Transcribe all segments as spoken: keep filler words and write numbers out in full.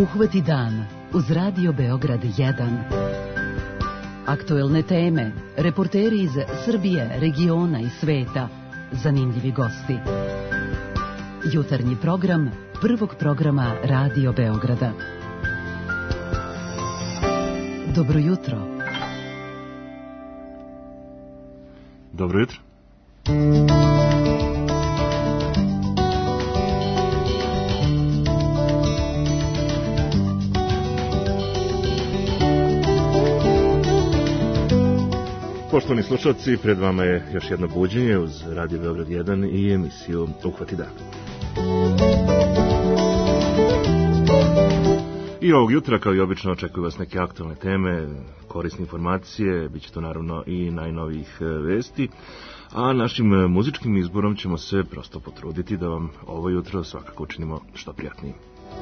Uhvati dan uz Radio Beograd jedan. Aktuelne teme, reporteri iz Srbije, regiona i sveta, zanimljivi gosti. Jutarnji program prvog programa Radio Beograda. Dobro jutro. Dobro jutro. Poštovani slušalci, pred vama je još jedno buđenje uz Radio Beograd jedan i emisiju Uhvati dan. I ovog jutra, kao i obično, očekuju vas neke aktualne teme, korisne informacije, bit će to naravno i najnovijih vesti, a našim muzičkim izborom ćemo se prosto potruditi da vam ovo jutro svakako učinimo što prijatnijim.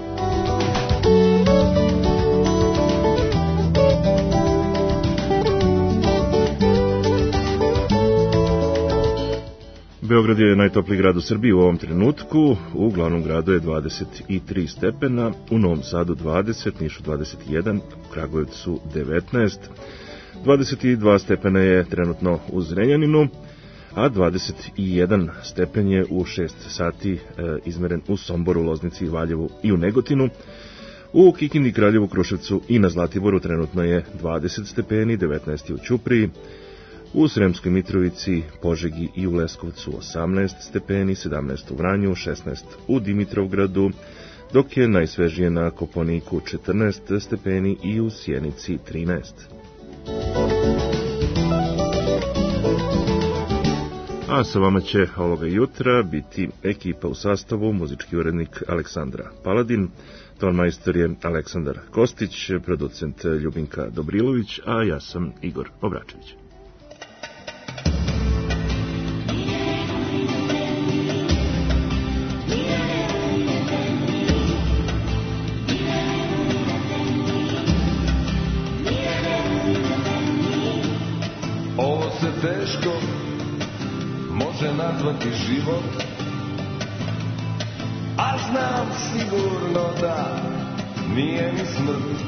Beograd je najtopliji grad u Srbiji u ovom trenutku, u glavnom gradu je dvadeset tri stepena, u Novom Sadu dvadeset, Nišu dvadeset jedan, u Kragujevcu devetnaest, dvadeset dva stepena je trenutno u Zrenjaninu, a dvadeset jedan stepen je u šest sati e, izmeren u Somboru, Loznici, Valjevu i u Negotinu. U Kikindi, Kraljevu, Kruševcu i na Zlatiboru trenutno je dvadeset stepeni, devetnaest je u Ćupriji, u Sremskoj Mitrovici, Požegi i u Leskovcu osamnaest stepeni, sedamnaest u Vranju, šesnaest u Dimitrovgradu, dok je najsvežije na Kopaoniku četrnaest stepeni i u Sjenici trinaest. A sa vama će ovoga jutra biti ekipa u sastavu, muzički urednik Aleksandra Paladin, tonmajstor je Aleksandar Kostić, producent Ljubinka Dobrilović, a ja sam Igor Obračević. Teško može nazvati život, a znam sigurno da nije ni smrt.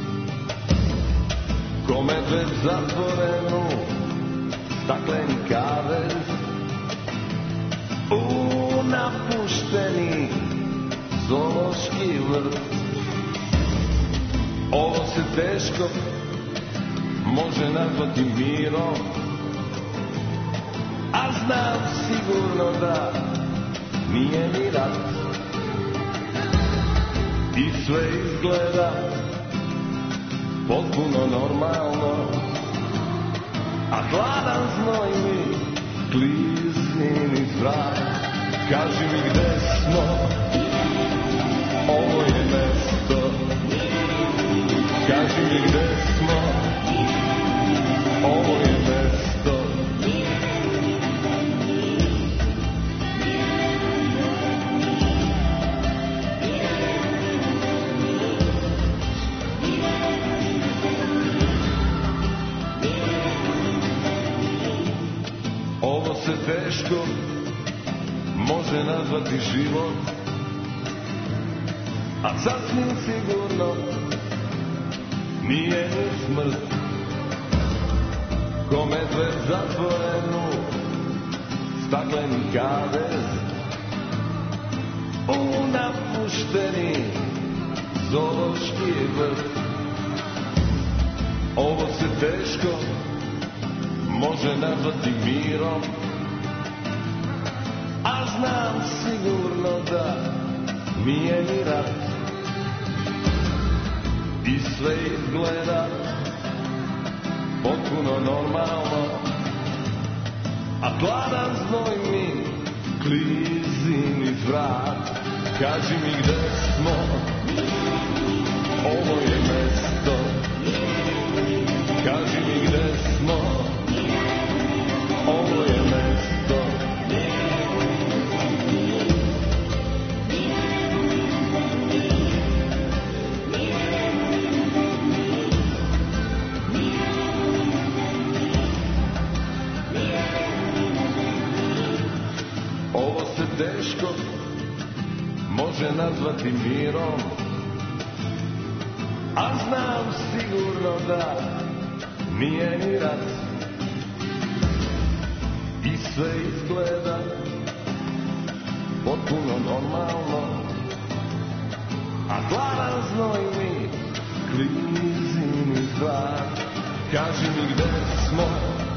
Ko medved zatvorenu stakleni kavez, u napušteni zoološki vrt. Ovo se teško može nazvati mirom, a znam sigurno da nije ni rat. I sve izgleda potpuno normalno, a hladan znoj mi klizi niz vrat. Kaži mi gde smo, ovo je mesto. Kaži mi gde smo, ovo je mesto. Se teško može nazvati život, a sasvim sigurno nije ni smrt. Ko medved zatvorenu stakleni kavez, u napušteni zoološki vrt. Ovo se teško može nazvati mirom, a znam sigurno da nije ni rat. I sve izgleda potpuno normalno, a hladan znoj mi klizi niz vrat. Kaži mi gde smo, ovo je mesto. Kaži mi gde smo, ovo je mesto. teško može nazvati mirom, a znam sigurno da nije ni rat i sve izgleda potpuno normalno, a glavan znoj mi klizi mi hlad. Kaži mi gde smo,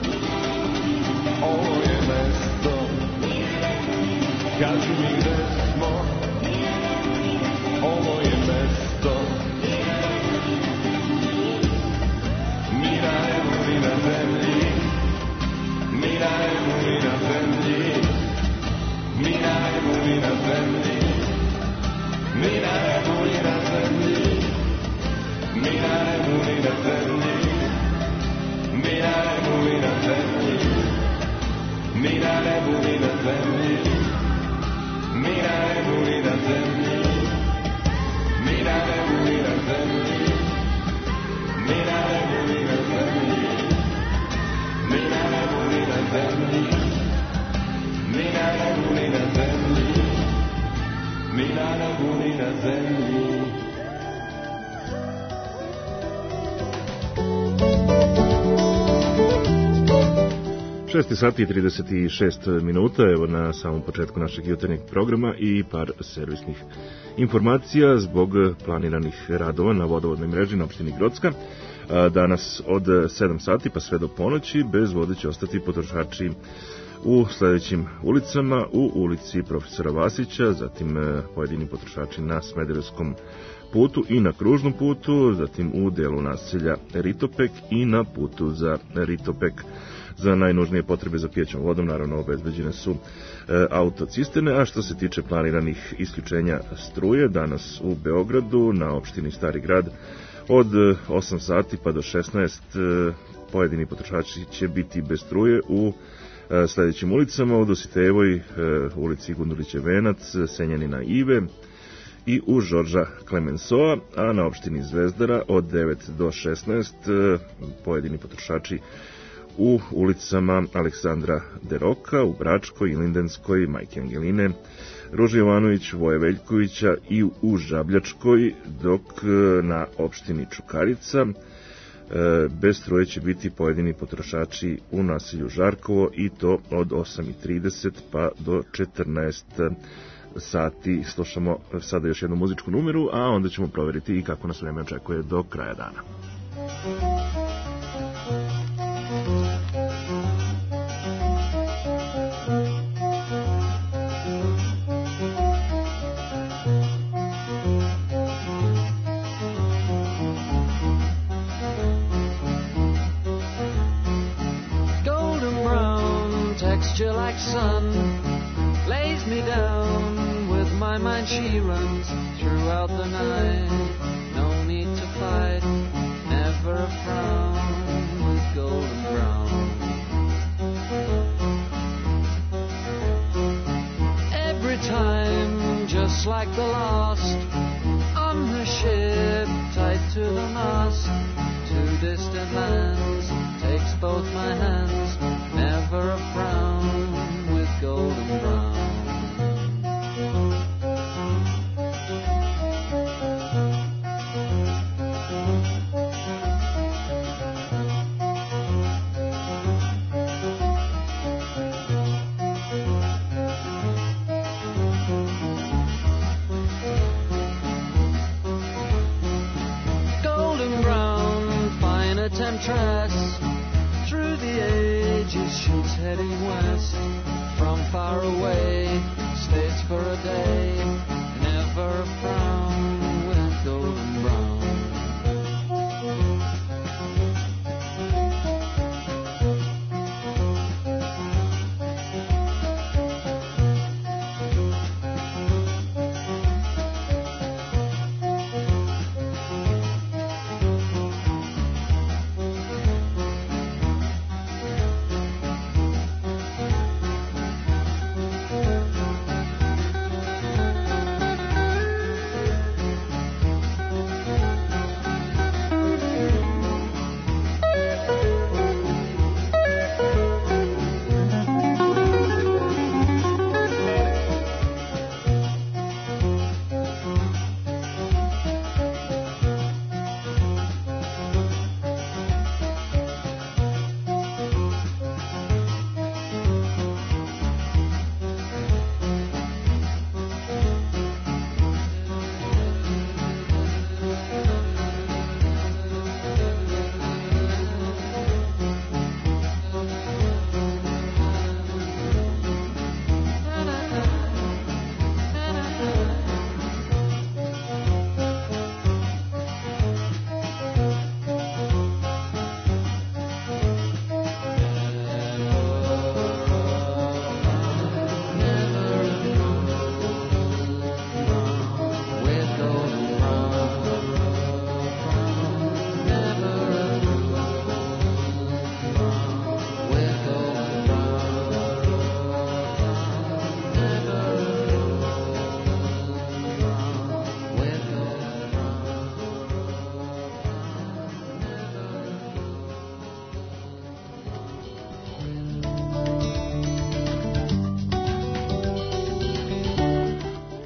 ovo je mesto. Kaži mi gde smo, ovo je mesto. Mi na nebu i na zemlji, mi na nebu i na zemlji, mi na nebu i na zemlji, mi na nebu i na zemlji, mi na nebu i na zemlji, mi na nebu i na zemlji, mi na nebu i na zemlji, mi na nebu i na zemlji, mi na nebu i na zemlji, mi na nebu i na zemlji, mi na nebu i na zemlji, mi na nebu i na zemlji, mi na nebu i na zemlji. šest sati i trideset šest minuta, evo na samom početku našeg jutarnjeg programa i par servisnih informacija zbog planiranih radova na vodovodnoj mreži na opštini Grocka. Danas od sedam sati pa sve do ponoći bez vode će ostati potrošači u sledećim ulicama: u ulici profesora Vasića, zatim pojedini potrošači na Smederevskom putu i na Kružnom putu, zatim u delu naselja Ritopek i na putu za Ritopek. Za najnužnije potrebe za pijećom vodom naravno obezbeđene su e, autocisterne, a što se tiče planiranih isključenja struje, danas u Beogradu na opštini Stari grad od osam sati pa do šesnaest e, pojedini potrošači će biti bez struje u e, sledećim ulicama: u Dositejevoj, e, ulici Gundulićev venac, Senjanina Ive i u Žorža Klemensoa, a na opštini Zvezdara od devet do šesnaest e, pojedini potrošači u ulicama Aleksandra Deroka, u Bračkoj, Lindenskoj, Majke Angeline, Ruže Jovanović, Voje Veljkovića i u Žabljačkoj, dok na opštini Čukarica bez struje će biti pojedini potrošači u naselju Žarkovo, i to od osam i trideset pa do četrnaest sati. Slušamo sada još jednu muzičku numeru, a onda ćemo proveriti i kako nas vreme očekuje do kraja dana. Like sun lays me down with my mind, she runs throughout the night. No need to fight, never a frown with golden brown. Every time, just like the last, on her ship tied to the mast, to distant lands, takes both my hands, never a frown with golden brown. Golden brown, fine a temptress, through the ages she's heading west. From far away, stays for a day, never a frown with golden brown.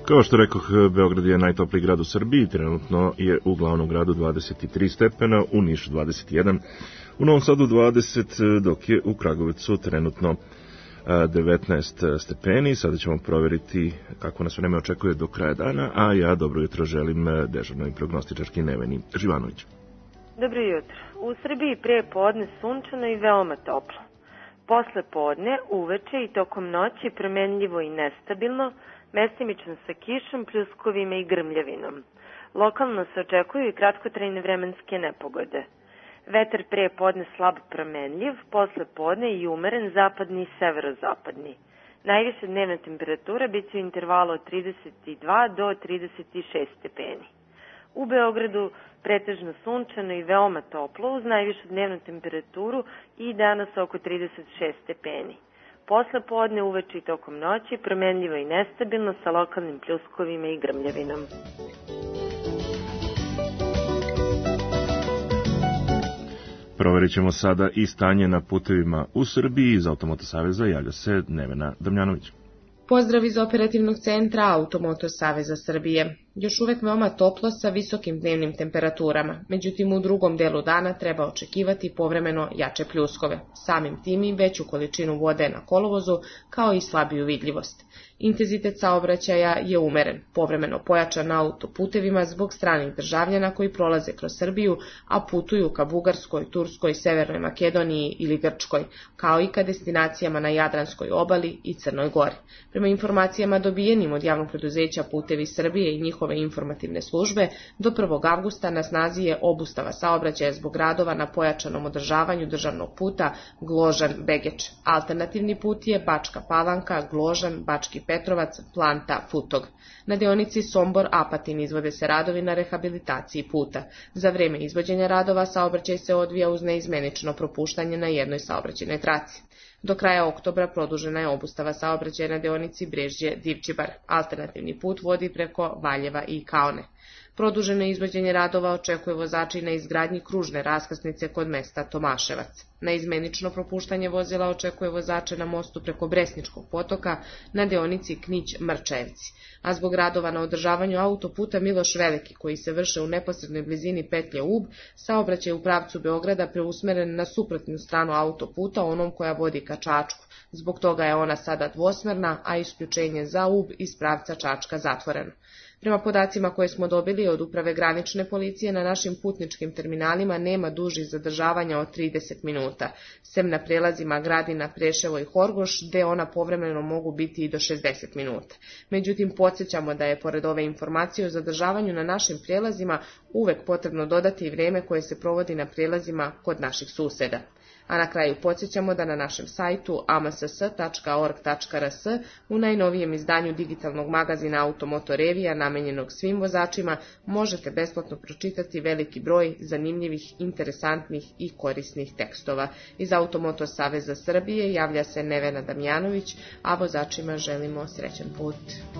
Kao što rekoh, Beograd je najtopliji grad u Srbiji, trenutno je u glavnom gradu dvadeset tri stepena, u Nišu dvadeset jedan, u Novom Sadu dvadeset, dok je u Kragujevcu trenutno devetnaest stepeni. Sada ćemo provjeriti kako nas vreme očekuje do kraja dana, a ja dobro jutro želim dežurnoj prognostičarki Neveni Živanović. Dobro jutro. U Srbiji pre podne sunčano i veoma toplo. Posle podne, uveče i tokom noći promenljivo i nestabilno, mestimično sa kišom, pljuskovima i grmljavinom. Lokalno se očekuju i kratkotrajne vremenske nepogode. Vetar pre podne slab promenljiv, posle podne i umeren zapadni i severozapadni. Najviša dnevna temperatura biće u intervalu od trideset dva do trideset šest stepeni. U Beogradu pretežno sunčano i veoma toplo uz najvišu dnevnu temperaturu i danas oko trideset šest stepeni. Posle podne, uveče i tokom noći promenljivo i nestabilno sa lokalnim pljuskovima i grmljavinom. Proverit ćemo sada i stanje na putevima u Srbiji. Iz Automoto Saveza javlja se Nevena Damjanović. Pozdrav iz operativnog centra Automoto Saveza Srbije. Još uvek veoma toplo sa visokim dnevnim temperaturama, međutim u drugom delu dana treba očekivati povremeno jače pljuskove, samim tim i veću količinu vode na kolovozu, kao i slabiju vidljivost. Intenzitet saobraćaja je umeren, povremeno pojačan na autoputevima zbog stranih državljana koji prolaze kroz Srbiju, a putuju ka Bugarskoj, Turskoj, Severnoj Makedoniji ili Grčkoj, kao i ka destinacijama na Jadranskoj obali i Crnoj Gori. Prema informacijama dobijenim od javnog preduzeća Putevi Srbije i njihove informativne službe, do prvog avgusta na snazi je obustava saobraćaja zbog radova na pojačanom održavanju državnog puta Gložan-Begeč. Alternativni put je Bačka Palanka, Gložan, Bački Petrovac, Planta, Futog. Na deonici Sombor-Apatin izvode se radovi na rehabilitaciji puta. Za vreme izvođenja radova saobraćaj se odvija uz neizmenično propuštanje na jednoj saobraćajnoj traci. Do kraja oktobra produžena je obustava saobraćaja na deonici Brežđe-Divčibar. Alternativni put vodi preko Valjeva i Kaone. Produženo izvođenje radova očekuje vozači na izgradnji kružne raskrsnice kod mesta Tomaševac. Na izmenično propuštanje vozila očekuje vozače na mostu preko Bresničkog potoka na deonici Knić-Mrčajevci. A zbog radova na održavanju autoputa Miloš Veliki, koji se vrše u neposrednoj blizini petlje Ub, saobraćaj u pravcu Beograda preusmeren na suprotnu stranu autoputa, onom koja vodi ka Čačku. Zbog toga je ona sada dvosmerna, a isključenje za Ub iz pravca Čačka zatvoreno. Prema podacima koje smo dobili od Uprave granične policije, na našim putničkim terminalima nema dužih zadržavanja od trideset minuta, sem na prelazima Gradina, Preševo i Horgoš, gde ona povremeno mogu biti i do šezdeset minuta. Međutim, podsjećamo da je, pored ove informacije o zadržavanju na našim prelazima, uvek potrebno dodati i vreme koje se provodi na prelazima kod naših suseda. A na kraju podsjećamo da na našem sajtu a m s s tačka org tačka r s u najnovijem izdanju digitalnog magazina Automoto Revija namenjenog svim vozačima možete besplatno pročitati veliki broj zanimljivih, interesantnih i korisnih tekstova. Iz Automoto Saveza Srbije javlja se Nevena Damjanović, a vozačima želimo srećan put.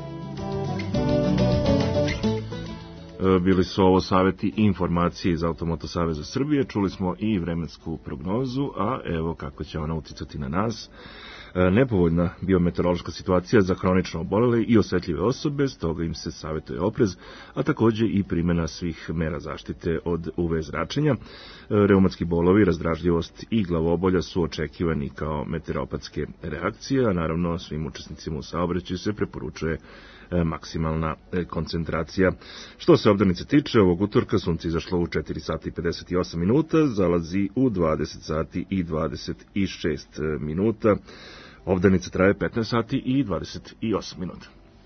Bili su ovo savjeti i informacije iz Automoto Saveza Srbije. Čuli smo i vremensku prognozu, a evo kako će ona uticati na nas. Nepovoljna biometeorološka situacija za hronično obolele i osetljive osobe, stoga im se savjetuje oprez, a također i primjena svih mera zaštite od U V zračenja. Reumatski bolovi, razdražljivost i glavobolja su očekivani kao meteoropatske reakcije, a naravno svim učesnicima u saobraćaju se preporučuje maksimalna koncentracija. Što se obdanice tiče, ovog utorka sunce izašlo u četiri sata i pedeset osam minuta, zalazi u dvadeset sati i dvadeset šest minuta. Obdanica traje petnaest sati i dvadeset osam minuta.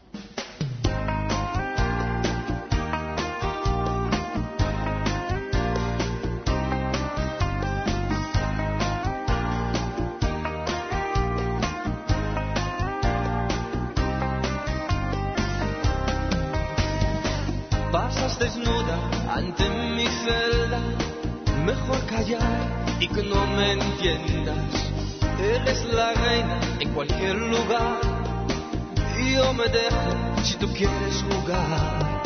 Pasas desnuda ante mi celda, mejor callar y que no me entiendas. Eres la reina en cualquier lugar y yo me dejo si tú quieres jugar.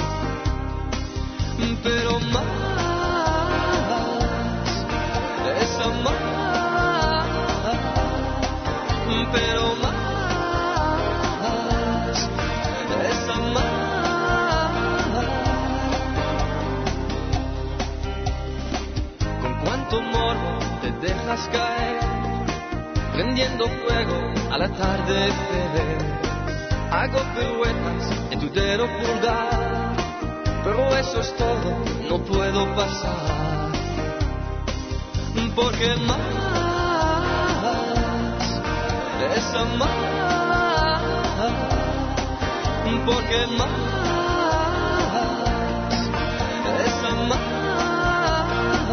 Pero más es amar, pero más es amar. dejas caer, prendiendo fuego al atardecer. Hago piruetas en tu dedo pulgar, pero eso es todo, no puedo pasar. Porque más es amar, porque más es amar.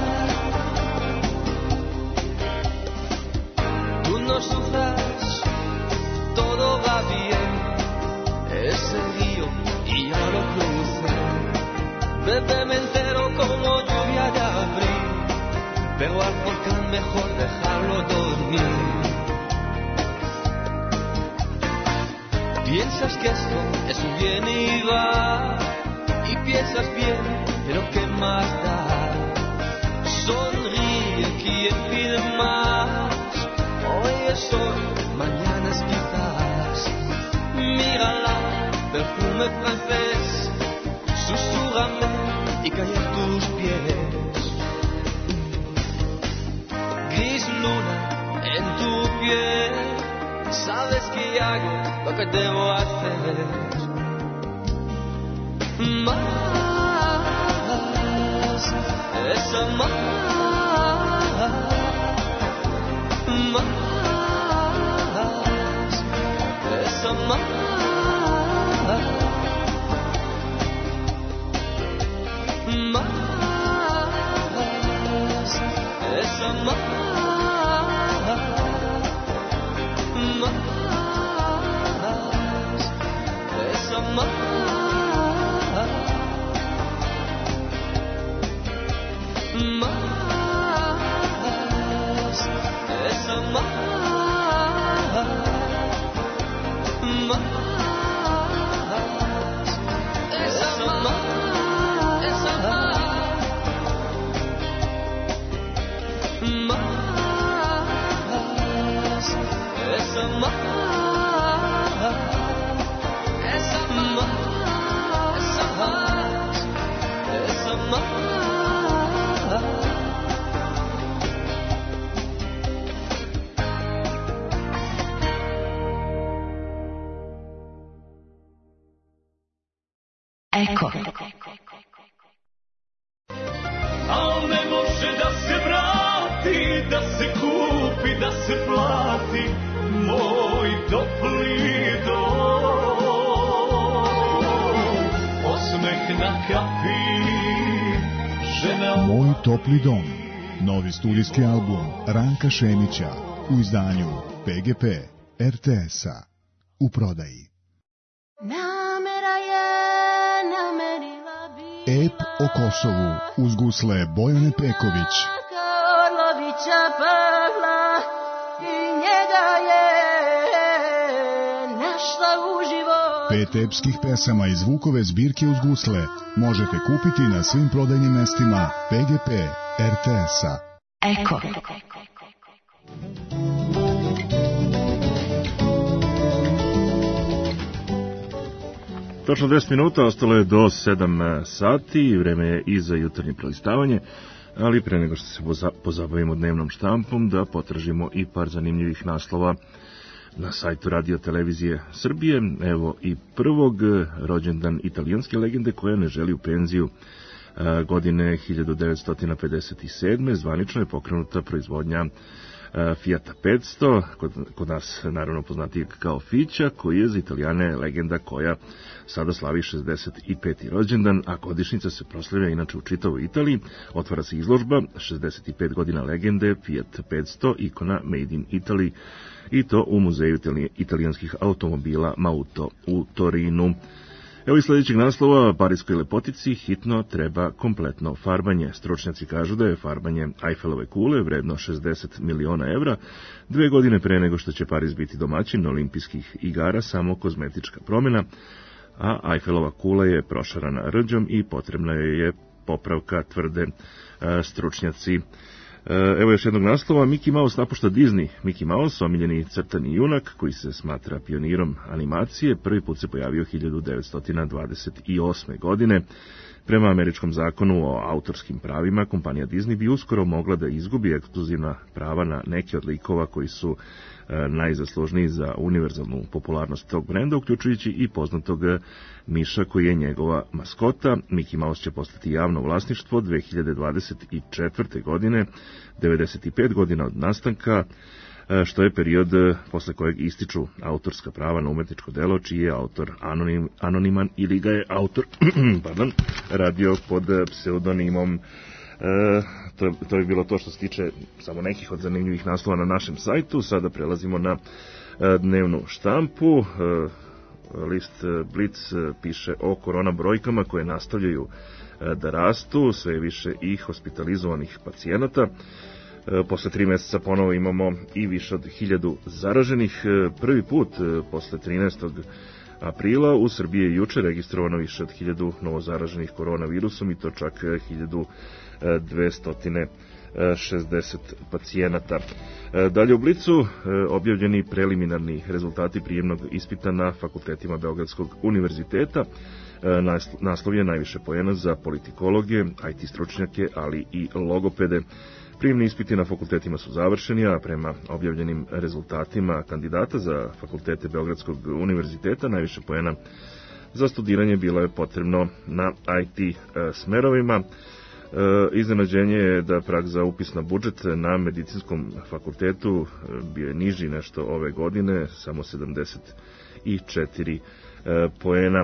Tú no sufras, todo va bien, ese río y ya lo crucé. Bébeme entero como lluvia de abril, pero al volcán mejor dejarlo dormir. Piensas que esto es un bien y va, y piensas bien, pero ¿qué más da? Sonríe, quien pide más, hoy es hoy, mañana es quizás. Mírala, perfume francés, susurrame y calla a tus pies. Gris luna en tu piel, sabes que hago lo que debo hacer. Más es amar, más es amar. Más es amar, más es amar. Más es amar, más es amar, es amar. Más es amar, es amar, es amar, es amar. Eko. Al ne može da se vrati, da se kupi, da se plati, moj topli dom. Osmeh na kapi, žena... Moj topli dom. Novi studijski album Ranka Šemića u izdanju P G P R T S-a. U prodaji. Ep o Kosovu uz gusle Bojane Peković. Pet epskih pesama i zvukove zbirke uz gusle možete kupiti na svim prodajnim mestima P G P R T S-a. Eko. Točno deset minuta, ostalo je do sedam sati, vreme je i za jutarnje prolistavanje, ali pre nego što se pozabavimo dnevnom štampom, da potražimo i par zanimljivih naslova na sajtu Radio Televizije Srbije. Evo i prvog, rođendan italijanske legende koja ne želi u penziju. Godine hiljadu devetsto pedeset sedme zvanično je pokrenuta proizvodnja Fiata petsto, kod, kod nas naravno poznatijeg kao Fića, koji je za Italijane legenda koja sada slavi šezdeset peti rođendan, a godišnjica se proslavlja inače u čitavoj Italiji. Otvara se izložba šezdeset pet godina legende Fiat petsto, ikona Made in Italy, i to u muzeju italijanskih automobila Mauto u Torinu. Evo i sljedećeg naslova, parijskoj lepotici hitno treba kompletno farbanje. Stručnjaci kažu da je farbanje Eiffelove kule vredno šezdeset miliona evra. Dve godine pre nego što će Pariz biti domaćin olimpijskih igara, samo kozmetička promjena, a Eiffelova kula je prošarana rđom i potrebna joj je popravka, tvrde stručnjaci. Evo još jednog naslova. Mickey Mouse napušta Disney. Mickey Mouse, omiljeni crtani junak koji se smatra pionirom animacije, prvi put se pojavio hiljadu devetsto dvadeset osme. godine. Prema američkom zakonu o autorskim pravima, kompanija Disney bi uskoro mogla da izgubi ekskluzivna prava na neke od likova koji su e, najzaslužniji za univerzalnu popularnost tog brenda, uključujući i poznatog miša koji je njegova maskota. Mickey Mouse će postati javno vlasništvo dve hiljade dvadeset četvrte. godine, devedeset pet godina od nastanka, što je period posle kojeg ističu autorska prava na umetničko delo, čiji je autor anonim, anoniman ili ga je autor pardon, radio pod pseudonimom. E, to, to je bilo to što se tiče samo nekih od zanimljivih naslova na našem sajtu. Sada prelazimo na e, dnevnu štampu. E, list Blic piše o korona brojkama koje nastavljaju e, da rastu, sve više i hospitalizovanih pacijenata. Posle tri meseca ponovo imamo i više od hiljadu zaraženih. Prvi put posle trinaestog aprila u Srbiji je juče registrovano više od hiljadu novozaraženih koronavirusom i to čak hiljadu dvesta šezdeset pacijenata. Dalje u Blicu objavljeni preliminarni rezultati prijemnog ispita na fakultetima Beogradskog univerziteta. Naslov je najviše poena za politikologe, I T stručnjake, ali i logopede. Prijemni ispiti na fakultetima su završeni, a prema objavljenim rezultatima kandidata za fakultete Beogradskog univerziteta najviše poena za studiranje bilo je potrebno na I T smerovima. Iznenađenje je da prag za upis na budžet na medicinskom fakultetu bio je niži nešto ove godine, samo sedamdeset četiri poena.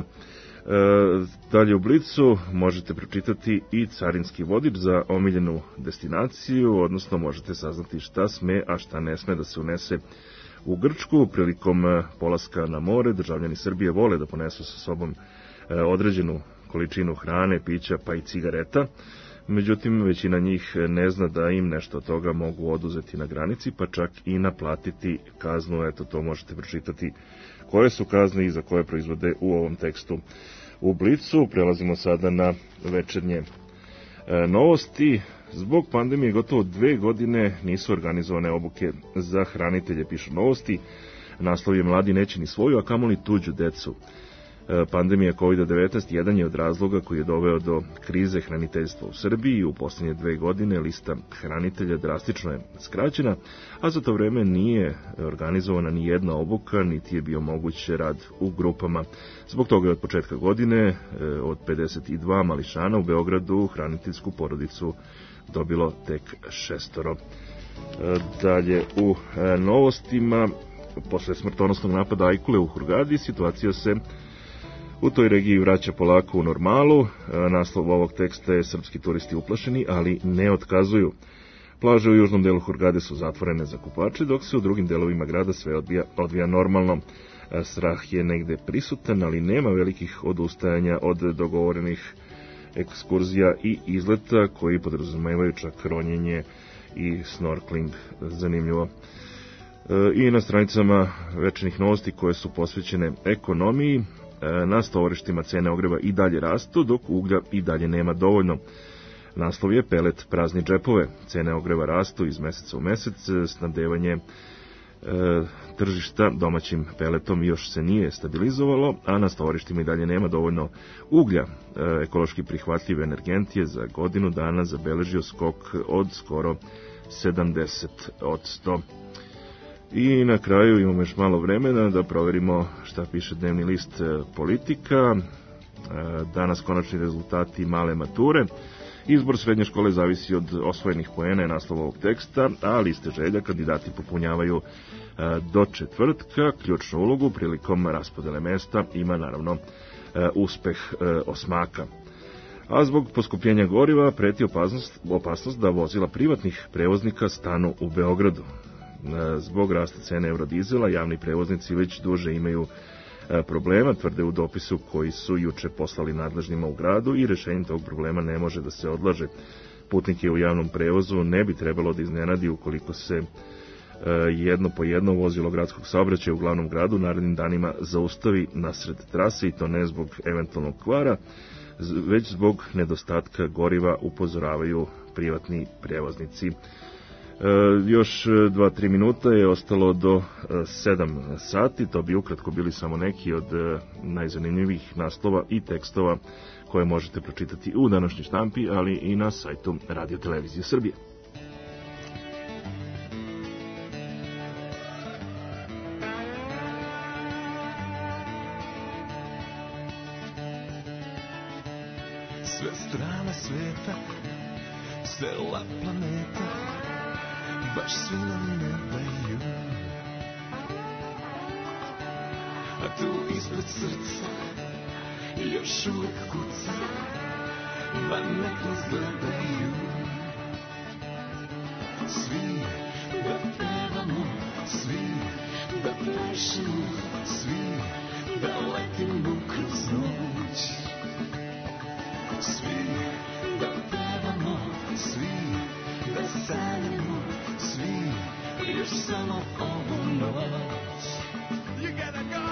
Dalje u Blicu možete pročitati i carinski vodič za omiljenu destinaciju, odnosno možete saznati šta sme, a šta ne sme da se unese u Grčku. Prilikom polaska na more državljani Srbije vole da ponesu sa sobom određenu količinu hrane, pića pa i cigareta. Međutim, većina njih ne zna da im nešto od toga mogu oduzeti na granici, pa čak i naplatiti kaznu. Eto, to možete pročitati koje su kazne i za koje proizvode u ovom tekstu u Blicu. Prelazimo sada na večernje e, novosti. Zbog pandemije gotovo dve godine nisu organizovane obuke za hranitelje, pišu Novosti. Naslov je Mladi neće ni svoju, a kamoli tuđu decu. Pandemija kovid devetnaest jedan je od razloga koji je doveo do krize hraniteljstva u Srbiji. U posljednje dve godine lista hranitelja drastično je skraćena, a za to vreme nije organizovana ni jedna obuka, niti je bio moguć rad u grupama. Zbog toga je od početka godine od pedeset dva mališana u Beogradu hraniteljsku porodicu dobilo tek šestoro. Dalje u novostima, posle smrtonosnog napada ajkule u Hurgadi, situacija se u toj regiji vraća polako u normalu. Naslov ovog teksta je Srpski turisti uplašeni, ali ne otkazuju. Plaže u južnom delu Hurgade su zatvorene za kupače, dok se u drugim delovima grada sve odvija, odvija normalno. Strah je negde prisutan, ali nema velikih odustajanja od dogovorenih ekskurzija i izleta koji podrazumevaju čak ronjenje i snorkling. Zanimljivo. I na stranicama večernjih novosti koje su posvećene ekonomiji, na stovarištima cene ogreva i dalje rastu, dok uglja i dalje nema dovoljno. Naslov je Pelet prazni džepove. Cene ogreva rastu iz meseca u mesec, snabdevanje e, tržišta domaćim peletom još se nije stabilizovalo, a na stovarištima i dalje nema dovoljno uglja. E, ekološki prihvatljiv energent je za godinu dana zabeležio skok od skoro sedamdeset posto. I na kraju imamo još malo vremena da proverimo šta piše dnevni list Politika. Danas konačni rezultati male mature. Izbor srednje škole zavisi od osvojenih poena je naslov ovog teksta, a liste želja kandidati popunjavaju do četvrtka. Ključnu ulogu prilikom raspodele mesta ima naravno uspeh osmaka. A zbog poskupljenja goriva preti opasnost, opasnost da vozila privatnih prevoznika stanu u Beogradu. Zbog rasta cene eurodizela javni prevoznici već duže imaju problema, tvrde u dopisu koji su juče poslali nadležnima u gradu, i rešenjem tog problema ne može da se odlaže. Putnike u javnom prevozu ne bi trebalo da iznenadi ukoliko se jedno po jedno vozilo gradskog saobraćaja u glavnom gradu narednim danima zaustavi nasred trase, i to ne zbog eventualnog kvara, već zbog nedostatka goriva, upozoravaju privatni prevoznici. Još dva tri minuta je ostalo do sedam sati, to bi ukratko bili samo neki od najzanimljivijih naslova i tekstova koje možete pročitati u današnjoj štampi, ali i na sajtu Radio Televizije Srbije. Sve strane sveta, cela planeta, baš svi nam ne daju. A tu ispred srca još uvek kuca, ma nek nas gledaju. Svi da pevamo, svi da plešemo, svi da letimo kroz noć. Svi da pevamo, svi da sanjamo, svi još samo ovu noć. You gotta go!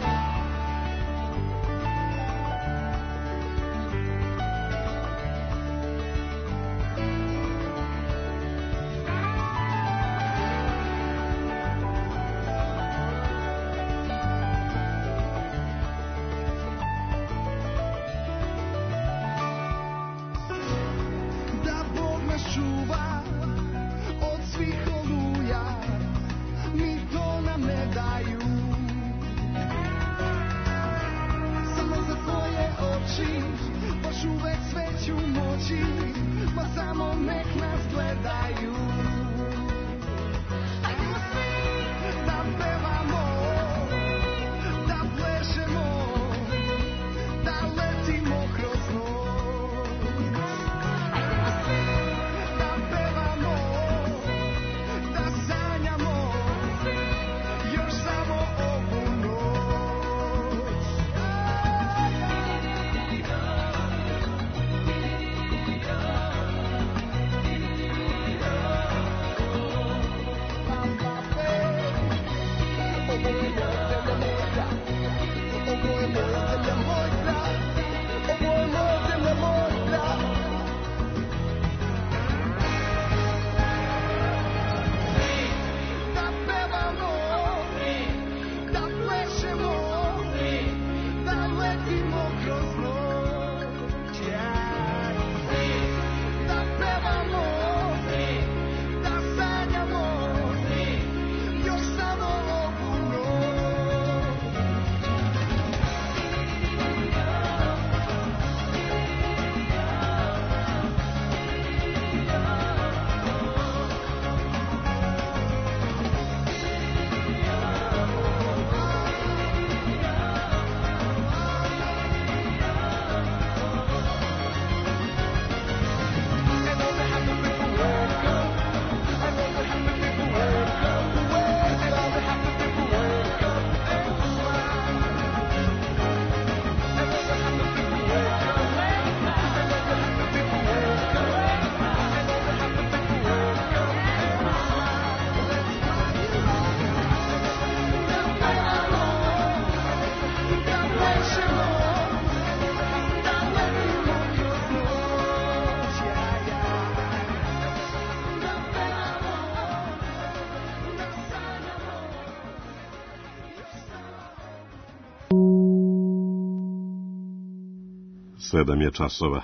Sedam je časova.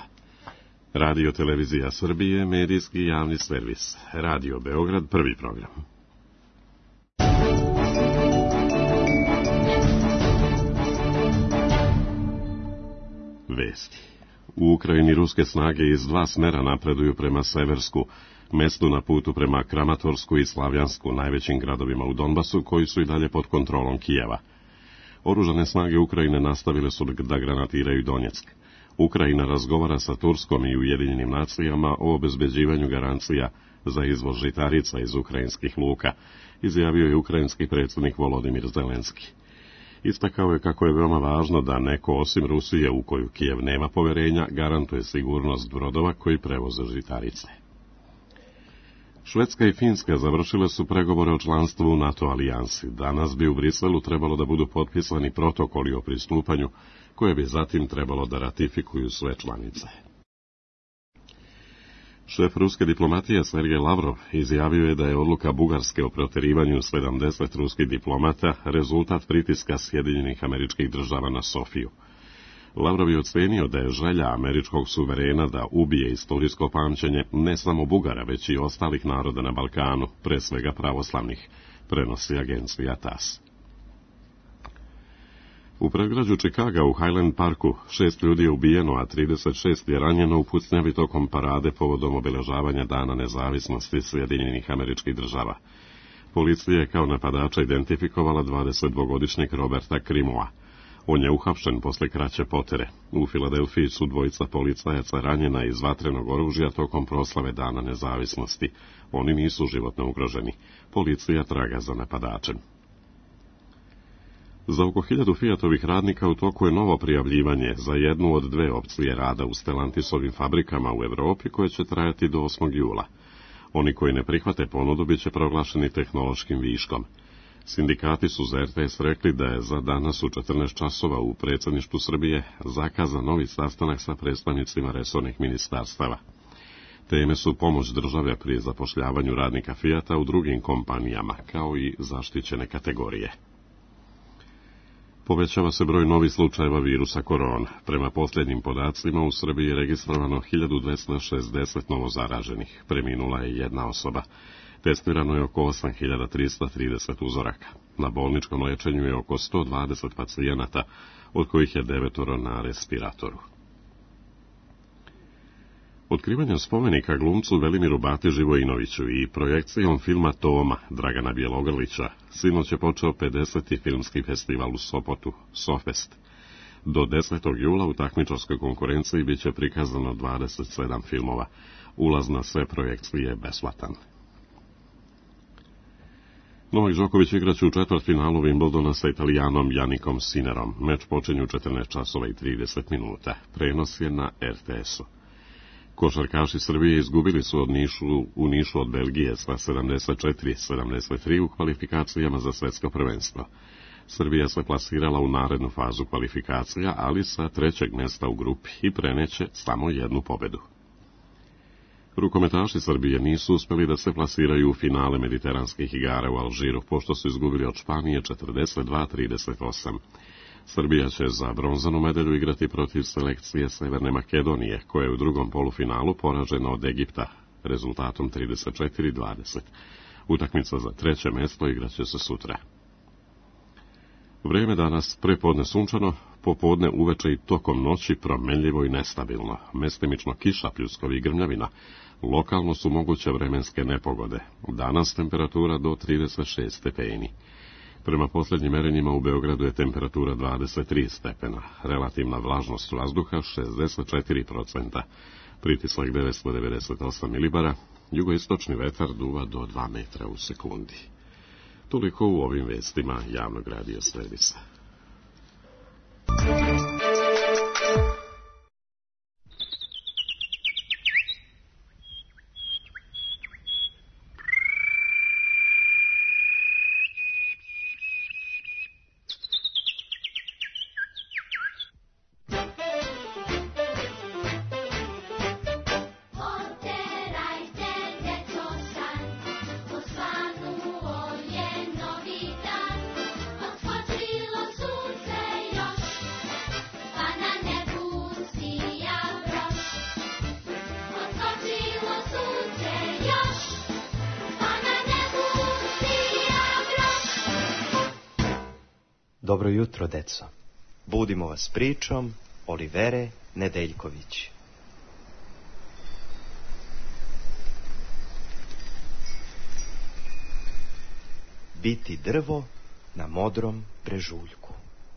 Radio Televizija Srbije, medijski javni servis. Radio Beograd, prvi program. Vesti. U Ukrajini ruske snage iz dva smera napreduju prema Seversku, mestu na putu prema Kramatorsku i Slavjansku, najvećim gradovima u Donbasu, koji su i dalje pod kontrolom Kijeva. Oružane snage Ukrajine nastavile su da granatiraju Donjeck. Ukrajina razgovara sa Turskom i Ujedinjenim nacijama o obezbeđivanju garancija za izvoz žitarica iz ukrajinskih luka, izjavio je ukrajinski predsjednik Volodimir Zelenski. Istakao je kako je veoma važno da neko osim Rusije, u koju Kijev nema poverenja, garantuje sigurnost brodova koji prevoze žitarice. Švedska i Finska završile su pregovore o članstvu u NATO alijansi. Danas bi u Briselu trebalo da budu potpisani protokoli o pristupanju, koje bi zatim trebalo da ratifikuju sve članice. Šef ruske diplomatije Sergej Lavrov izjavio je da je odluka Bugarske o proterivanju sedamdeset ruskih diplomata rezultat pritiska Sjedinjenih Američkih Država na Sofiju. Lavrov je ocenio da je želja američkog suverena da ubije istorijsko pamćenje ne samo Bugara, već i ostalih naroda na Balkanu, pre svega pravoslavnih, prenosi agencija T A S. U predgrađu Čikaga u Highland Parku šest ljudi je ubijeno, a trideset šest je ranjeno u pucnjavi tokom parade povodom obeležavanja Dana nezavisnosti Sjedinjenih Američkih Država. Policija je kao napadača identifikovala dvadesetdvogodišnjeg Roberta Krimova. On je uhapšen posle kraće potere. U Filadelfiji su dvojica policajaca ranjena iz vatrenog oružja tokom proslave Dana nezavisnosti. Oni nisu životno ugroženi. Policija traga za napadačem. Za oko hiljadu Fiatovih radnika u toku je novo prijavljivanje za jednu od dve opcije rada u Stellantisovim fabrikama u Evropi koje će trajati do osmog jula. Oni koji ne prihvate ponudu bit će proglašeni tehnološkim viškom. Sindikati su za R T S rekli da je za danas u četrnaest časova u predsjedništvu Srbije zakazan novi sastanak sa predstavnicima resornih ministarstava. Teme su pomoć države pri zapošljavanju radnika Fiata u drugim kompanijama, kao i zaštićene kategorije. Povećava se broj novih slučajeva virusa korona. Prema posljednjim podacima u Srbiji je registrovano hiljadu dvesta šezdeset novozaraženih. Preminula je jedna osoba. Testirano je oko osam hiljada trista trideset uzoraka. Na bolničkom lečenju je oko sto dvadeset pacijenata, od kojih je devetoro na respiratoru. Otkrivanjem spomenika glumcu Velimiru Bati Živojinoviću i projekcijom filma Toma Dragana Bjelogrlića sinoć je počeo pedeseti filmski festival u Sopotu, Sofest. Do desetog jula u takmičarskoj konkurenciji bit će prikazano dvadeset sedam filmova. Ulaz na sve projekcije je besplatan. Novak Đoković igraće u četvrtfinalu Wimbledona sa Italijanom Janikom Sinerom. Meč počinje u četrnaest časova i trideset minuta. Prenos je na R T S-u. Košarkaši Srbije izgubili su od Nišu, u Nišu od Belgije sa sedamdeset četiri sedamdeset tri u kvalifikacijama za svetsko prvenstvo. Srbija se plasirala u narednu fazu kvalifikacija, ali sa trećeg mjesta u grupi i preneće samo jednu pobedu. Rukometaši Srbije nisu uspjeli da se plasiraju u finale mediteranskih igara u Alžiru, pošto su izgubili od Španije četrdeset dva trideset osam. Srbija će za bronzanu medalju igrati protiv selekcije Severne Makedonije, koja je u drugom polufinalu poražena od Egipta, rezultatom trideset četiri dvadeset. Utakmica za treće mjesto igraće se sutra. Vrijeme danas prepodne sunčano, popodne uveče i tokom noći promenljivo i nestabilno, mestimično kiša, pljuskovi i grmljavina. Lokalno su moguće vremenske nepogode. Danas temperatura do trideset šest stepeni. Prema posljednjim merenjima u Beogradu je temperatura dvadeset tri stepena, relativna vlažnost vazduha šezdeset četiri procenta, pritisak devetsto devedeset osam milibara, jugoistočni vetar duva do dva metra u sekundi. Toliko u ovim vestima javnog radio servisa. Dobro jutro, deco. Budimo vas pričom Olivere Nedeljković. Biti drvo na modrom brežuljku.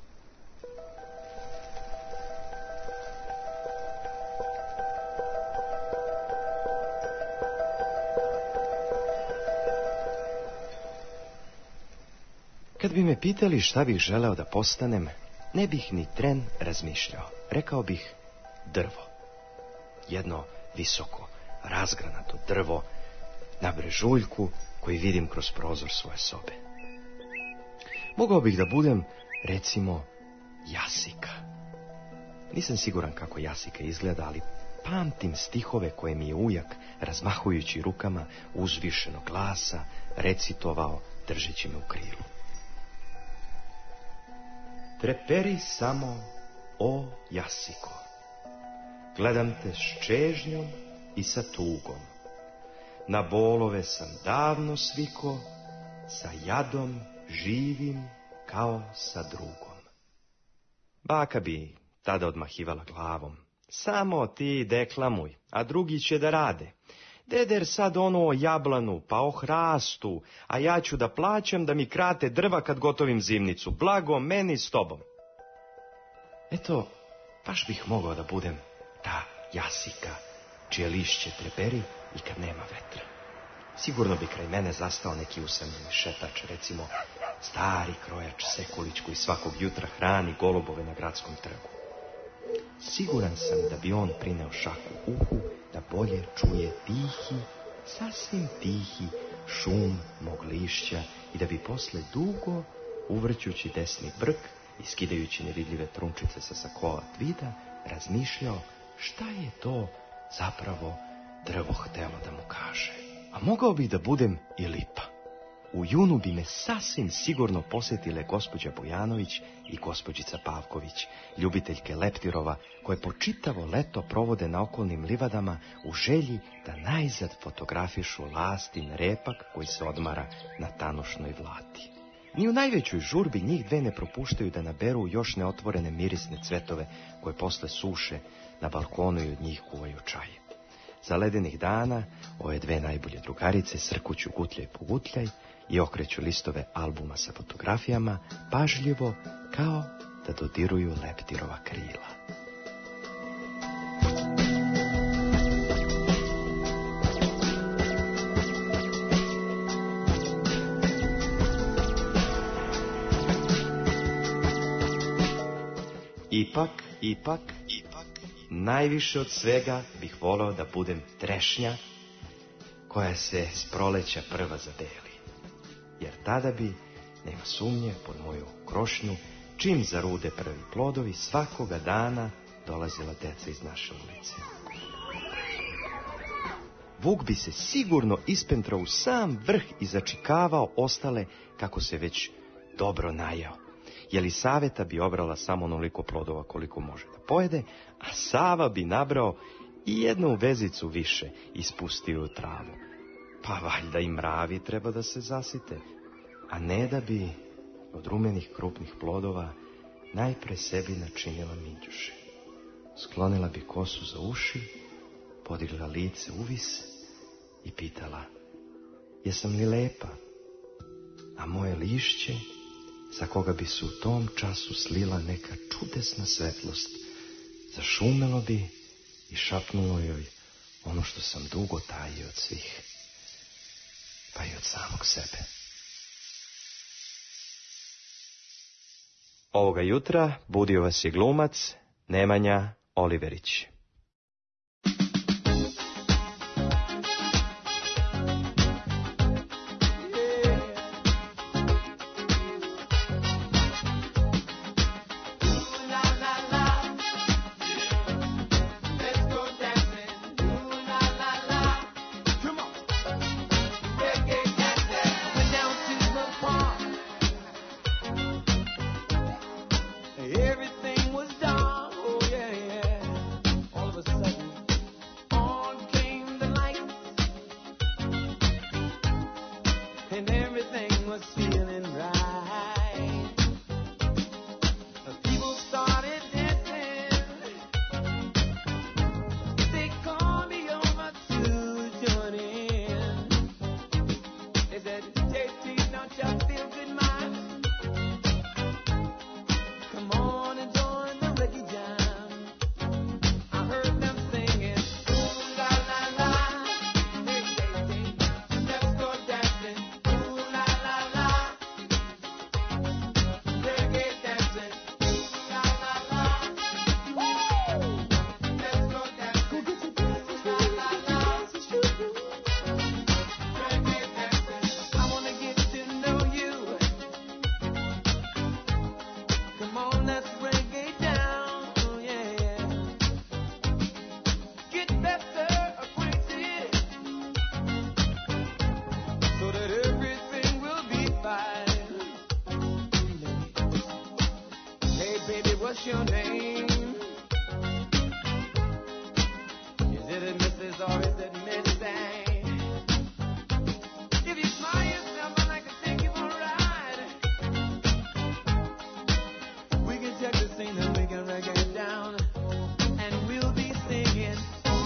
Kad bi me pitali šta bih želeo da postanem, ne bih ni tren razmišljao. Rekao bih drvo. Jedno visoko, razgranato drvo na brežuljku koji vidim kroz prozor svoje sobe. Mogao bih da budem, recimo, jasika. Nisam siguran kako jasika izgleda, ali pamtim stihove koje mi je ujak, razmahujući rukama uzvišenog glasa, recitovao držeći me u krilu. Treperi samo, o Jasiko, gledam te s čežnjom i sa tugom. Na bolove sam davno sviko, sa jadom živim kao sa drugom. Baka bi tada odmahivala glavom. Samo ti deklamuj, a drugi će da rade. Deder sad ono o jablanu, pa o hrastu, a ja ću da plaćam da mi krate drva kad gotovim zimnicu. Blago meni s tobom. Eto, baš bih mogao da budem ta Jasika, čije lišće treperi i kad nema vetra. Sigurno bi kraj mene zastao neki usamljeni šetač, recimo stari krojač Sekulić koji svakog jutra hrani golubove na gradskom trgu. Siguran sam da bi on prineo šaku uhu da bolje čuje tihi, sasvim tihi šum mog lišća i da bi posle dugo, uvrćući desni brk i skidajući nevidljive trunčice sa sakoa od vida, razmišljao šta je to zapravo drvo htelo da mu kaže. A mogao bi da budem i lipa. U junu bi me sasvim sigurno posjetile gospođa Bojanović i gospođica Pavković, ljubiteljke leptirova, koje po čitavo leto provode na okolnim livadama u želji da najzad fotografišu lastin repak koji se odmara na tanušnoj vlati. Ni u najvećoj žurbi njih dve ne propuštaju da naberu još neotvorene mirisne cvetove koje posle suše na balkonu i od njih kuvaju čaje. Za ledenih dana ove dve najbolje drugarice srkuću gutljaj po gutljaj i okreću listove albuma sa fotografijama, pažljivo kao da dodiruju leptirova krila. Ipak, ipak, ipak, najviše od svega bih volao da budem trešnja koja se s proleća prva zadeli. Jer tada bi, nema sumnje, pod moju krošnju, čim zarude prvi plodovi, svakoga dana dolazila deca iz naše ulice. Vuk bi se sigurno ispentrao u sam vrh i začikavao ostale kako se već dobro najao. Jelisaveta bi obrala samo onoliko plodova koliko može da pojede, a Sava bi nabrao i jednu vezicu više i spustio u travu. Pa valjda i mravi treba da se zasite, a ne da bi od rumenih krupnih plodova najpre sebi načinila minđuše. Sklonila bi kosu za uši, podigla lice uvis i pitala: jesam li lepa? A moje lišće, za koga bi se u tom času slila neka čudesna svetlost, zašumelo bi i šapnulo joj ono što sam dugo tajio od svih, pa i od samog sebe. Ovoga jutra budio vas je glumac Nemanja Oliverić. what's your name? Is it a missus or is it Missy? If you smile yourself, I'd like to take you for a ride. We can check the scene and we can reggae it down, and we'll be singing.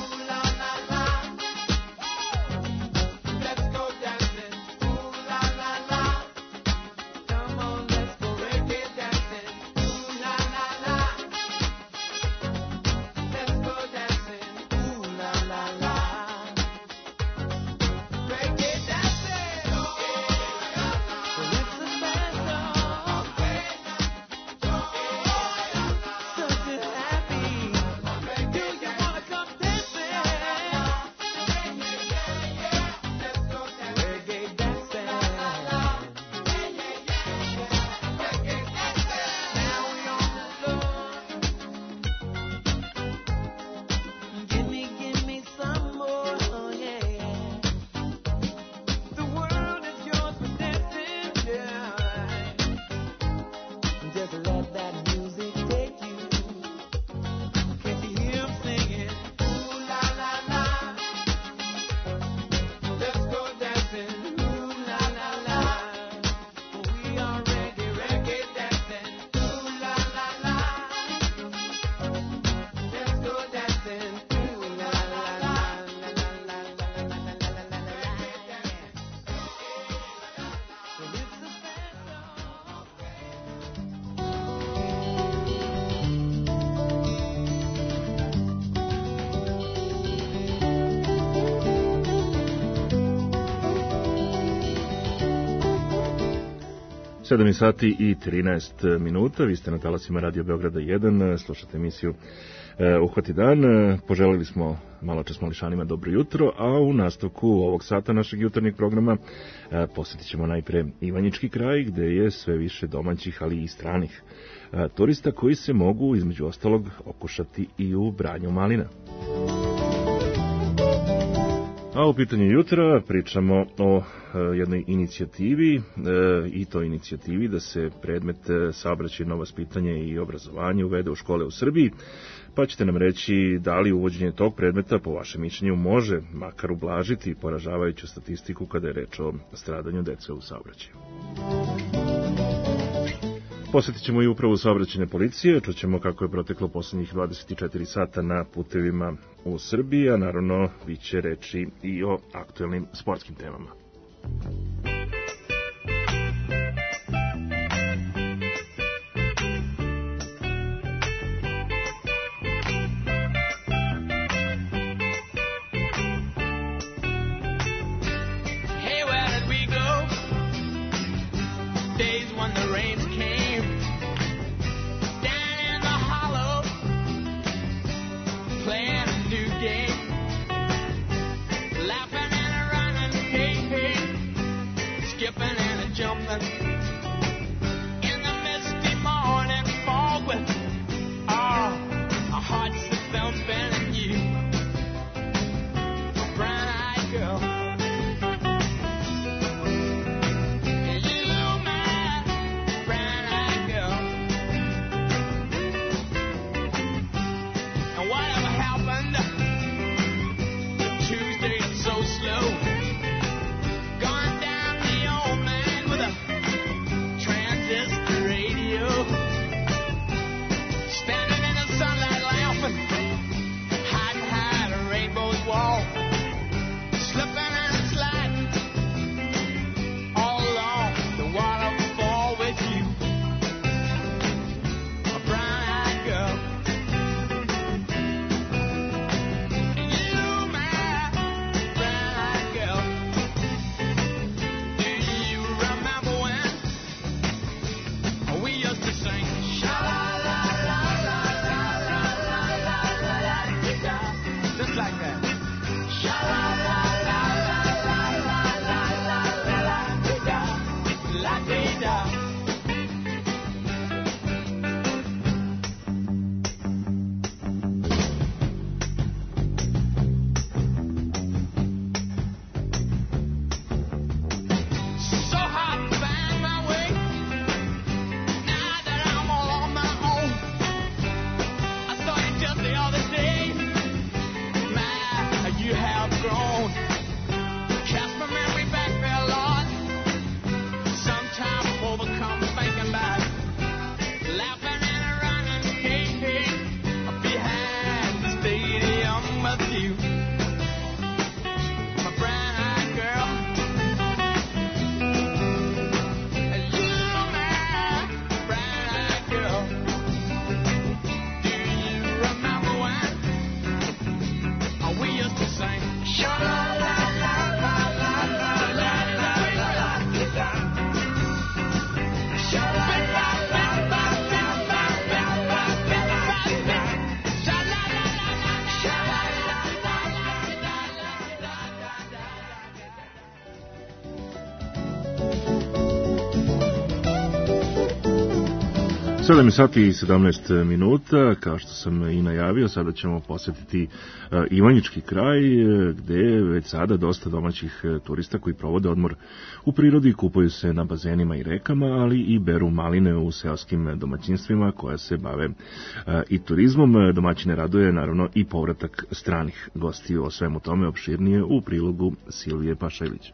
sedam sati i trinaest minuta, vi ste na talasima Radio Beograda jedan, slušate emisiju e, Uhvati dan. Poželili smo malo čas mališanima dobro jutro, a u nastavku ovog sata našeg jutarnjeg programa e, posjetit ćemo najpre Ivanjički kraj, gde je sve više domaćih, ali i stranih e, turista koji se mogu, između ostalog, okušati i u branju malina. A u pitanju jutra pričamo o e, jednoj inicijativi e, i to inicijativi da se predmet saobraćajno vaspitanje i obrazovanje uvede u škole u Srbiji, pa ćete nam reći da li uvođenje tog predmeta po vašem mišljenju može makar ublažiti poražavajuću statistiku kada je reč o stradanju dece u saobraćaju. Posjetit ćemo i upravu saobraćajne policije, čućemo kako je proteklo poslednjih dvadeset četiri sata na putevima u Srbiji, a naravno bit će reči i o aktuelnim sportskim temama. sedam sati i sedamnaest minuta, kao što sam i najavio, sada ćemo posjetiti Ivanjički kraj, gde je već sada dosta domaćih turista koji provode odmor u prirodi, kupaju se na bazenima i rekama, ali i beru maline u seoskim domaćinstvima koja se bave i turizmom. Domaćine raduje naravno i povratak stranih gostiju. O svemu tome opširnije u prilogu Silvije Pašajlić.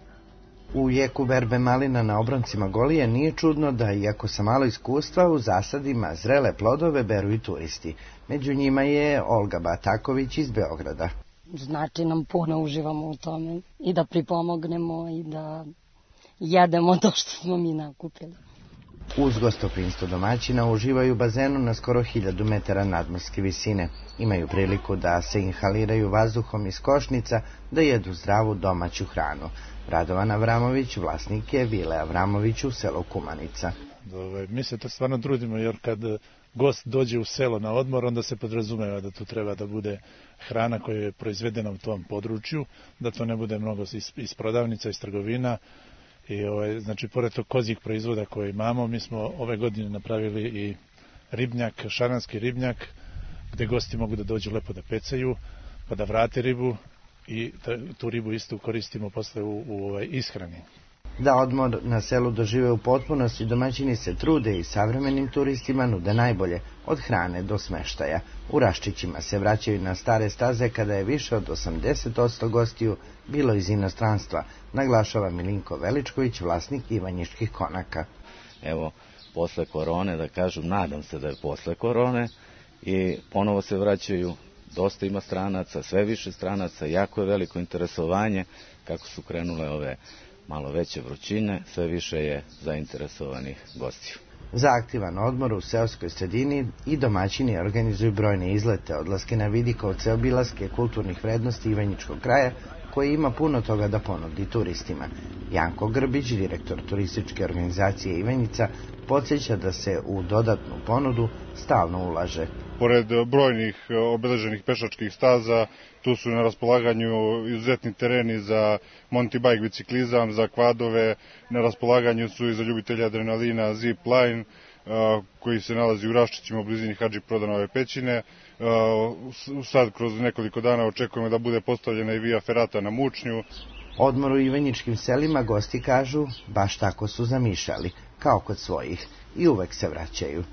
U jeku berbe malina na obroncima Golije nije čudno da, iako sa malo iskustva, u zasadima zrele plodove beru i turisti. Među njima je Olga Bataković iz Beograda. Znači nam puno uživamo u tome i da pripomognemo i da jedemo to što smo mi nakupili. Uz gostoprimstvo domaćina uživaju u bazenu na skoro hiljadu metara nadmorske visine. Imaju priliku da se inhaliraju vazduhom iz košnica, da jedu zdravu domaću hranu. Radovan Avramović, vlasnik je Vile Avramović u selu Kumanica. Dove, mi se to stvarno trudimo, jer kad gost dođe u selo na odmor, onda se podrazumeva da tu treba da bude hrana koja je proizvedena u tom području, da to ne bude mnogo iz, iz prodavnica, iz trgovina. I ovaj, znači, pored tog kozijih proizvoda koje imamo, mi smo ove godine napravili i ribnjak, šananski ribnjak, gde gosti mogu da dođu lepo da pecaju, pa da vrate ribu i da, tu ribu isto koristimo posle u, u ovaj, ishrani. Da odmor na selu dožive u potpunosti, domaćini se trude i savremenim turistima nude najbolje, od hrane do smeštaja. U Raščićima se vraćaju na stare staze kada je više od osamdeset posto gostiju bilo iz inostranstva, naglašava Milinko Veličković, vlasnik Ivanjičkih konaka. Evo, posle korone, da kažem, nadam se da je posle korone, i ponovo se vraćaju, dosta ima stranaca, sve više stranaca, jako je veliko interesovanje, kako su krenule ove malo veće vrućine, sve više je zainteresovanih gostiju. Za aktivan odmor u seoskoj sredini i domaćini organizuju brojne izlete, odlaske na vidikovce, obilaske kulturnih vrednosti Ivanjičkog kraja, koji ima puno toga da ponudi turistima. Janko Grbić, direktor turističke organizacije Ivanjica, podsjeća da se u dodatnu ponudu stalno ulaže. Pored brojnih obeleženih pešačkih staza, tu su na raspolaganju izuzetni tereni za mountain bike biciklizam, za kvadove, na raspolaganju su i za ljubitelja adrenalina zip line, koji se nalazi u Raščićima u blizini Hadži Prodanove pećine. Sad kroz nekoliko dana očekujemo da bude postavljena i via ferata na Mučnju. Odmor u Ivanjičkim selima gosti kažu baš tako su zamišljali, kao kod svojih, i uvek se vraćaju.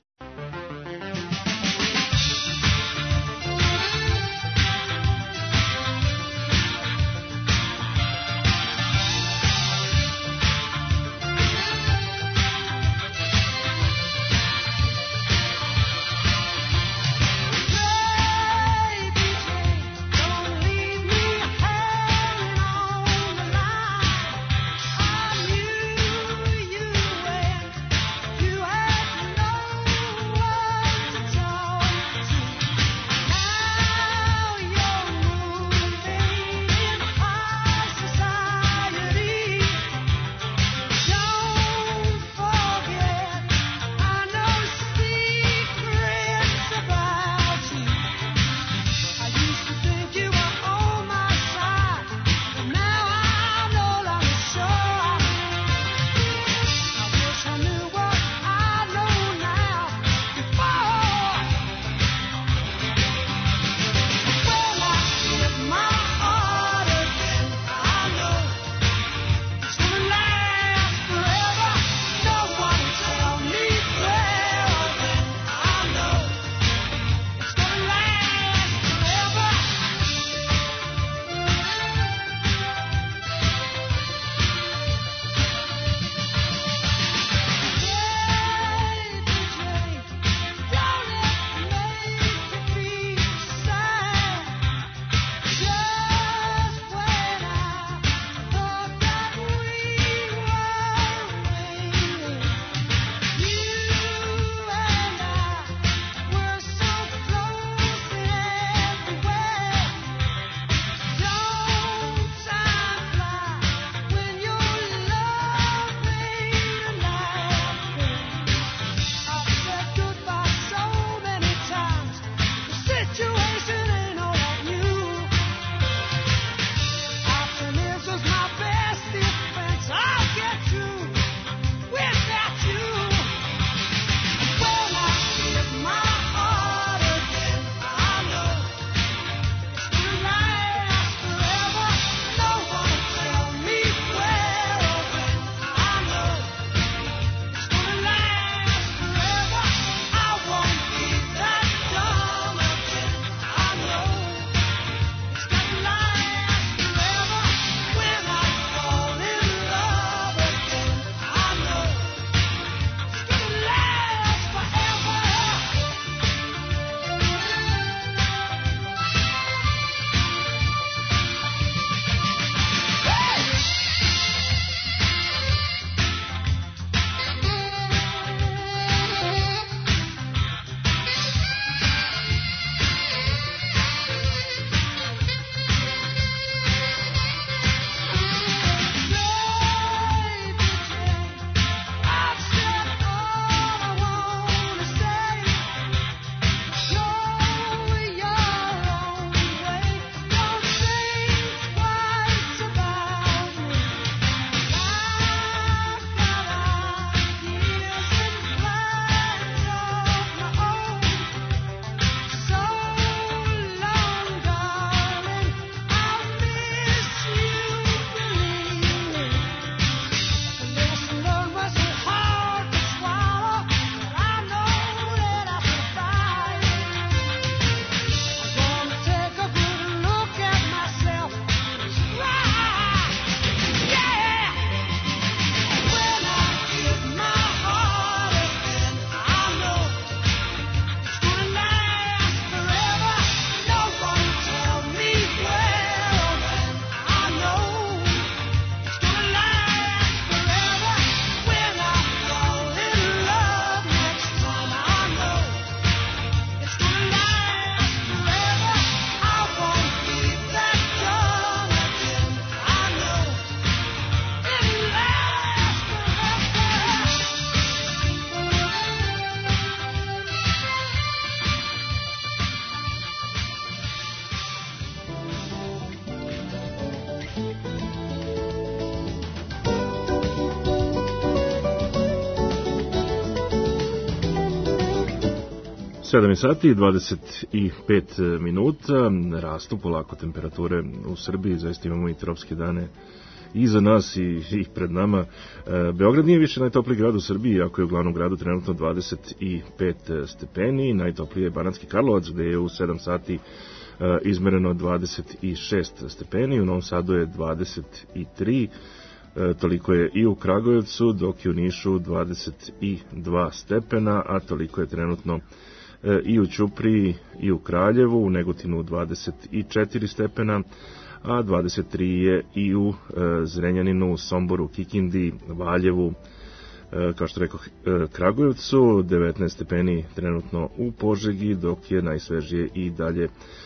sedam sati i dvadeset pet minuta, rastu polako temperature u Srbiji, zaista imamo i tropske dane iza nas i, i pred nama. Beograd nije više najtopliji grad u Srbiji, ako je u glavnom gradu trenutno dvadeset pet stepeni, najtopliji je Banatski Karlovac, gde je u sedam sati izmereno dvadeset šest stepeni, u Novom Sadu je dvadeset tri, toliko je i u Kragujevcu, dok je u Nišu dvadeset dva stepena, a toliko je trenutno i u Ćupriji i u Kraljevu, u Negotinu dvadeset četiri stepena, a dvadeset tri je i u Zrenjaninu, Somboru, Kikindi, Valjevu, kao što rekao, Kragujevcu, devetnaest stepeni trenutno u Požegi, dok je najsvežije i dalje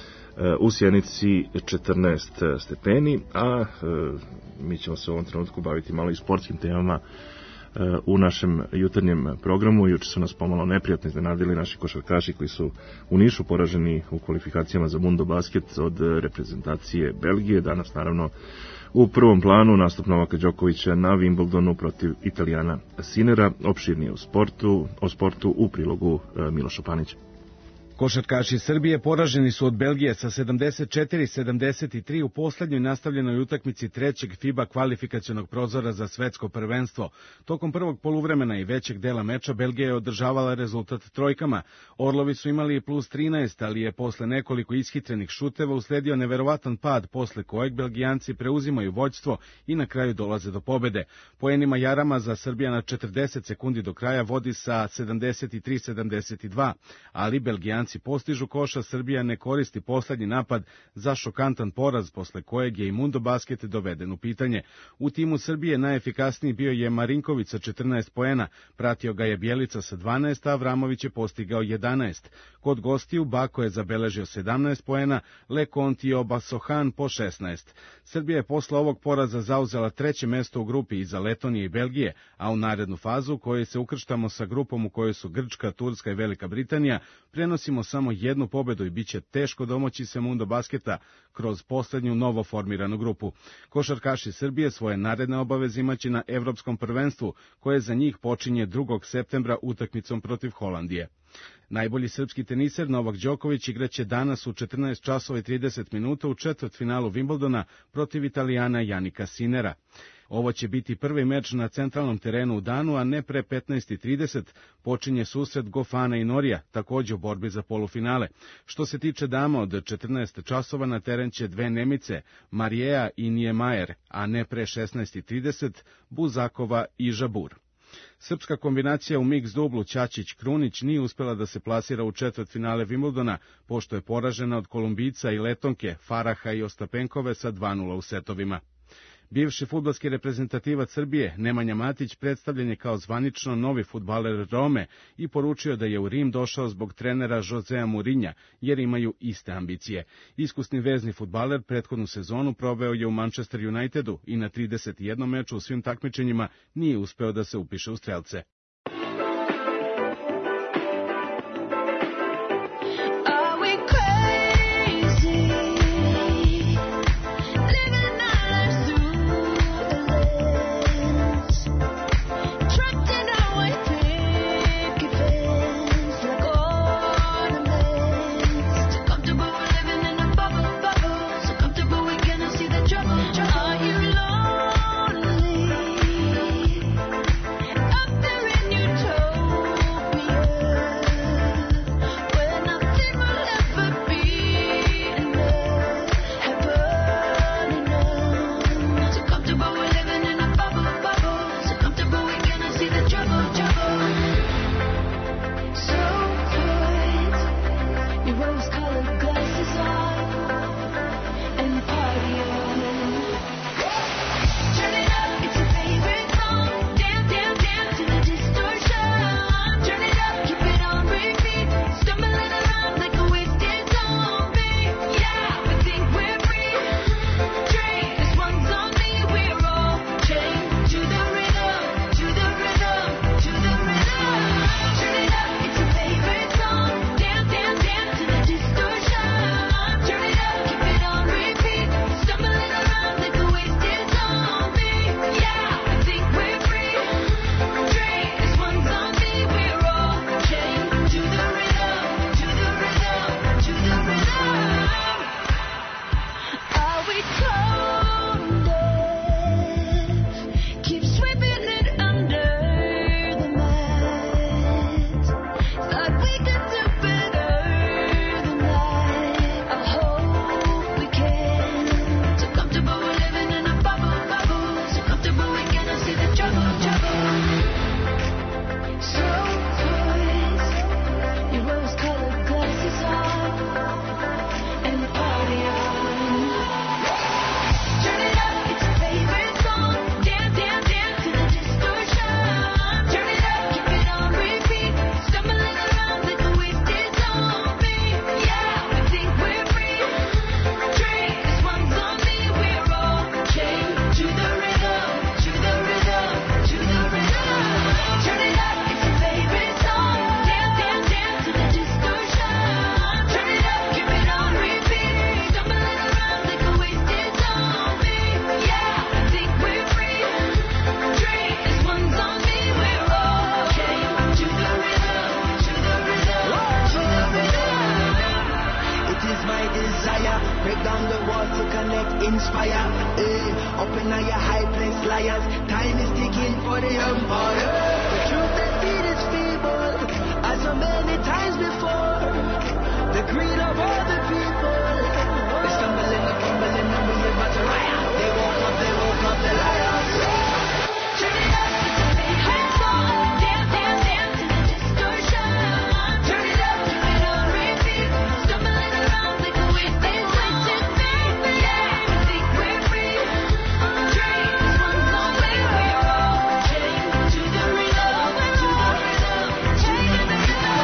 u Sjenici četrnaest stepeni, a mi ćemo se u ovom trenutku baviti malo i sportskim temama u našem jutarnjem programu. Juče su nas pomalo neprijatno iznenadili naši košarkaši koji su u Nišu poraženi u kvalifikacijama za Mundo Basket od reprezentacije Belgije. Danas naravno u prvom planu nastup Novaka Đokovića na Wimbledonu protiv Italijana Sinera. Opširnije u sportu, o sportu u prilogu Miloša Panića. Košarkaši Srbije poraženi su od Belgije sa sedamdeset četiri sedamdeset tri u poslednjoj nastavljenoj utakmici trećeg FIBA kvalifikacionog prozora za svetsko prvenstvo. Tokom prvog poluvremena i većeg dela meča Belgija je održavala rezultat trojkama. Orlovi su imali plus trinaest, ali je posle nekoliko ishitrenih šuteva usledio neverovatan pad, posle kojeg Belgijanci preuzimaju vođstvo i na kraju dolaze do pobede. Poenima jarama za Srbija na četrdeset sekundi do kraja vodi sa sedamdeset tri sedamdeset dva, ali Belgijanci postižu koša, Srbija ne koristi poslednji napad za šokantan poraz, posle kojeg je i Mundo Basket doveden u pitanje. U timu Srbije najefikasniji bio je Marinković sa četrnaest poena, pratio ga je Bjelica sa dvanaest, a Avramović je postigao jedanaest. Kod gostiju Bako je zabeležio sedamnaest poena, Lekonti i Obasohan po šesnaest. Srbija je posle ovog poraza zauzela treće mesto u grupi iza Letonije i Belgije, a u narednu fazu, kojoj se ukrštamo sa grupom u kojoj su Grčka, Turska i Velika Britanija, prenosimo samo jednu pobedu i bit će teško domoći se Mundo Basketa kroz poslednju novo formiranu grupu. Košarkaši Srbije svoje naredne obaveze imaće na Evropskom prvenstvu, koje za njih počinje drugog septembra utakmicom protiv Holandije. Najbolji srpski teniser Novak Đoković igraće danas u četrnaest časova i trideset minuta u četvrtfinalu Wimbledona protiv Italijana Janika Sinera. Ovo će biti prvi meč na centralnom terenu u danu, a ne pre petnaest i trideset počinje susret Gofana i Norija, takođe u borbi za polufinale. Što se tiče dama, od četrnaest časova na teren će dve Nemice, Marijeja i Niemajer, a ne pre šesnaest i trideset Buzakova i Žabur. Srpska kombinacija u mix dublu Ćaćić-Krunić nije uspela da se plasira u četvrtfinale Wimbledona, pošto je poražena od Kolumbica i Letonke, Faraha i Ostapenkove sa dva nula u setovima. Bivši fudbalski reprezentativac Srbije, Nemanja Matić, predstavljen je kao zvanično novi fudbaler Rome i poručio da je u Rim došao zbog trenera Josea Mourinha, jer imaju iste ambicije. Iskusni vezni fudbaler prethodnu sezonu proveo je u Manchester Unitedu i na trideset jednom meču u svim takmičenjima nije uspeo da se upiše u strelce. Up the bring the party on. Turn it up, it's your favorite song. Dance, dance, dance to the distortion. Turn it up, keep it on repeat. Stumbling around like a wasted zombie. Yeah, we think we're free. Drink, this one's on me. We're all chained to the rhythm, to the rhythm, to the rhythm. Turn it up, it's your favorite song. Dance, dance, dance to the distortion. Turn it up, keep it on repeat. Stumbling around like a wasted zombie. Yeah, we think we're free. Drink, this one's on me. We're all chained to the rhythm, to the rhythm, to the rhythm. It is my desire, break down the walls to connect, inspire. Eh, open all your high place liars. Time is ticking for the empire. The truth that beat is feeble, as so many times before. The greed of all the people. They stumbling and fumbling and we about to riot. They woke up, they woke up, the liars. Turn it up, it's your favorite song. Dance, dance, dance to the distortion. Turn it up, keep it on repeat. Stumbling around like a wasted zombie. Yeah, we think we're free. Drink, this one's on me. We're all chained to the rhythm, to the rhythm, to the rhythm.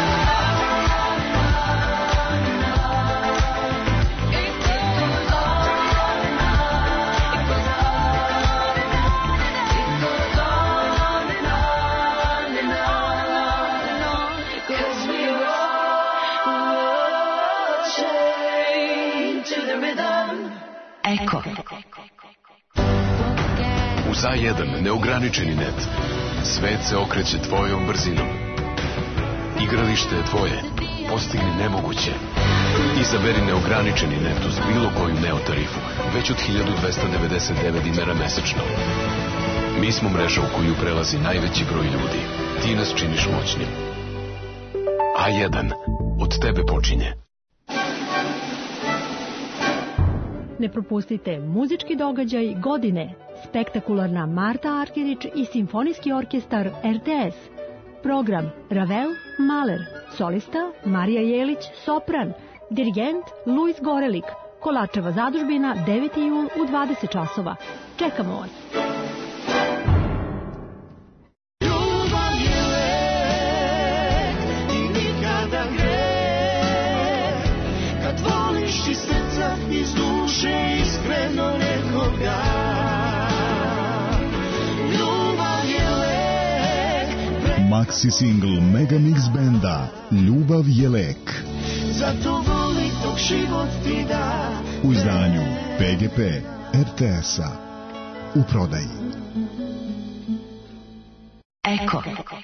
It goes on and on. It goes on and on. It goes on and on and on and on. 'Cause we're all chained to the rhythm. Eko. Uz A jedan neograničeni net. Svet se okreće tvojom brzinom. Igralište je tvoje. Postigni nemoguće. Izaberi neograničeni net uz bilo koju Neo tarifu, već od hiljadu dvesta devedeset devet dinara mesečno. Mi smo mreža u koju prelazi najveći broj ljudi. Ti nas činiš moćnim. A jedan. Od tebe počinje. Ne propustite muzički događaj godine. Spektakularna Marta Arkerić i Simfonijski orkestar R T S. Program Ravel, Mahler, solista Marija Jelić, sopran, dirigent Luis Gorelik, Kolačeva zadužbina deveti jul u dvadeset časova. Čekamo vas! Ljubav je lek i nikada greh. Kad voliš iz srca, iz duše, iskreno nekoga. Ljubav je lek. Maxi single Megamix benda Ljubav je lek. Zato voli dok život ti da. U izdanju P G P R T S-a. U prodaji. Eko.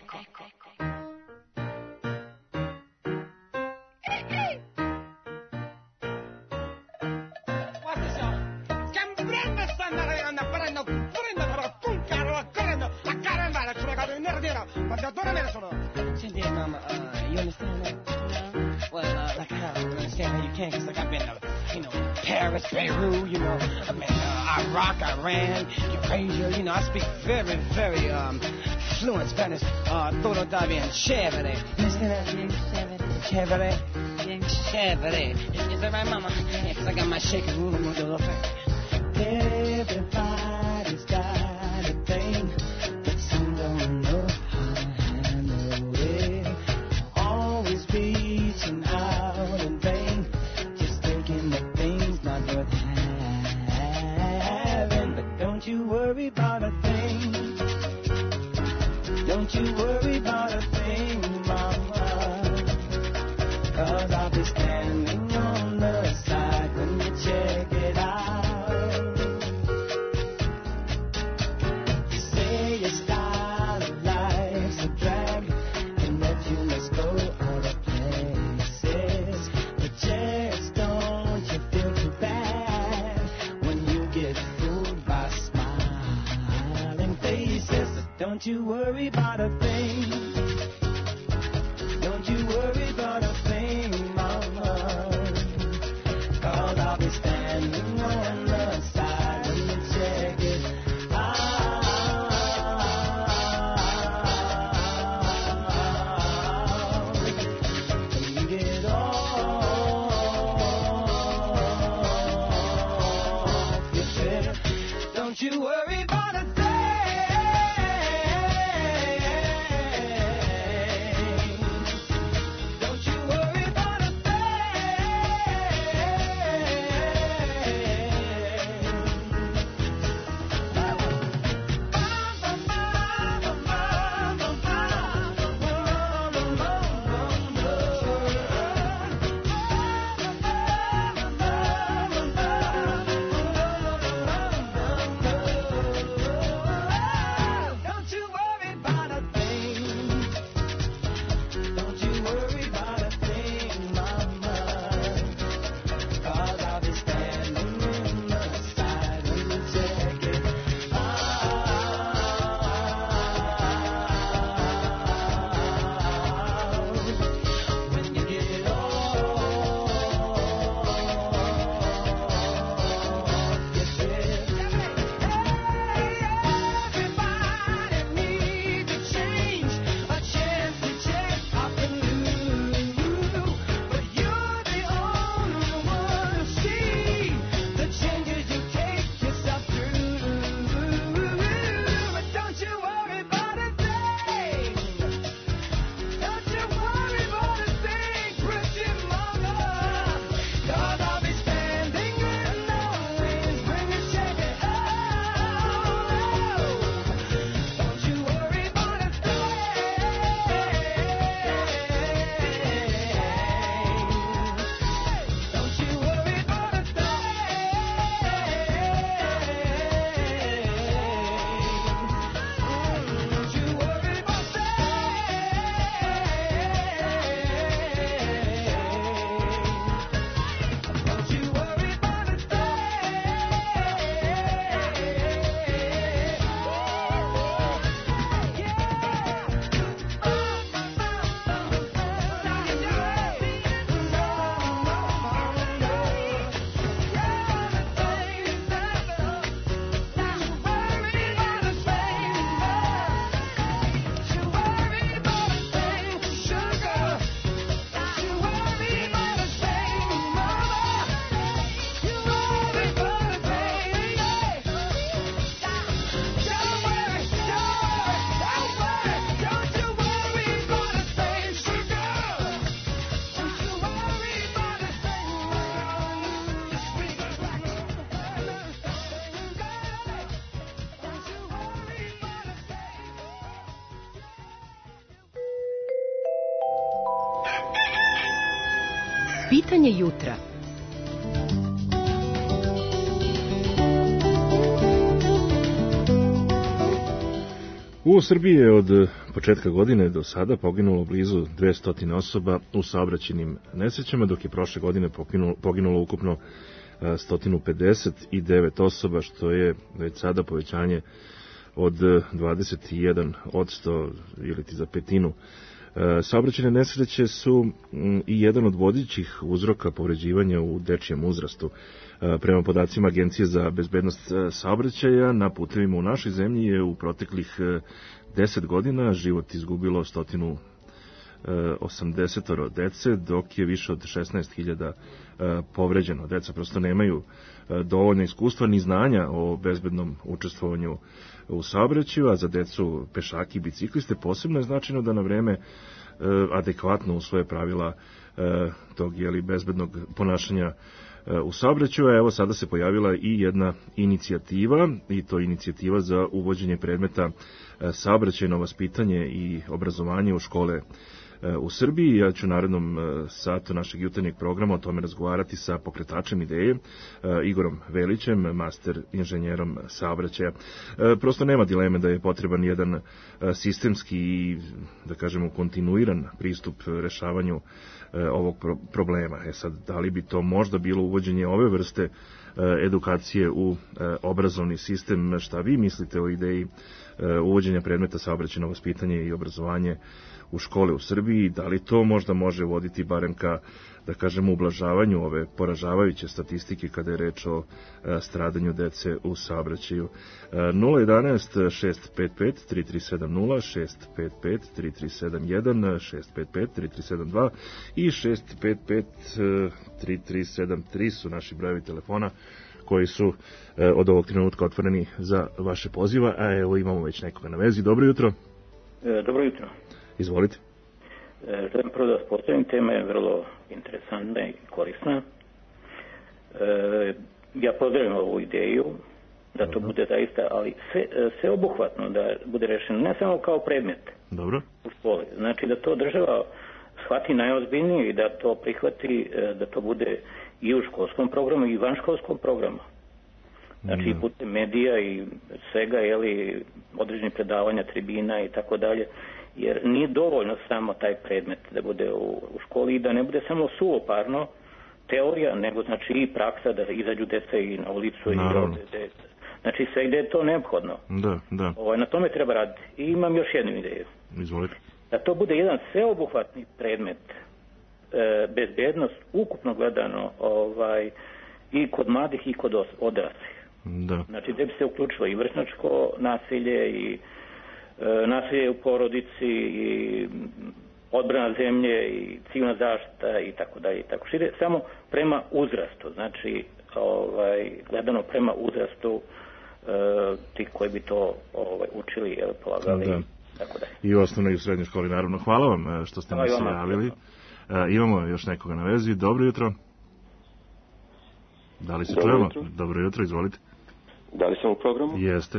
Senti, mama, uh, you understand that? Well, uh, like I don't understand how you can, because like I've been to, you know, Paris, Beirut, you know, I mean, uh, Iraq, Iran, Eurasia, you know, I speak very, very um, fluent Spanish. Uh, todo está bien chévere. You understand that? Bien chévere. Bien chévere. Is, is that right, mama? Yeah, because I got my shaker ruler with a little thing. Everybody's got a thing, but some don't know how to handle it. Always reaching out in vain, just thinking that things not worth having. But don't you worry about a thing. Don't you worry about a thing, mama. 'Cause I'll be standing on the side when you check it out. Don't you worry about a thing. Don't you worry about a thing, mama. 'Cause I'll be standing on the side when you check it out. When you get all Pitanje jutra. U Srbiji je od početka godine do sada poginulo blizu dvesta osoba u saobraćajnim nesrećama, dok je prošle godine poginulo, poginulo ukupno sto pedeset devet osoba, što je već sada povećanje od dvadeset jedan odsto ili ti za petinu. Saobraćajne nesreće su i jedan od vodećih uzroka povređivanja u dečijem uzrastu. Prema podacima Agencije za bezbednost saobraćaja, na putevima u našoj zemlji je u proteklih deset godina život izgubilo sto osamdeset dece, dok je više od šesnaest hiljada povređeno. Deca prosto nemaju dovoljno iskustva ni znanja o bezbednom učestvovanju u saobraćaju, a za decu, pešake i bicikliste posebno je značajno da na vreme adekvatno usvoje pravila tog jeli, bezbednog ponašanja u saobraćaju. Evo sada se pojavila i jedna inicijativa, i to inicijativa za uvođenje predmeta saobraćajno vaspitanje i obrazovanje u škole u Srbiji. Ja ću u narednom satu našeg jutarnjeg programa o tome razgovarati sa pokretačem ideje, Igorom Velićem, master inženjerom saobraćaja. Prosto nema dileme da je potreban jedan sistemski i, da kažemo, kontinuiran pristup rešavanju ovog problema. E sad, da li bi to možda bilo uvođenje ove vrste edukacije u obrazovni sistem? Šta vi mislite o ideji uvođenja predmeta saobraćajno vaspitanje i obrazovanje u škole u Srbiji? Da li to možda može voditi barem ka, da kažemo, ublažavanju ove poražavajuće statistike kada je reč o stradanju dece u saobraćaju? nula jedanaest šest pet pet tri tri sedam nula, šest pet pet tri tri sedam jedan, šest pet pet tri tri sedam dva i šest pet pet tri tri sedam tri su naši brojevi telefona koji su od ovog trenutka otvoreni za vaše poziva. A evo imamo već nekoga na vezi. Dobro jutro. E, dobro jutro. Izvolite. E, želim prvo da vas postavim, tema je vrlo interesantna i korisna. E, ja pozdravim ovu ideju, da to bude zaista, ali sve, sve obuhvatno, da bude rešeno, ne samo kao predmet. Dobro. U školi. Znači da to država shvati najozbiljnije i da to prihvati, da to bude i u školskom programu i van školskom programu. Znači i putem medija i svega, jeli, određenih predavanja, tribina i tako dalje, jer nije dovoljno samo taj predmet da bude u, u školi i da ne bude samo suvoparno teorija, nego znači i praksa, da izađu deca i na ulicu i rode deca. Znači sve gde je to neophodno. Da, da. Ovaj, na tome treba raditi. I imam još jednu ideju. Izvolite. Da to bude jedan sveobuhvatni predmet, e, bezbednost, ukupno gledano, ovaj, i kod mladih i kod odraslih. Da. Znači gde bi se uključilo i vršnjačko nasilje i e, nasilje u porodici i odbrana zemlje i civilna zaštita i tako dalje i tako šire, samo prema uzrastu, znači ovaj, gledano prema uzrastu e, ti koji bi to ovaj, učili, jel, polagali. Da. Tako da. I u osnovnoj i u srednjoj školi, naravno. Hvala vam što ste nam se javili. E, imamo još nekoga na vezi. Dobro jutro. Da li se Dobro čujemo? jutro. Dobro jutro, izvolite. Da li sam u programu? Jeste. E,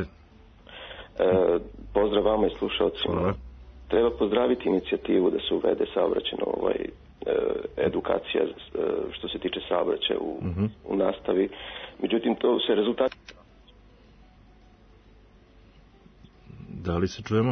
pozdrav vama i slušalcima. Hvala. Treba pozdraviti inicijativu da se uvede saobraćajno ovaj, e, edukacija e, što se tiče saobraćaja u, uh-huh. u nastavi. Međutim, to se rezultati... Da li se čujemo?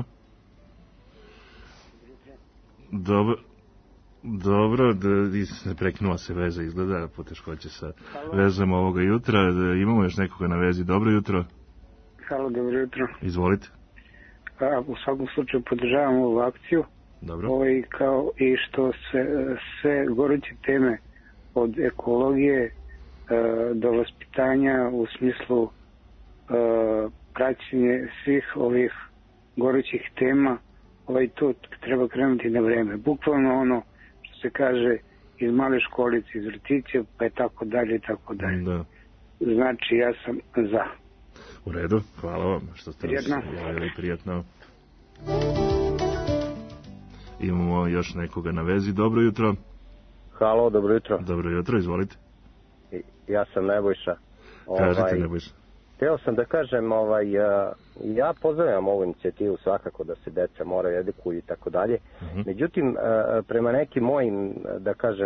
Dobro. Dobro, da prekinula se veza, izgleda poteškoće sa vezom ovoga jutra. Da imamo još nekoga na vezi. Dobro jutro. Halo, dobro jutro. Izvolite. A, u svakom slučaju podržavam ovu akciju. Dobro. Ovaj, kao i što se sve goruće teme od ekologije e, do vaspitanja u smislu e, praćenje svih ovih gorućih tema, ovaj, to treba krenuti na vreme. Bukvalno ono što se kaže iz male školice, iz vrtića, pa je tako dalje i tako dalje. Da. Znači, ja sam za. U redu, hvala vam što ste Prijetno. nas javili, prijetno. Imamo još nekoga na vezi. Dobro jutro. Halo, dobro jutro. Dobro jutro, izvolite. Ja sam Nebojša. Kažete, ovaj, Nebojša. Hteo sam da kažem, ovaj, ja pozdravljam ovu inicijativu svakako da se deca moraju edukuju i tako dalje. Međutim, prema nekim mojim, da kažem,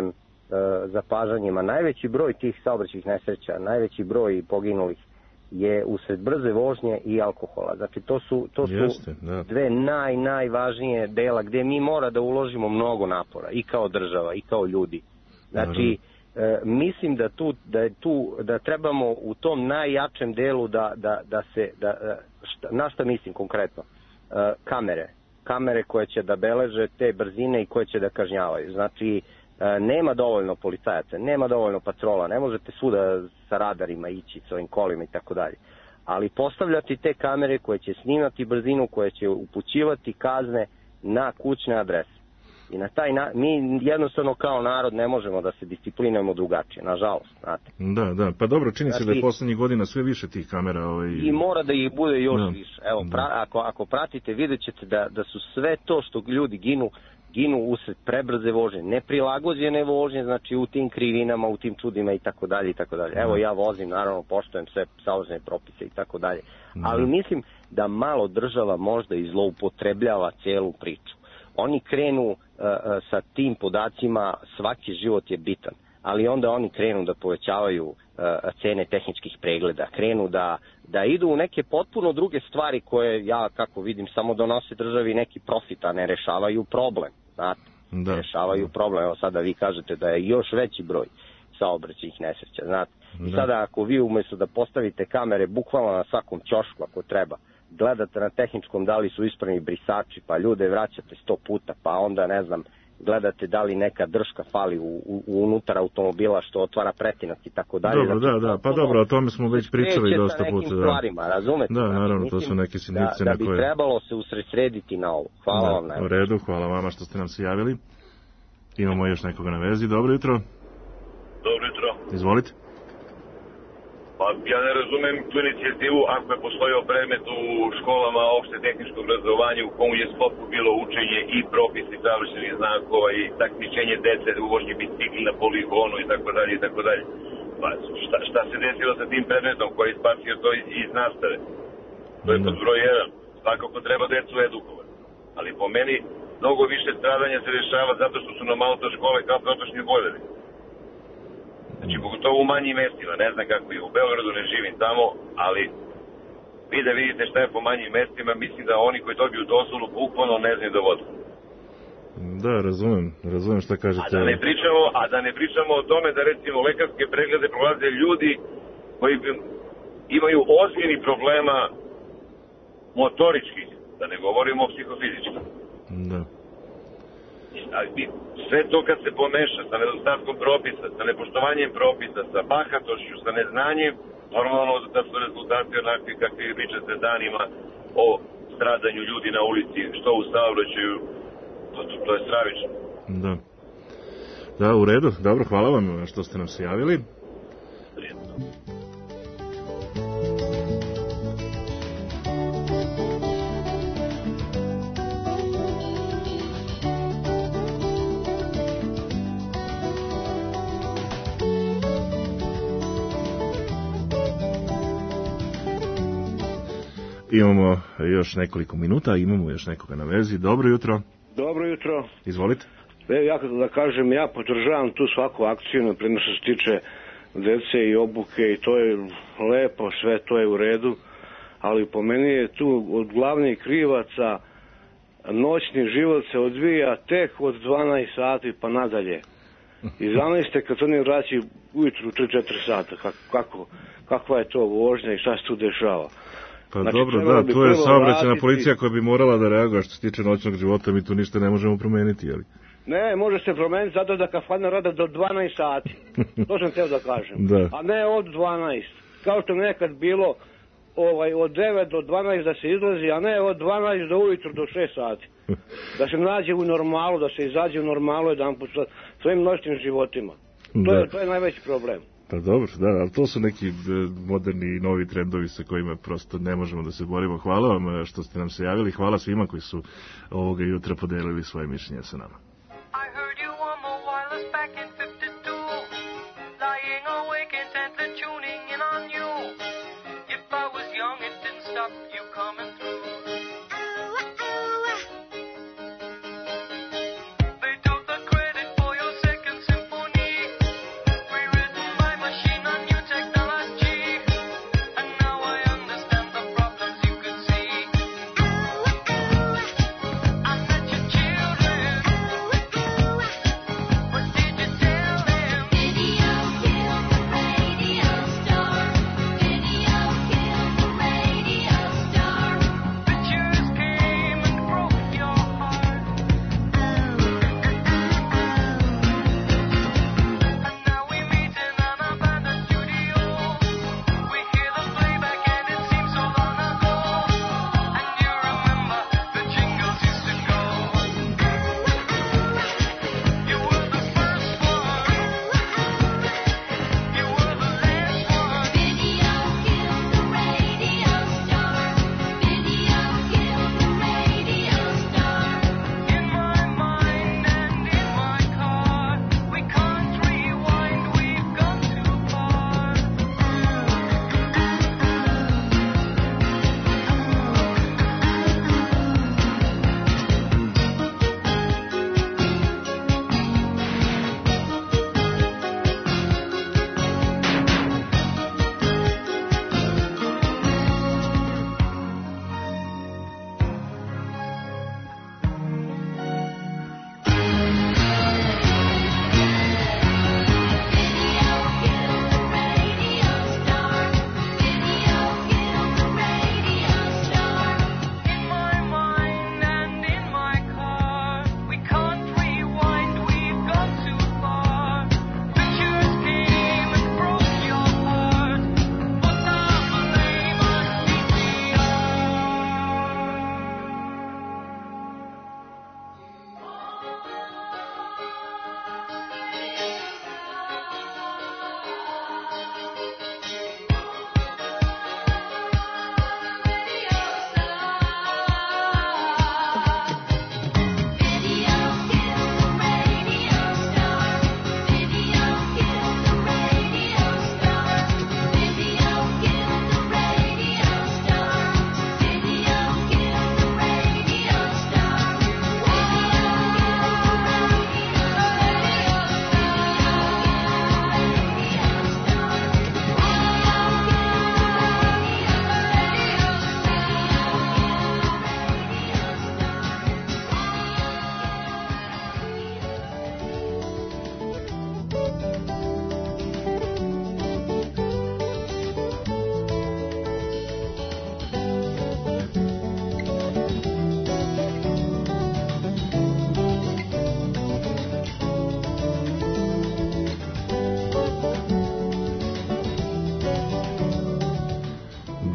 zapažanjima. Najveći broj tih saobraćajnih nesreća, najveći broj poginulih je usred brze vožnje i alkohola. Znači to su, to su Jeste, da. dve naj, najvažnije dela gdje mi mora da uložimo mnogo napora i kao država i kao ljudi. Znači e, mislim da tu, da je tu, da trebamo u tom najjačem delu da, da, da se, da, šta, na šta mislim konkretno? E, kamere. Kamere koje će da beleže te brzine i koje će da kažnjavaju. Znači nema dovoljno policajaca, nema dovoljno patrola, ne možete svuda sa radarima ići, s ovim kolima i tako dalje. Ali postavljati te kamere koje će snimati brzinu, koje će upućivati kazne na kućne adrese. I na taj na... mi jednostavno kao narod ne možemo da se disciplinujemo drugačije, nažalost, znate. Da, da, pa dobro, čini Znači, se da je poslednjih godina sve više tih kamera. Ovaj... I mora da ih bude još da. više. Evo, pra, ako, ako pratite, vidjet ćete da, da su sve to što ljudi ginu, ginu usred prebrze vožnje, neprilagođene vožnje, znači u tim krivinama, u tim čudima i tako dalje i tako dalje. Evo, ja vozim, naravno, poštujem sve saobraćajne propise i tako dalje. Ali mislim da malo država možda i zloupotrebljava cijelu priču. Oni krenu uh, sa tim podacima, svaki život je bitan, ali onda oni krenu da povećavaju uh, cene tehničkih pregleda, krenu da, da idu u neke potpuno druge stvari koje, ja kako vidim, samo donose državi neki profit, a ne rešavaju problem, znate, da. rešavaju problem. Evo sada vi kažete da je još veći broj saobraćajnih nesreća, znate. I Da. sada ako vi umjesto da postavite kamere bukvalno na svakom ćošku ako treba, gledate na tehničkom da li su ispravni brisači, pa ljude vraćate sto puta, pa onda ne znam, gledate da li neka držka fali u, u, unutar automobila što otvara pretinac i tako dalje. Dobro, da, da, pa dobro, o tome smo već pričali dosta puta. Nekim Da. stvarima, razumete? Da, Znači, naravno, to mislim su neke sitnice da, na da bi koje... trebalo se usredsrediti na ovo. Hvala Da, vam. u najlepše. redu, hvala vama što ste nam se javili. Imamo još nekoga na vezi. Dobro jutro. Dobro jutro. Izvolite. Pa ja ne razumem tu inicijativu ako je postojao predmet u školama opšte tehničko obrazovanje u komu je sklopu bilo učenje i propisi savršenih znakova i takmičenje dece u vožnji bicikli na poligonu i tako dalje i tako dalje. Pa šta, šta se desilo sa tim predmetom koji je spasio to iz, iz nastave? To je pod broj jedan. Svakako treba decu edukovati. Ali po meni mnogo više stradanja se rešava zato što su nam autoškole kao protočni bojleri. Znači, pogotovo u manjim mestima, ne znam kako je, u Beogradu ne živim tamo, ali vi da vidite šta je po manjim mestima, mislim da oni koji dobiju dozvolu bukvalno ne znaju da vodu. Da, razumem, razumem šta kažete. A da ne pričamo, a da ne pričamo o tome da recimo lekarske preglede prolaze ljudi koji imaju ozbiljnih problema motoričkih, da ne govorimo o psihofizičkim. Da. Ali sve to kad se pomeša sa nedostatkom propisa, sa nepoštovanjem propisa, sa bahatošću, sa neznanjem, normalno da su rezultati onakvi kakvi pričate danima o stradanju ljudi na ulici, što u saobraćaju, to, to, to je stravično. Da. Da, u redu. Dobro, hvala vam što ste nam se javili. Imamo još nekoliko minuta, imamo još nekoga na vezi. Dobro jutro. Dobro jutro. Izvolite. E, ja kada da kažem, ja podržavam tu svaku akciju, na primjer što se tiče dece i obuke i to je lepo, sve to je u redu, ali po meni je tu od glavnih krivaca noćni život se odvija tek od dvanaest sati pa nadalje. I zamislite kad oni vraćaju ujutru u tri četiri sata, kako, kako, kakva je to vožnja i šta se tu dešava. Pa Znači, dobro, trebalo da, bi to je prvo saobraćajna vratiti- policija koja bi morala da reaguje što se tiče noćnog života, mi tu ništa ne možemo promeniti, jeli? Ne, može se promeniti zato da kafana rada do dvanaest sati. To sam htio da kažem. Da. A ne od dvanaest. Kao što nekad bilo ovaj, od devet do dvanaest da se izlazi, a ne od dvanaest do ujutru do šest sati. Da se nađe u normalu, da se izađe u normalu jedan put sa svojim noćnim životima. To, Da. je, to je najveći problem. Pa dobro, da, ali to su neki e, moderni i novi trendovi sa kojima prosto ne možemo da se borimo. Hvala vam e, što ste nam se javili, hvala svima koji su ovoga jutra podelili svoje mišljenje sa nama. Lying awake intently tuning in on you. If I was young, it didn't stop you coming through. They took the credit for your second symphony.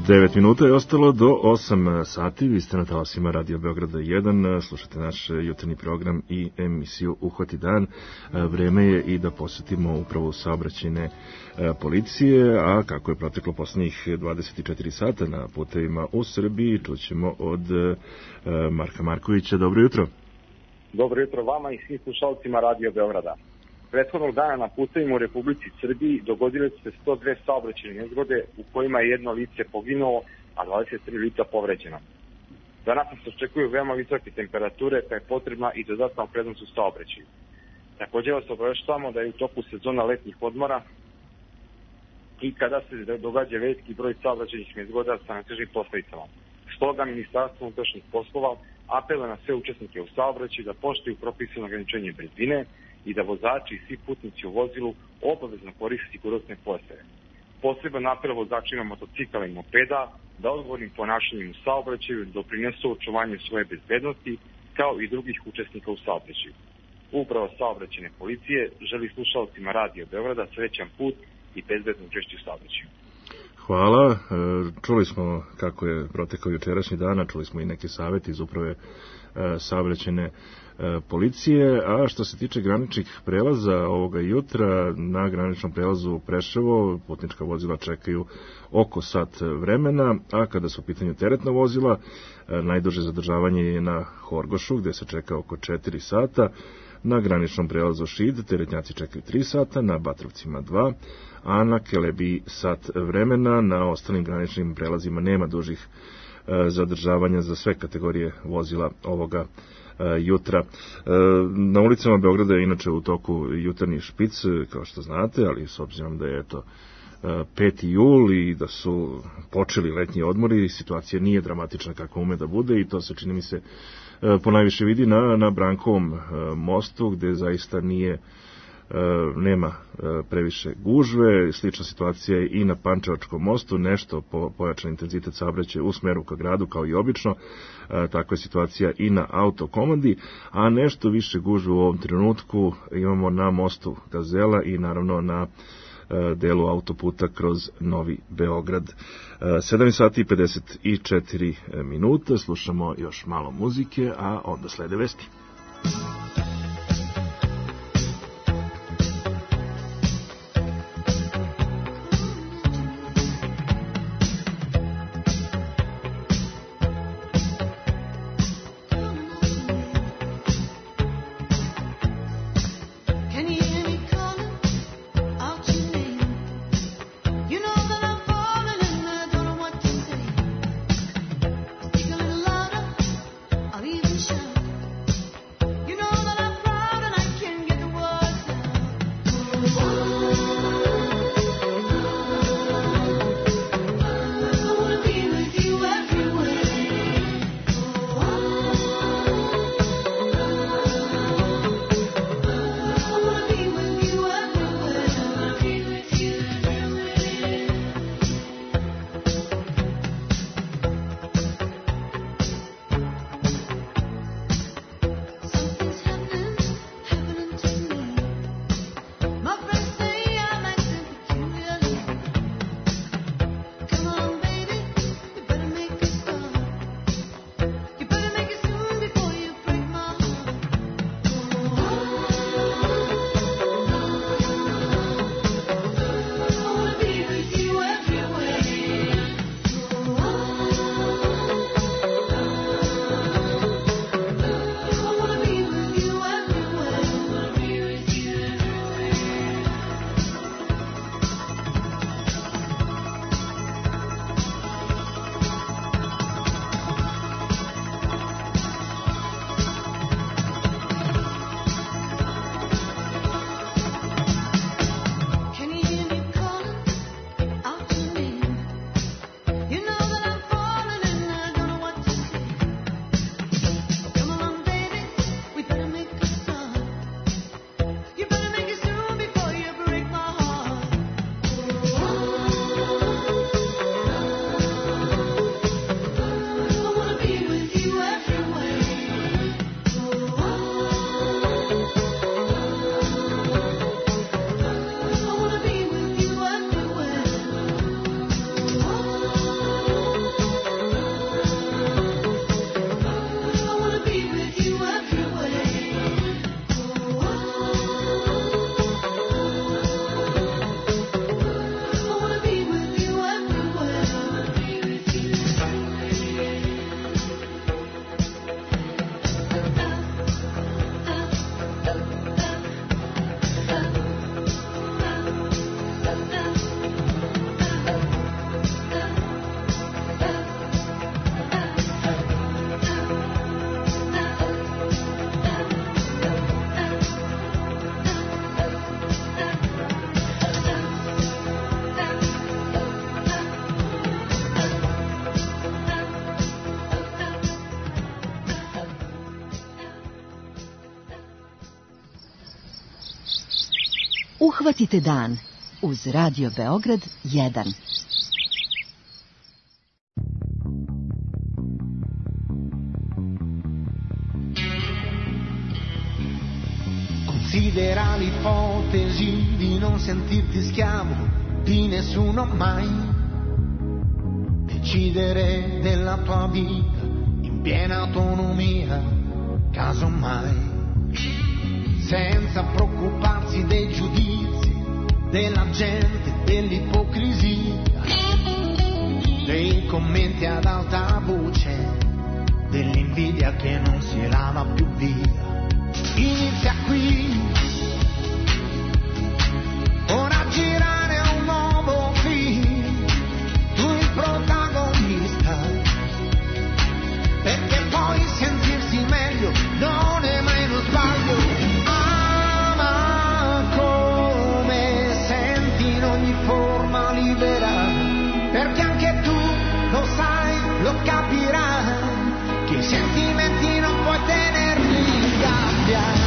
devet minuta je ostalo do osam sati, vi ste na talasima Radio Beograda jedan, slušate naš jutarnji program i emisiju Uhvati dan. Vreme je i da posjetimo upravo saobraćajne policije, a kako je proteklo poslednjih dvadeset četiri sata na putevima u Srbiji, čućemo od Marka Markovića. Dobro jutro. Dobro jutro vama i svim slušalcima Radio Beograda. Prethodnog dana na putevima u Republici Srbiji dogodile su se sto dve saobraćajne nezgode u kojima je jedno lice poginulo, a dvadeset tri lica povređeno. Danas nas očekuju veoma visoke temperature, pa je potrebna i dodatna opreznost u saobraćaju. Također vas obaveštavamo da je u toku sezona letnjih odmora i kada se događa veliki broj saobraćajnih nezgoda sa najtežim posledicama. Stoga Ministarstvo unutrašnjih poslova apeluje na sve učesnike u saobraćaju da poštuju propisano ograničenje brzine i da vozači i svi putnici u vozilu obavezno koriste sigurnosne pojaseve. Poseban apel vozačima motocikala i mopeda da odgovornim ponašanjem u saobraćaju doprinesu očuvanju svoje bezbednosti kao i drugih učesnika u saobraćaju. Upravo saobraćajne policije želi slušalcima Radio Beograda srećan put i bezbedno učešće u saobraćaju. Hvala. Čuli smo kako je protekao jučerašnji dan, a čuli smo i neke savete iz uprave saobraćajne policije, a što se tiče graničnih prelaza ovoga jutra, na graničnom prelazu u Preševo putnička vozila čekaju oko sat vremena, a kada su u pitanju teretna vozila, najduže zadržavanje je na Horgošu, gde se čeka oko četiri sata, na graničnom prelazu Šid teretnjaci čekaju tri sata, na Batrovcima dva, a na Kelebiji sat vremena. Na ostalim graničnim prelazima nema dužih zadržavanja za sve kategorije vozila ovoga jutra. Na ulicama Beograda je inače u toku jutarnji špic, kao što znate, ali s obzirom da je to peti jul i da su počeli letnji odmori, situacija nije dramatična kako ume da bude i to se čini mi se ponajviše vidi na, na Brankovom mostu, gde zaista nije nema previše gužve. Slična situacija je i na Pančevačkom mostu, nešto po, pojačan intenzitet saobraćaja u smeru ka gradu kao i obično. Takva je situacija i na autokomandi, a nešto više gužve u ovom trenutku imamo na mostu Gazela i naravno na delu autoputa kroz Novi Beograd. sedam sati i pedeset četiri minuta, slušamo još malo muzike, a onda slede vesti. Louder, or even shout. Uhvatite dan uz Radio Beograd jedan. Considera l'ipotesi di non sentirti schiavo di nessuno mai. Decidere della tua vita in piena autonomia, casomai. Senza preoccuparsi dei giudizi della gente, dell'ipocrisia, dei commenti ad alta voce, dell'invidia che non si lava più via. Inizia qui, ora a girare un nuovo film, tu il protagonista, perché poi sentirsi meglio non è mai uno sbaglio. Ama come senti in ogni forma libera, perché anche tu lo sai, lo capirai, che i sentimenti non puoi tenerli in gabbia.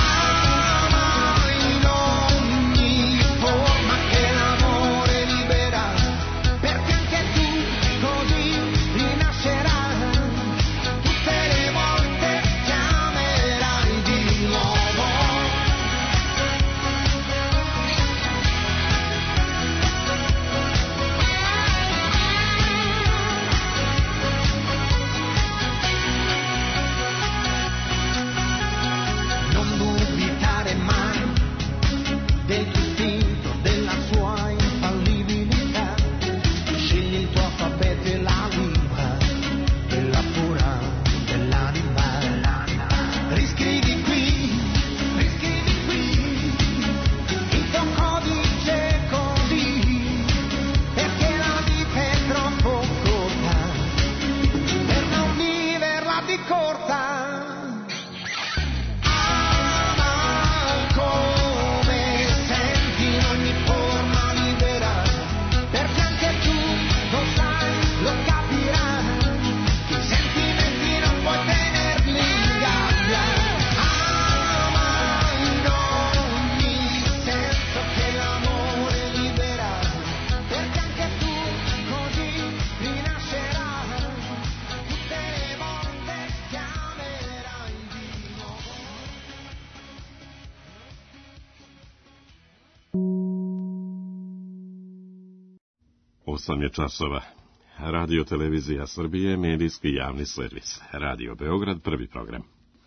osam je časova. Radio Televizija Srbije, medijski javni servis. Radio Beograd, prvi program.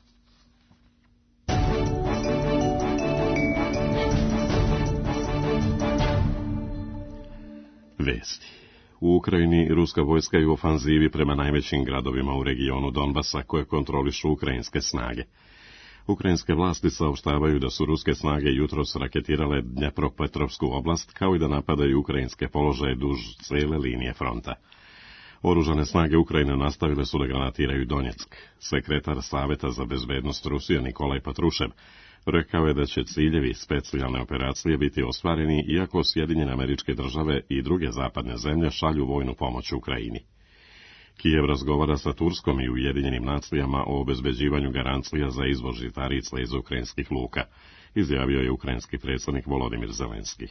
Vesti. U Ukrajini ruska vojska je u ofanzivi prema najvećim gradovima u regionu Donbasa koje kontrolišu ukrajinske snage. Ukrajinske vlasti saopštavaju da su ruske snage jutros raketirale Dnjepropetrovsku oblast, kao i da napadaju ukrajinske položaje duž cele linije fronta. Oružane snage Ukrajine nastavile su da granatiraju Donjeck. Sekretar Saveta za bezbednost Rusije Nikolaj Patrušev rekao je da će ciljevi specijalne operacije biti ostvareni iako Sjedinjene Američke Države i druge zapadne zemlje šalju vojnu pomoć Ukrajini. Kijev razgovara sa Turskom i Ujedinjenim nacijama o obezbeđivanju garancija za izvoz žitarica iz ukrajinskih luka, izjavio je ukrajinski predsjednik Volodimir Zelenski.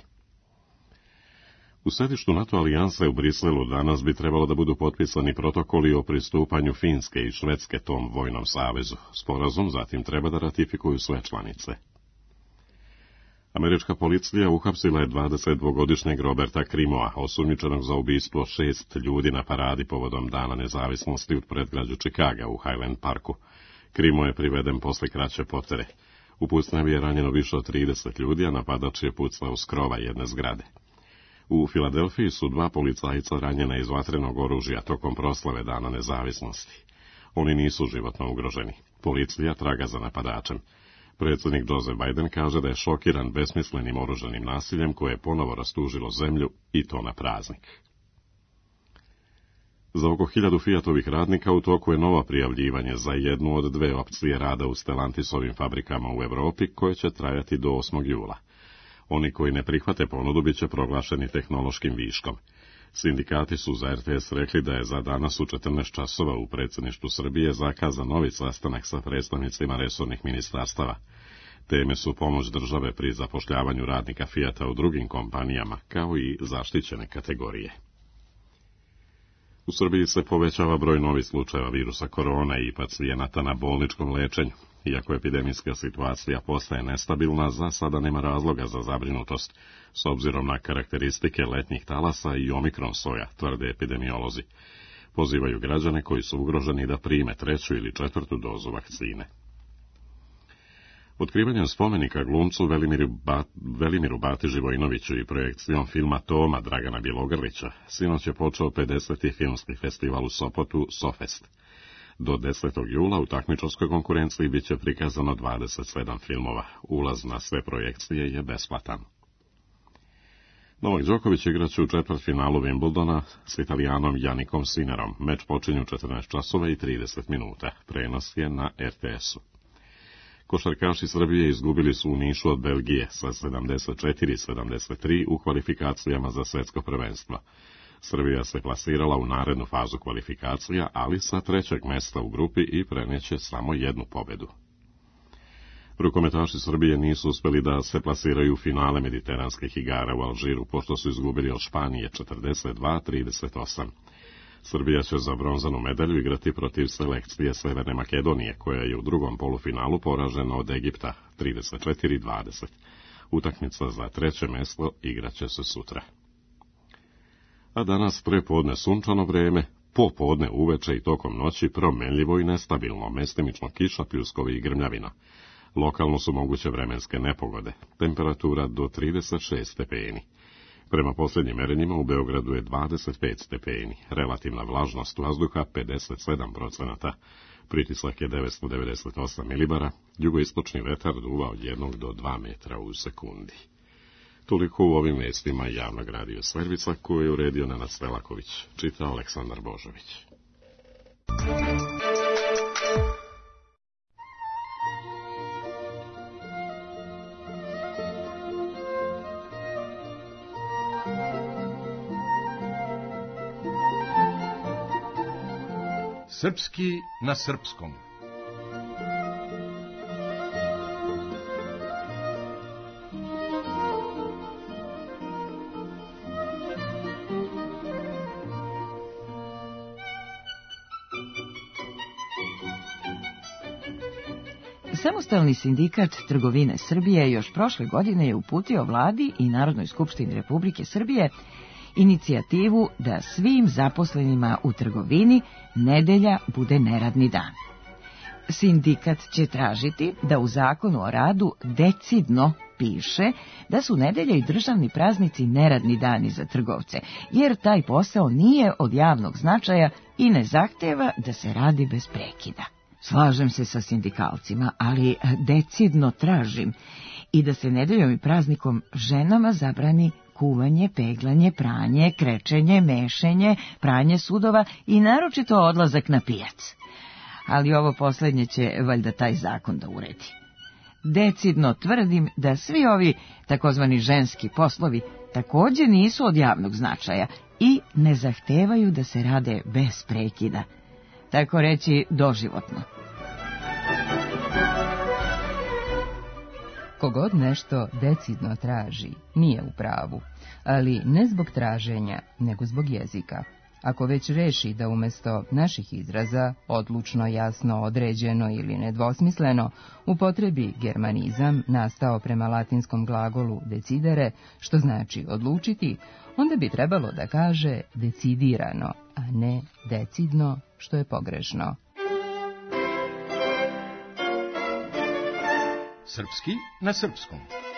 U sedištu NATO alijanse u Briselu danas bi trebalo da budu potpisani protokoli o pristupanju Finske i Švedske tom vojnom savezu. Sporazum zatim treba da ratifikuju sve članice. Američka policija uhapsila je dvadesetdvogodišnjeg Roberta Krimoa, osumnjičenog za ubistvo šest ljudi na paradi povodom Dana nezavisnosti u predgrađu Čikaga u Highland Parku. Krimo je priveden posle kraće potere. U pucnjavi je ranjeno više od trideset ljudi, a napadač je pucao s krova jedne zgrade. U Filadelfiji su dva policajca ranjena iz vatrenog oružja tokom proslave Dana nezavisnosti. Oni nisu životno ugroženi. Policija traga za napadačem. Predsjednik Joseph Biden kaže da je šokiran besmislenim oružanim nasiljem koje je ponovo rastužilo zemlju i to na praznik. Za oko hiljadu Fiatovih radnika u toku je novo prijavljivanje za jednu od dve opcije rada u Stellantisovim fabrikama u Evropi koje će trajati do osmog jula. Oni koji ne prihvate ponudu bit će proglašeni tehnološkim viškom. Sindikati su za R T S rekli da je za danas u četrnaest časova u predsjedništvu Srbije zakazan novi sastanak sa predstavnicima resornih ministarstava. Teme su pomoć države pri zapošljavanju radnika Fijata u drugim kompanijama, kao i zaštićene kategorije. U Srbiji se povećava broj novih slučajeva virusa korona i pacijenata na bolničkom lečenju. Iako epidemijska situacija postaje nestabilna, za sada nema razloga za zabrinutost, s obzirom na karakteristike letnjih talasa i omikron soja, tvrde epidemiolozi. Pozivaju građane koji su ugroženi da prime treću ili četvrtu dozu vakcine. Otkrivanjem spomenika glumcu Velimiru, ba... Velimiru Bati Živojinoviću i projekcijom filma Toma Dragana Bjelogrlića, sinoć je počeo pedeseti filmski festival u Sopotu, Sofest. Do desetog jula u takmičarskoj konkurenciji bit će prikazano dvadeset sedam filmova. Ulaz na sve projekcije je besplatan. Novak Đoković igraće u četvrtfinalu Wimbledona s Italijanom Janikom Sinerom. Meč počinje u četrnaest časova i trideset minuta. Prenos je na er te esu. Košarkaši Srbije izgubili su u Nišu od Belgije sa sedamdeset četiri sedamdeset tri u kvalifikacijama za svetsko prvenstvo. Srbija se plasirala u narednu fazu kvalifikacija, ali sa trećeg mesta u grupi i preneće samo jednu pobedu. Rukometaši Srbije nisu uspeli da se plasiraju u finale mediteranskih igara u Alžiru, pošto su izgubili od Španije četrdeset dva trideset osam. Srbija će za bronzanu medalju igrati protiv selekcije Severne Makedonije, koja je u drugom polufinalu poražena od Egipta trideset četiri dvadeset. Utakmica za treće mesto igraće se sutra. A danas prepodne sunčano vreme, popodne uveče i tokom noći promenljivo i nestabilno, mestimično kiša, pljuskovi i grmljavina. Lokalno su moguće vremenske nepogode, temperatura do trideset šest stepeni. Prema posljednjim merenjima u Beogradu je dvadeset pet stepeni, relativna vlažnost vazduha pedeset sedam procenata, pritisak je devetsto devedeset osam milibara, jugoistočni vetar duva od jednog do dva metra u sekundi. Toliko u ovim vestima javnog radio servisa koje je uredio Nenad Stelaković, čita Aleksandar Božović. Srpski na srpskom. Samostalni sindikat trgovine Srbije još prošle godine je uputio vladi i Narodnoj skupštini Republike Srbije inicijativu da svim zaposlenima u trgovini nedelja bude neradni dan. Sindikat će tražiti da u Zakonu o radu decidno piše da su nedelja i državni praznici neradni dani za trgovce, jer taj posao nije od javnog značaja i ne zahteva da se radi bez prekida. Slažem se sa sindikalcima, ali decidno tražim i da se nedeljom i praznikom ženama zabrani kuvanje, peglanje, pranje, krečenje, mešenje, pranje sudova i naročito odlazak na pijac. Ali ovo posljednje će valjda taj zakon da uredi. Decidno tvrdim da svi ovi takozvani ženski poslovi također nisu od javnog značaja i ne zahtevaju da se rade bez prekida. Tako reći doživotno. Kogod nešto decidno traži, nije u pravu, ali ne zbog traženja, nego zbog jezika. Ako već reši da umjesto naših izraza, odlučno, jasno, određeno ili nedvosmisleno, upotrebi germanizam nastao prema latinskom glagolu decidere, što znači odlučiti, onda bi trebalo da kaže decidirano, a ne decidno, što je pogrešno. Srpski na srpskom.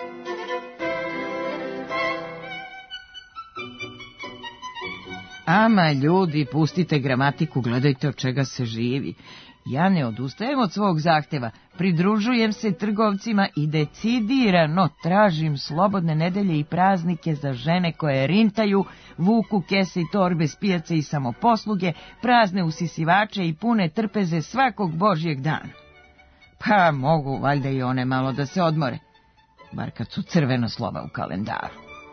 Ama ljudi, pustite gramatiku, gledajte od čega se živi. Ja ne odustajem od svog zahteva, pridružujem se trgovcima i decidirano tražim slobodne nedelje i praznike za žene koje rintaju, vuku kese i torbe s pijace i samoposluge, prazne usisivače i pune trpeze svakog božjeg dana. Pa mogu valjda i one malo da se odmore, bar kad su crvena slova u kalendaru.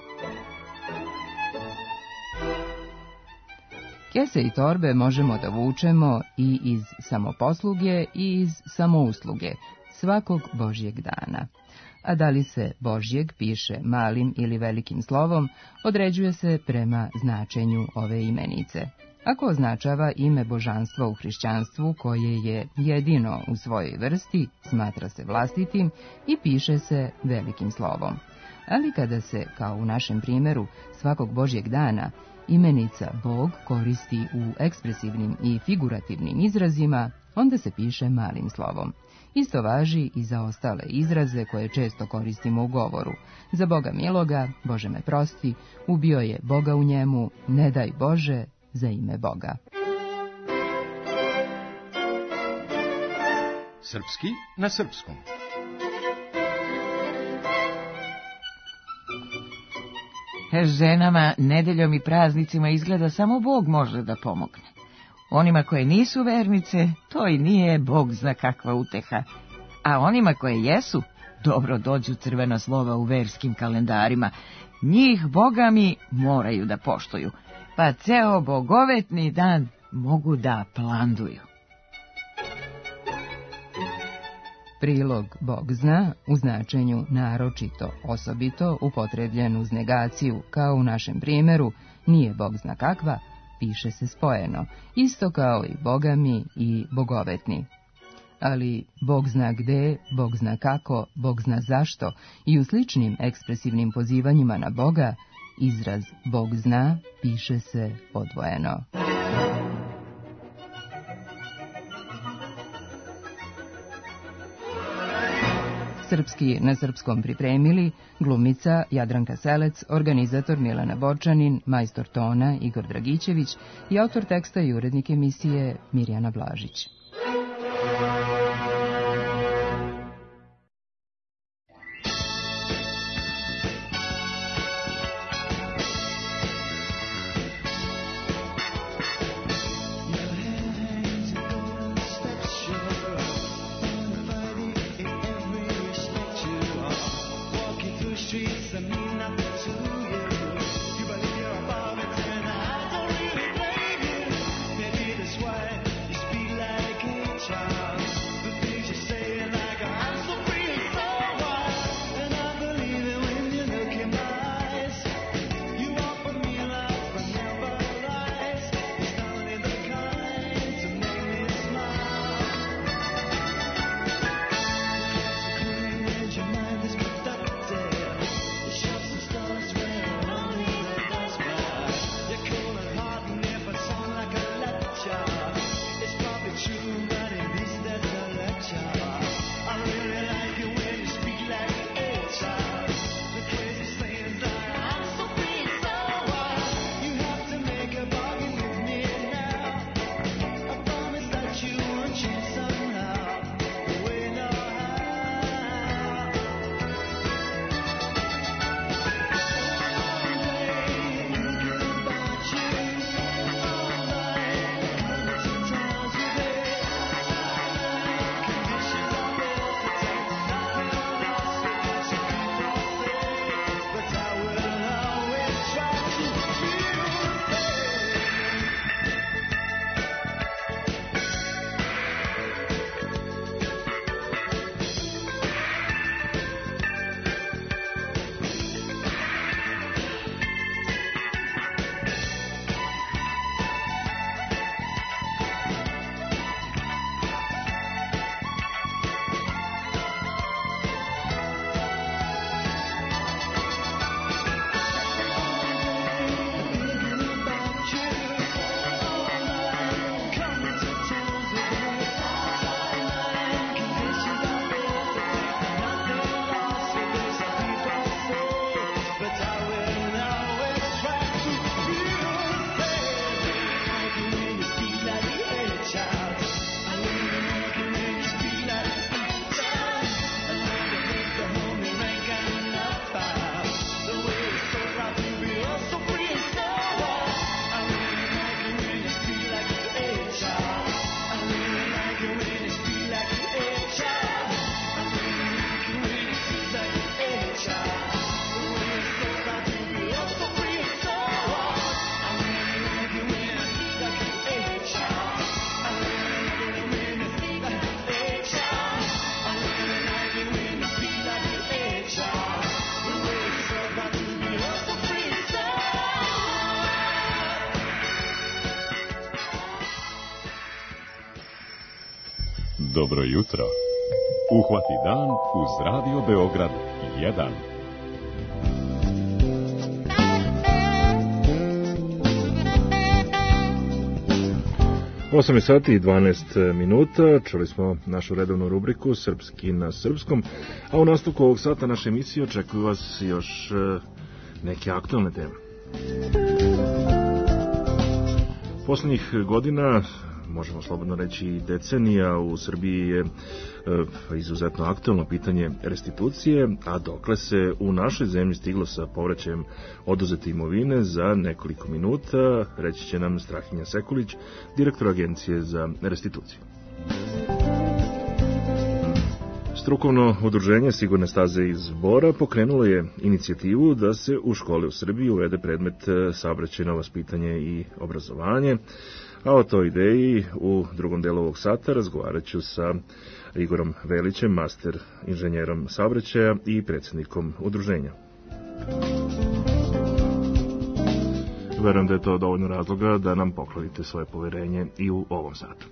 Kese i torbe možemo da vučemo i iz samoposluge i iz samousluge, svakog božjeg dana. a da li se Božjeg piše malim ili velikim slovom, određuje se prema značenju ove imenice. Ako označava ime božanstva u hrišćanstvu koje je jedino u svojoj vrsti, smatra se vlastitim i piše se velikim slovom. Ali kada se, kao u našem primjeru, svakog Božjeg dana, imenica Bog koristi u ekspresivnim i figurativnim izrazima, onda se piše malim slovom. Isto važi i za ostale izraze koje često koristimo u govoru. Za Boga miloga, Bože me prosti, ubio je Boga u njemu, ne daj Bože, za ime Boga. Srpski na srpskom. Ženama, nedeljom i praznicima izgleda samo Bog može da pomogne. Onima koje nisu vernice, to i nije Bog zna kakva uteha. A onima koje jesu, dobro dođu crvena slova u verskim kalendarima. Njih, Boga mi, moraju da poštuju, pa ceo bogovetni dan mogu da planduju. Prilog Bog zna u značenju naročito, osobito, upotrebljen uz negaciju, kao u našem primjeru, nije Bog zna kakva, piše se spojeno, isto kao i Boga mi i bogovetni. Ali Bog zna gde, Bog zna kako, Bog zna zašto i u sličnim ekspresivnim pozivanjima na Boga, izraz Bog zna piše se odvojeno. Srpski na srpskom pripremili glumica Jadranka Selec, organizator Milana Borčanin, majstor tona Igor Dragićević i autor teksta i urednik emisije Mirjana Blažić. Like Dobro jutro. Uhvati dan uz Radio Beograd jedan. osam sati i dvanaest minuta, čuli smo našu redovnu rubriku Srpski na srpskom, a u nastavku ovog sata naše emisije očekuju vas još neke aktualne teme. Poslednjih godina, možemo slobodno reći i decenija, u Srbiji je e, izuzetno aktualno pitanje restitucije, a dokle se u našoj zemlji stiglo sa povraćajem oduzete imovine za nekoliko minuta, reći će nam Strahinja Sekulić, direktor Agencije za restituciju. Strukovno udruženje Sigurne staze iz Bora pokrenulo je inicijativu da se u škole u Srbiji uvede predmet saobraćajno vaspitanje i obrazovanje, a o toj ideji u drugom delu ovog sata razgovarat ću sa Igorom Velićem, master inženjerom saobraćaja i predsjednikom udruženja. Verujem da je to dovoljno razloga da nam poklonite svoje poverenje i u ovom satu.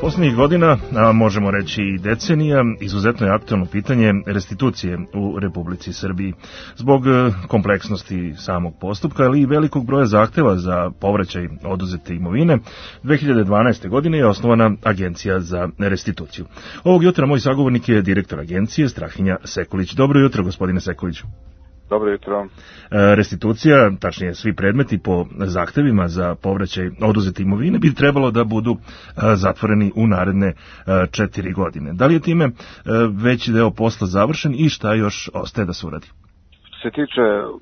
Poslednjih godina, a možemo reći i decenija, izuzetno je aktualno pitanje restitucije u Republici Srbiji. Zbog kompleksnosti samog postupka, ali i velikog broja zahteva za povraćaj oduzete imovine, dve hiljade dvanaeste. godine je osnovana Agencija za restituciju. Ovog jutra moj sagovornik je direktor agencije Strahinja Sekulić. Dobro jutro, gospodine Sekuliću. Dobro jutro. Restitucija, tačnije svi predmeti po zahtevima za povraćaj oduzete imovine bi trebalo da budu zatvoreni u naredne četiri godine. Da li je time veći deo posla završen i šta još ostaje da se uradi? Što se tiče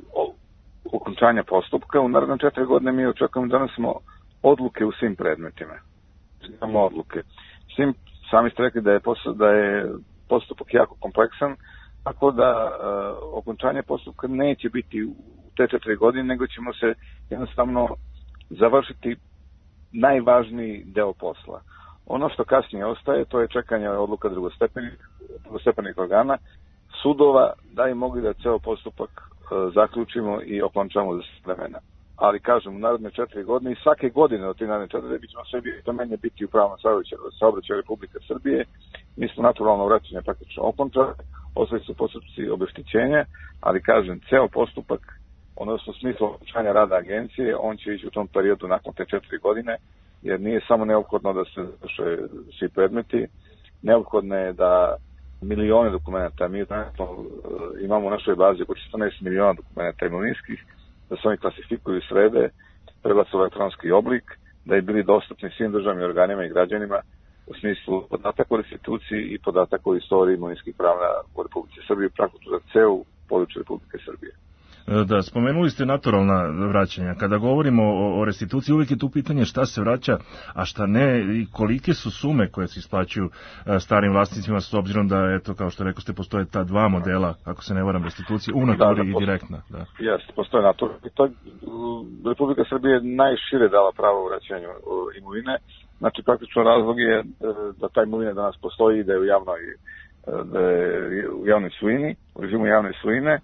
okončanja postupka, u naredne četiri godine mi očekujemo da donesemo odluke u svim predmetima. Imamo odluke. Svim, sami ste rekli da je, da je postupak jako kompleksan, tako da uh, okončanje postupka neće biti u te četiri godine, nego ćemo se jednostavno završiti najvažniji deo posla. Ono što kasnije ostaje, to je čekanje odluka drugostepenih, drugostepenih organa, sudova, da i mogli da ceo postupak uh, zaključimo i okončamo za vremena. Ali kažem, u naredne četiri godine i svake godine od tih naredne četiri bi ćemo sve to manje biti u pravnom saobraćaju Republike Srbije. Mi smo naturalno vraćanje praktično okončali, ostali su postupci obeštećenja, ali kažem, ceo postupak, odnosno smisla okončanja rada agencije, on će ići u tom periodu nakon te četiri godine, jer nije samo neophodno da se završe svi predmeti, neophodno je da milione dokumenta, mi imamo u našoj bazi oko četrnaest miliona dokumenta imovinskih, da se oni klasifikuju i srede, prebace u elektronski oblik, da je bili dostupni svim državnim organima i građanima u smislu podataka o restituciji i podataka o istoriji imovinskih prava u Republici Srbiji, praktično za ceo područje Republike Srbije. Da, spomenuli ste naturalna vraćanja. Kada govorimo o, o restituciji, uvijek je tu pitanje šta se vraća, a šta ne, i kolike su sume koje se isplaćuju starim vlasnicima, s obzirom da, eto, kao što rekao ste, postoje ta dva modela, ako se ne varam, restitucije, u naturi da, da, i direktna. Da. Jeste, postoje natura. I to, Republika Srbije je najšire dala pravo u vraćanju imovine. Znači, praktično razlog je da ta imovina danas postoji i da je u javnoj, da je u javnoj svojini, u režimu javne svojine,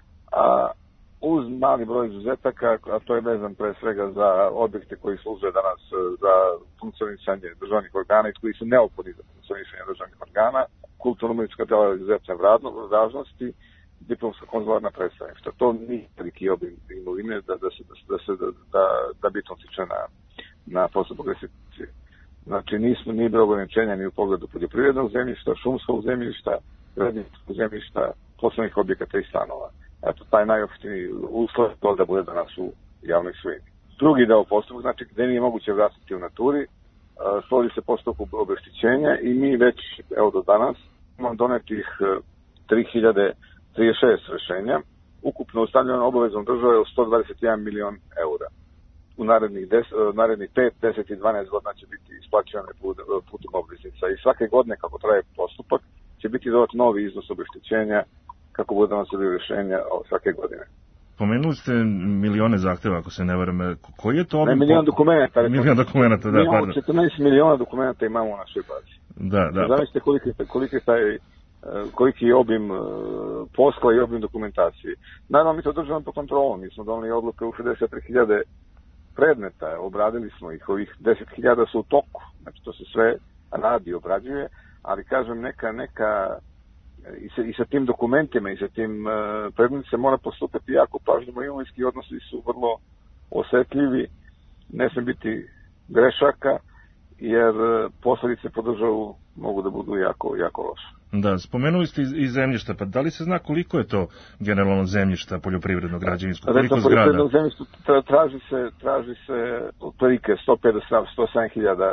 a uz mali broj izuzetaka, a to je vezan pre svega za objekte koji služe danas za funkcionisanje državnih organa i koji su neophodni za funkcionisanje državnih organa, kulturno-umetnička dela izuzetne važnosti, diplomska konzularna predstavništva. To nije veliki obim imovine da, da, se, da, se, da, da, da bitno utiče na, na postupak restitucije. Znači, nismo ni bilo ograničenja ni u pogledu poljoprivrednog zemljišta, šumskog zemljišta, građevinskog zemljišta, poslovnih objekata i stanova. Eto, taj najopštiniji uslov je to da bude danas u javnoj svojini. Drugi deo postupka, znači gde nije moguće vratiti u naturi, svodi se postupak obeštećenja i mi već, evo do danas, imamo donetih tri hiljade trideset šest rešenja, ukupno ustavljeno obavezom države od sto dvadeset jedan milion eura. U narednih, des, narednih pet, deset i dvanaest godina će biti isplaćivane putem obveznica i svake godine kako traje postupak će biti dodat novi iznos obeštećenja kako bude nosili rješenja svake godine. Pomenuli ste milione zahteva, ako se ne varam. Koji je to obim? Ne, milion dokumenta. Milion dokumenta, da, pardon. četrnaest miliona dokumenta imamo u našoj bazi. Da, da. Zamislite koliki, koliki, taj, koliki je obim posla i obim dokumentacije. Naravno, mi to držamo pod kontrolom. Mi smo doneli odluke u šezdeset tri hiljade predmeta, obradili smo ih, ovih deset hiljada su u toku. Znači, to se sve radi, obrađuje, ali kažem, neka, neka I sa, i sa tim dokumentima i sa tim uh, predmetima se mora postupati jako pažljivo. Imovinski odnosi su vrlo osetljivi, ne sme biti grešaka, jer uh, posledice po državu mogu da budu jako, jako loše. Da, spomenuli ste i zemljišta, pa da li se zna koliko je to generalno zemljišta poljoprivrednog, građevinskog, koliko zgrada? Poljoprivrednog zemljišta traži se, traži se otprilike sto pedeset do sto sedam hiljada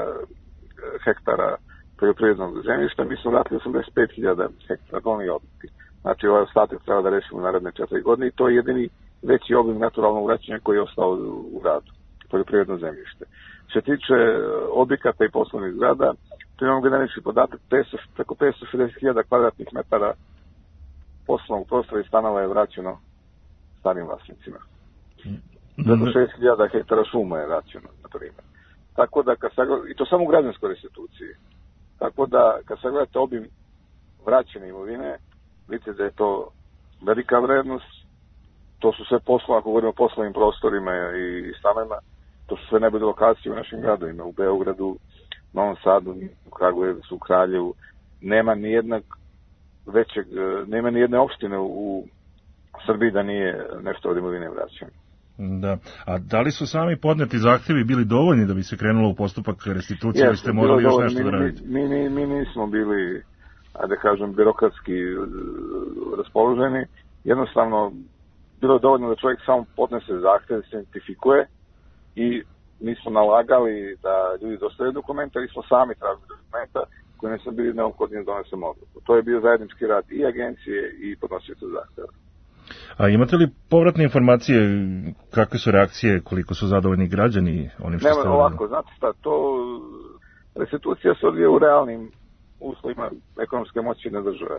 hektara poljoprivrednog zemljišta, mi smo vratili osamdeset pet hiljada hektara doneli odluke. Znači, ovaj ostatak treba da rešimo u naredne četiri godine i to je jedini veći obim naturalnog vraćanja koji je ostao u radu, poljoprivredno zemljište. Što se tiče objekata i poslovnih zgrada, tu imamo generalni podatak, preko petsto šezdeset hiljada kvadratnih metara poslovnog prostora i stanova je vraćeno starim vlasnicima. Preko šest hiljada hektara šuma je vraćeno, na primjer. Tako da, kad sagled... i to samo u građanskoj restituciji. Tako da, kad sagledate obim vraćene imovine, vidite da je to velika vrednost. To su sve posla, ako govorimo o poslovnim prostorima i stanovima, to su sve najbolje lokacije u našim gradovima, u Beogradu, Novom Sadu, u Kragujevcu, u Kraljevu. Nema ni jednog većeg, nema ni jedne opštine u Srbiji da nije nešto od imovine vraćeno. Da. A da li su sami podneti zahtjevi bili dovoljni da bi se krenulo u postupak restitucije, ili ste morali još nešto da radite? Mi, mi, mi nismo bili, da kažem, birokratski raspoloženi. Jednostavno, bilo je dovoljno da čovjek samo podnese zahtjev, se identifikuje i mi smo nalagali da ljudi dostaju dokumenta i smo sami tražili dokumenta koji ne su bili neophodni da donesemo odluku. To je bio zajednički rad i agencije i podnosioca zahtjeva. A imate li povratne informacije, kakve su reakcije, koliko su zadovoljni građani onim što ste... Nema ovako, znate šta, to restitucija se odvija u realnim uslovima ekonomske moći na države.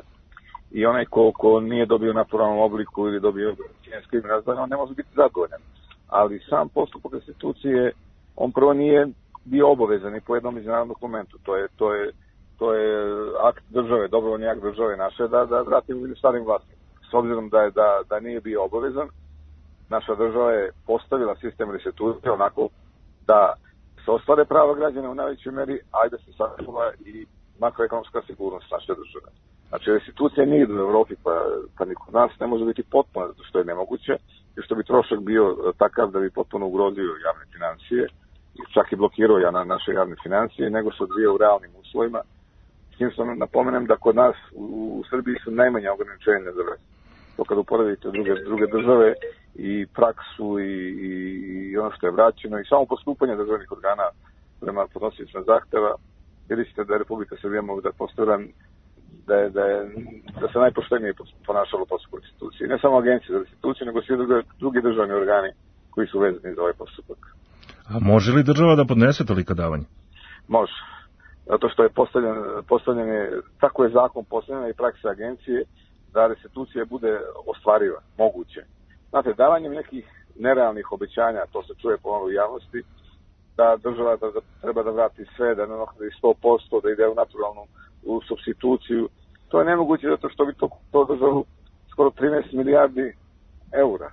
I onaj ko, ko nije dobio u naturalnom obliku ili dobio cijenski razdanje, on ne može biti zadovoljan. Ali sam postupak restitucije, on prvo nije bio obavezan i po jednom međunarodnom dokumentu. To je, to je, to je akt države, dobrovoljni akt države naše da, da vratimo starim vlasnicima. S obzirom da, je, da, da nije bio obavezan, naša država je postavila sistem restitucije onako da se ostvare prava građana u najvećoj meri, a da se sačuva i makroekonomska sigurnost naše države. Znači, restitucija nije u Evropi, pa, pa ni kod nas ne može biti potpuno, zato što je nemoguće, i što bi trošak bio takav da bi potpuno ugrozio javne financije, i čak i blokirao ja na naše javne financije, nego se odvija u realnim uslovima. S tim što napomenem da kod nas u, u Srbiji su najmanja ograničenja za vrst. To kad uporedite druge, druge države i praksu i, i, i ono što je vraćeno i samo postupanje državnih organa prema podnosiocima zahteva, vidite ćete da je Republika Srbija mogla da postavlja da, je, da, je, da se najpoštenije ponašalo postupak restitucije. Ne samo agencije za restituciju, nego svi drugi, drugi državni organi koji su vezani za ovaj postupak. A može li država da podnese tolika davanja? Može. Zato što je postavljen, postavljen je, tako je zakon postavljen i praksa agencije da restitucija bude ostvariva, moguće. Znate, davanjem nekih nerealnih obećanja, to se čuje ponovno u javnosti, da država da, da treba da vrati sve, da ne naknadi sto posto, da ide u naturalnu u substituciju. To je nemoguće zato što bi to, to državu skoro trinaest milijardi eura.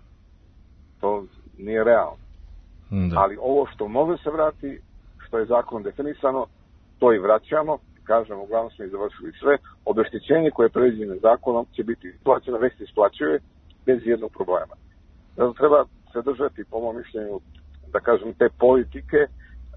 To nije realno. Da. Ali ovo što može se vrati, što je zakonom definisano, to i vraćamo. Kažemo, uglavnom smo i završili sve. Obeštećenje koje je predviđeno zakonom će biti isplaćeno, već se isplaćuje bez jednog problema. Zato treba se držati, po mom mišljenju, da kažem, te politike e,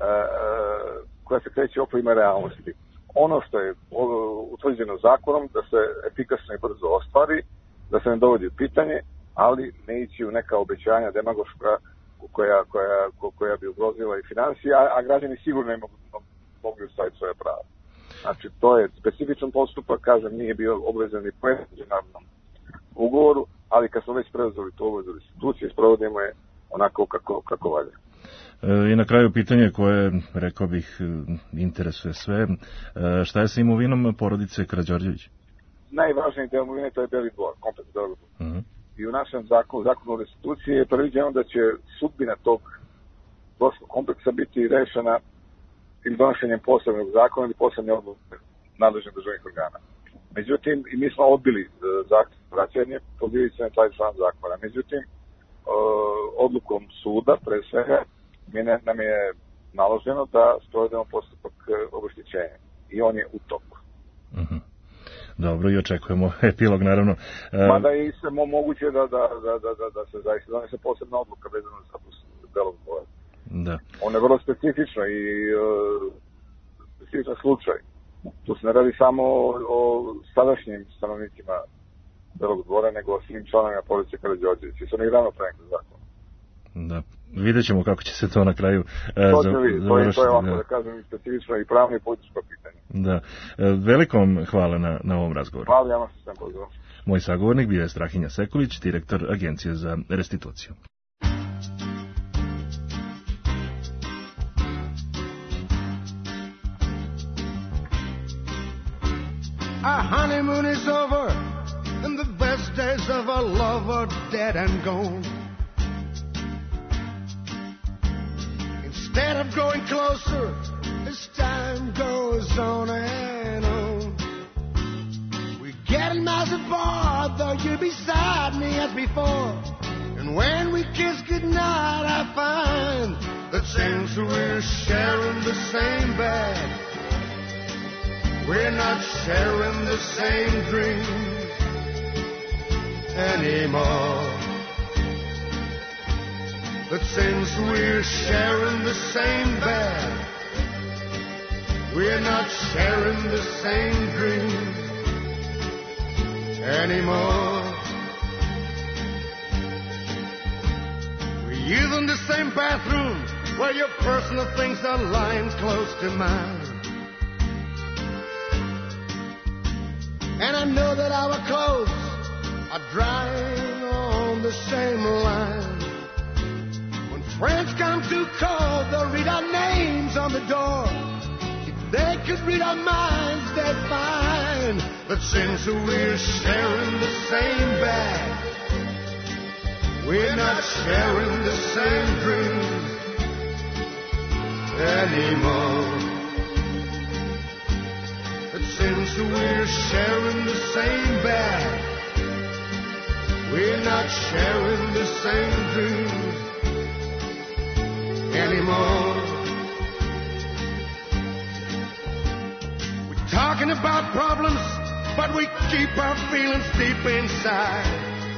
koja se kreće oko ima realnosti. Ono što je utvrđeno zakonom, da se efikasno i brzo ostvari, da se ne dovodi u pitanje, ali ne ići u neka obećanja demagoška koja, koja, koja bi ugrozila i financije, a, a građani sigurno ne mogu, mogu staviti svoje prava. Znači, to je specifičan postupak, kažem, nije bio obvezan ni po međunarodnom ugovoru, ali kad smo već preuzeli to obavezu restitucije, sprovodimo je onako kako, kako valja. I na kraju pitanje koje, rekao bih, interesuje sve. Šta je sa imovinom porodice Karađorđević? Najvažniji deo imovine to je Beli dvor, komplet Beli dvor. Uh-huh. I u našem zakonu, zakonu o restituciji je predviđeno da će sudbina tog dvorskog kompleksa biti rešena ili donošenjem posebnog zakona ili posebne odluke nadležnih državnih organa. Međutim, i mi smo odbili zahtev vraćanje, pozivajući se na taj član zakona. Međutim, odlukom suda, pre svega, nam je naloženo da sprovedemo postupak obeštećenja. I on je u toku. Uh-huh. Dobro, i očekujemo epilog, naravno. Mada je i samo moguće da, da, da, da, da, da se zaista donese posebna odluka vezano za status Belog dvora. Da. On je vrlo specifično i uh, specifičan slučaj. Tu se ne radi samo o, o sadašnjim stanovnicima Belog dvora, nego o svim članovima porodice Karađorđević. I su oni rano prenekli zakon. Da. Vidjet ćemo kako će se to na kraju uh, to, za, vidjeti, to, je, to je ovako da, da kažem specifično i pravno i političko pitanje. Da. Velikom hvala na, na ovom razgovoru. Hvala, ja vam što sam pozvao. Moj sagovornik bio je Strahinja Sekulić, direktor Agencije za restituciju. Our honeymoon is over and the best days of our love are dead and gone. Instead of growing closer, as time goes on and on, we're getting miles apart, though you're beside me as before. And when we kiss goodnight, I find that since we're sharing the same bed, we're not sharing the same dreams anymore. But since we're sharing the same bed, we're not sharing the same dreams anymore. We're using the same bathroom where your personal things are lying close to mine. And I know that our clothes are drying on the same line. When friends come to call, they'll read our names on the door. If they could read our minds, they'd find that since we're sharing the same bed, we're not sharing the same dreams anymore. But since we're sharing the same bed, we're not sharing the same dreams anymore. We're talking about problems, but we keep our feelings deep inside.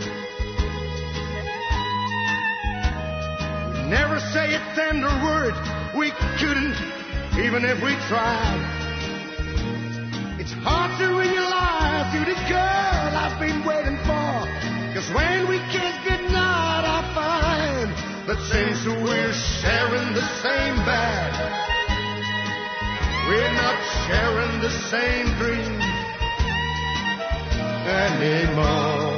We never say a tender word, we couldn't, even if we tried. It's hard to realize you're the girl I've been waiting for. Cause when we kiss goodnight, I find that since we're sharing the same bed, we're not sharing the same dreams anymore.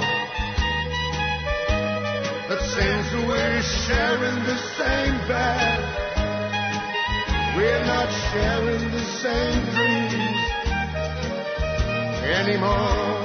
That since we're sharing the same bed, we're not sharing the same dreams anymore.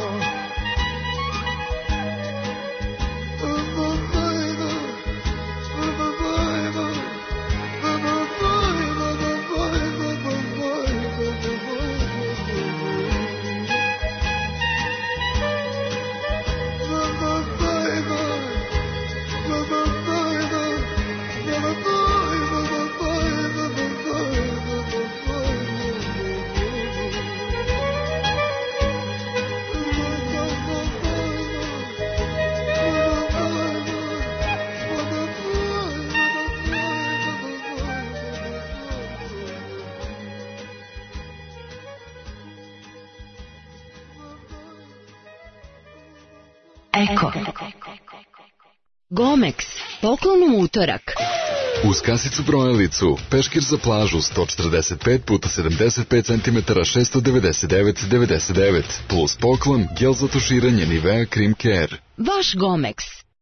Eko. Gomex, poklon u utorak. Uz kasicu brojalicu, peškir za plažu sto četrdeset pet puta sedamdeset pet centimetara šessto devedeset devet devedeset devet plus poklon gel za tuširanje Nivea Cream Care. Vaš Gomex.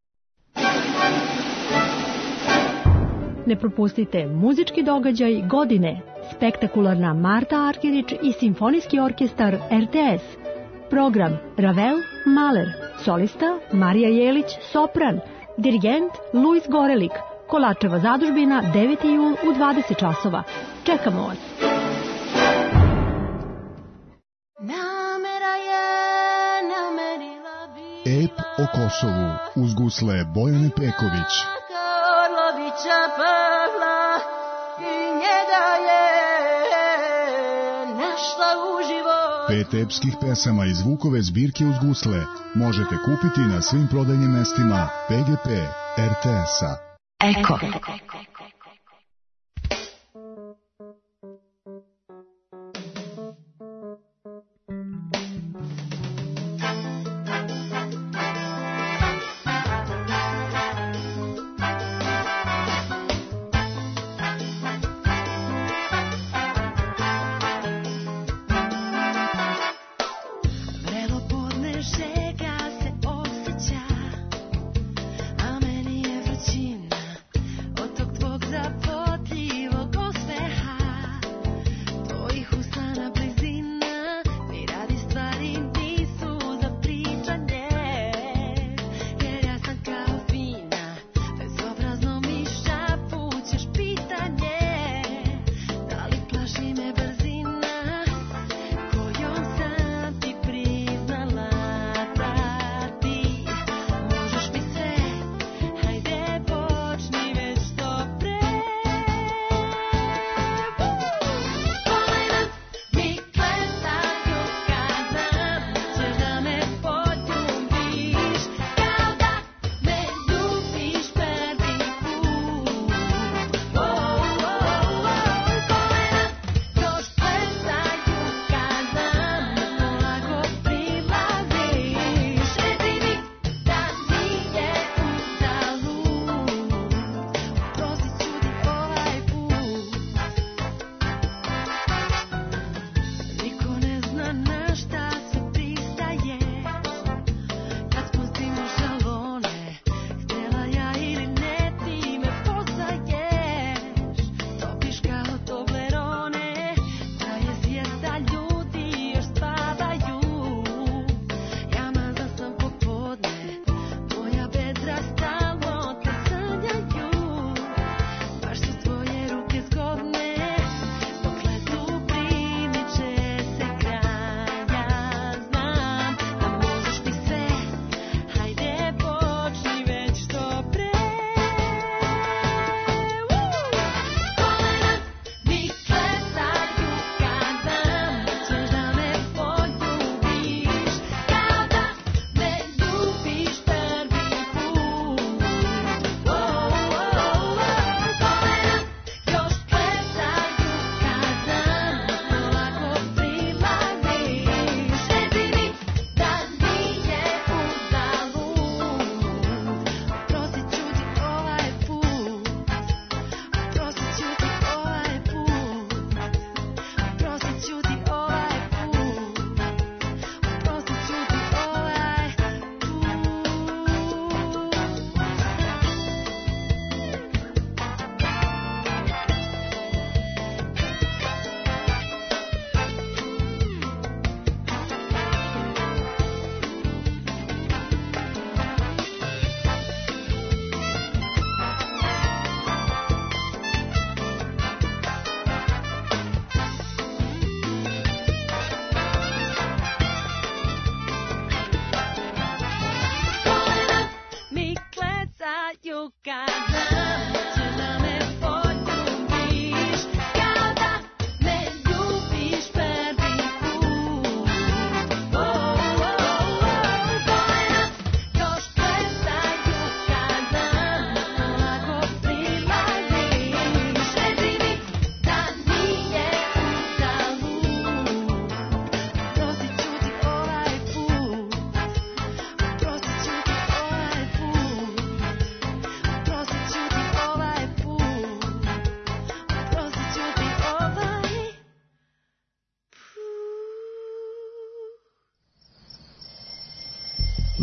Ne propustite muzički događaj godine. Spektakularna Marta Arkerić i Simfonijski orkestar R T S. Program Ravel, Mahler, solista Marija Jelić, sopran, dirigent Luis Gorelik, Kolačeva zadužbina deveti jul u dvadeset časova. Čekamo vas! Ep o Kosovu uz gusle Bojane Peković. Karlovića Pavla i njega je našla uživo. Pet epskih pesama iz Vukove zbirke uz gusle možete kupiti na svim prodajnim mestima P G P R T S-a. Eko. Od tog tvojeg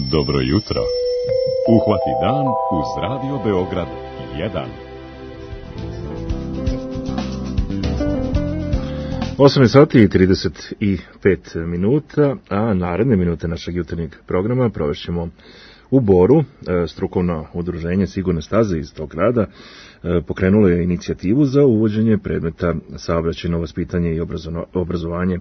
Dobro jutro. Uhvati dan uz Radio Beograd jedan. osam sati i trideset pet minuta, a naredne minute našeg jutarnjeg programa provešćemo u Boru. Strukovno udruženje Sigurne staze iz tog grada pokrenulo je inicijativu za uvođenje predmeta saobraćajno vaspitanje i obrazovanje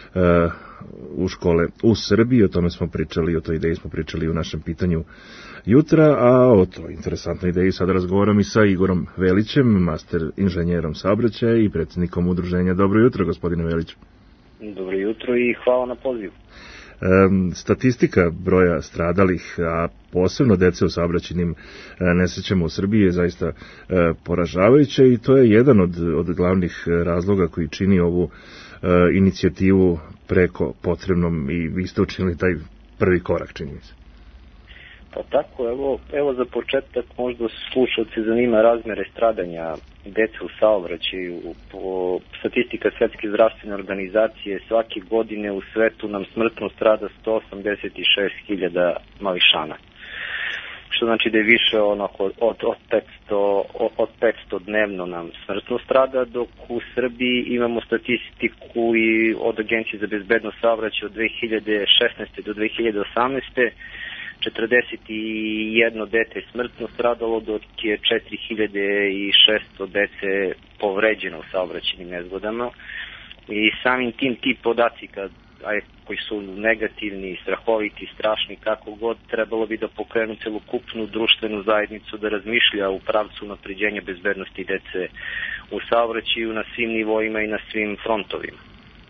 u škole u Srbiji. O tome smo pričali, o toj ideji smo pričali u našem pitanju jutra, a o toj interesantnoj ideji sada razgovaram i sa Igorom Velićem, master inženjerom saobraćaja i predsjednikom udruženja. Dobro jutro, gospodine Velić. Dobro jutro i hvala na pozivu. E, statistika broja stradalih, a posebno dece u saobraćajnim nesrećama u Srbiji je zaista e, poražavajuća i to je jedan od, od glavnih razloga koji čini ovu e, inicijativu preko potrebnom i vi ste učinili taj prvi korak, čini mi se. Pa tako, evo, evo za početak možda slušalci zanima razmere stradanja dece u saobraćaju. Po statistika Svetske zdravstvene organizacije svake godine u svetu nam smrtno strada sto osamdeset šest hiljada mališana. Što znači da je više onako od, od, petsto, od petsto dnevno nam smrtno strada, dok u Srbiji imamo statistiku i od Agencije za bezbednost saobraćaja od dve hiljade šesnaeste do dve hiljade osamnaeste. četrdeset jedno dete smrtno stradalo, dok je četiri hiljade šesto dece povređeno u saobraćajnim nezgodama. I samim tim ti podaci kad, aj, koji su negativni, strahoviti, strašni, kako god, trebalo bi da pokrenu celokupnu društvenu zajednicu da razmišlja u pravcu unapređenja bezbednosti dece u saobraćaju na svim nivoima i na svim frontovima.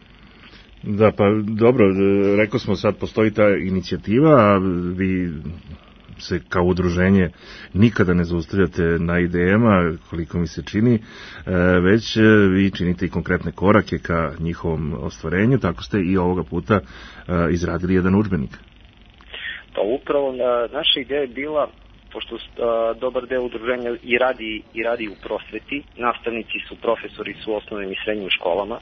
Da, pa dobro, rekao smo sad postoji ta inicijativa, a vi se kao udruženje nikada ne zaustavljate na idejama, koliko mi se čini, već vi činite i konkretne korake ka njihovom ostvarenju, tako ste i ovoga puta izradili jedan udžbenik. Pa upravo naša ideja je bila, pošto dobar deo udruženja i radi, i radi u prosveti, nastavnici su, profesori su u osnovnim i srednjim školama,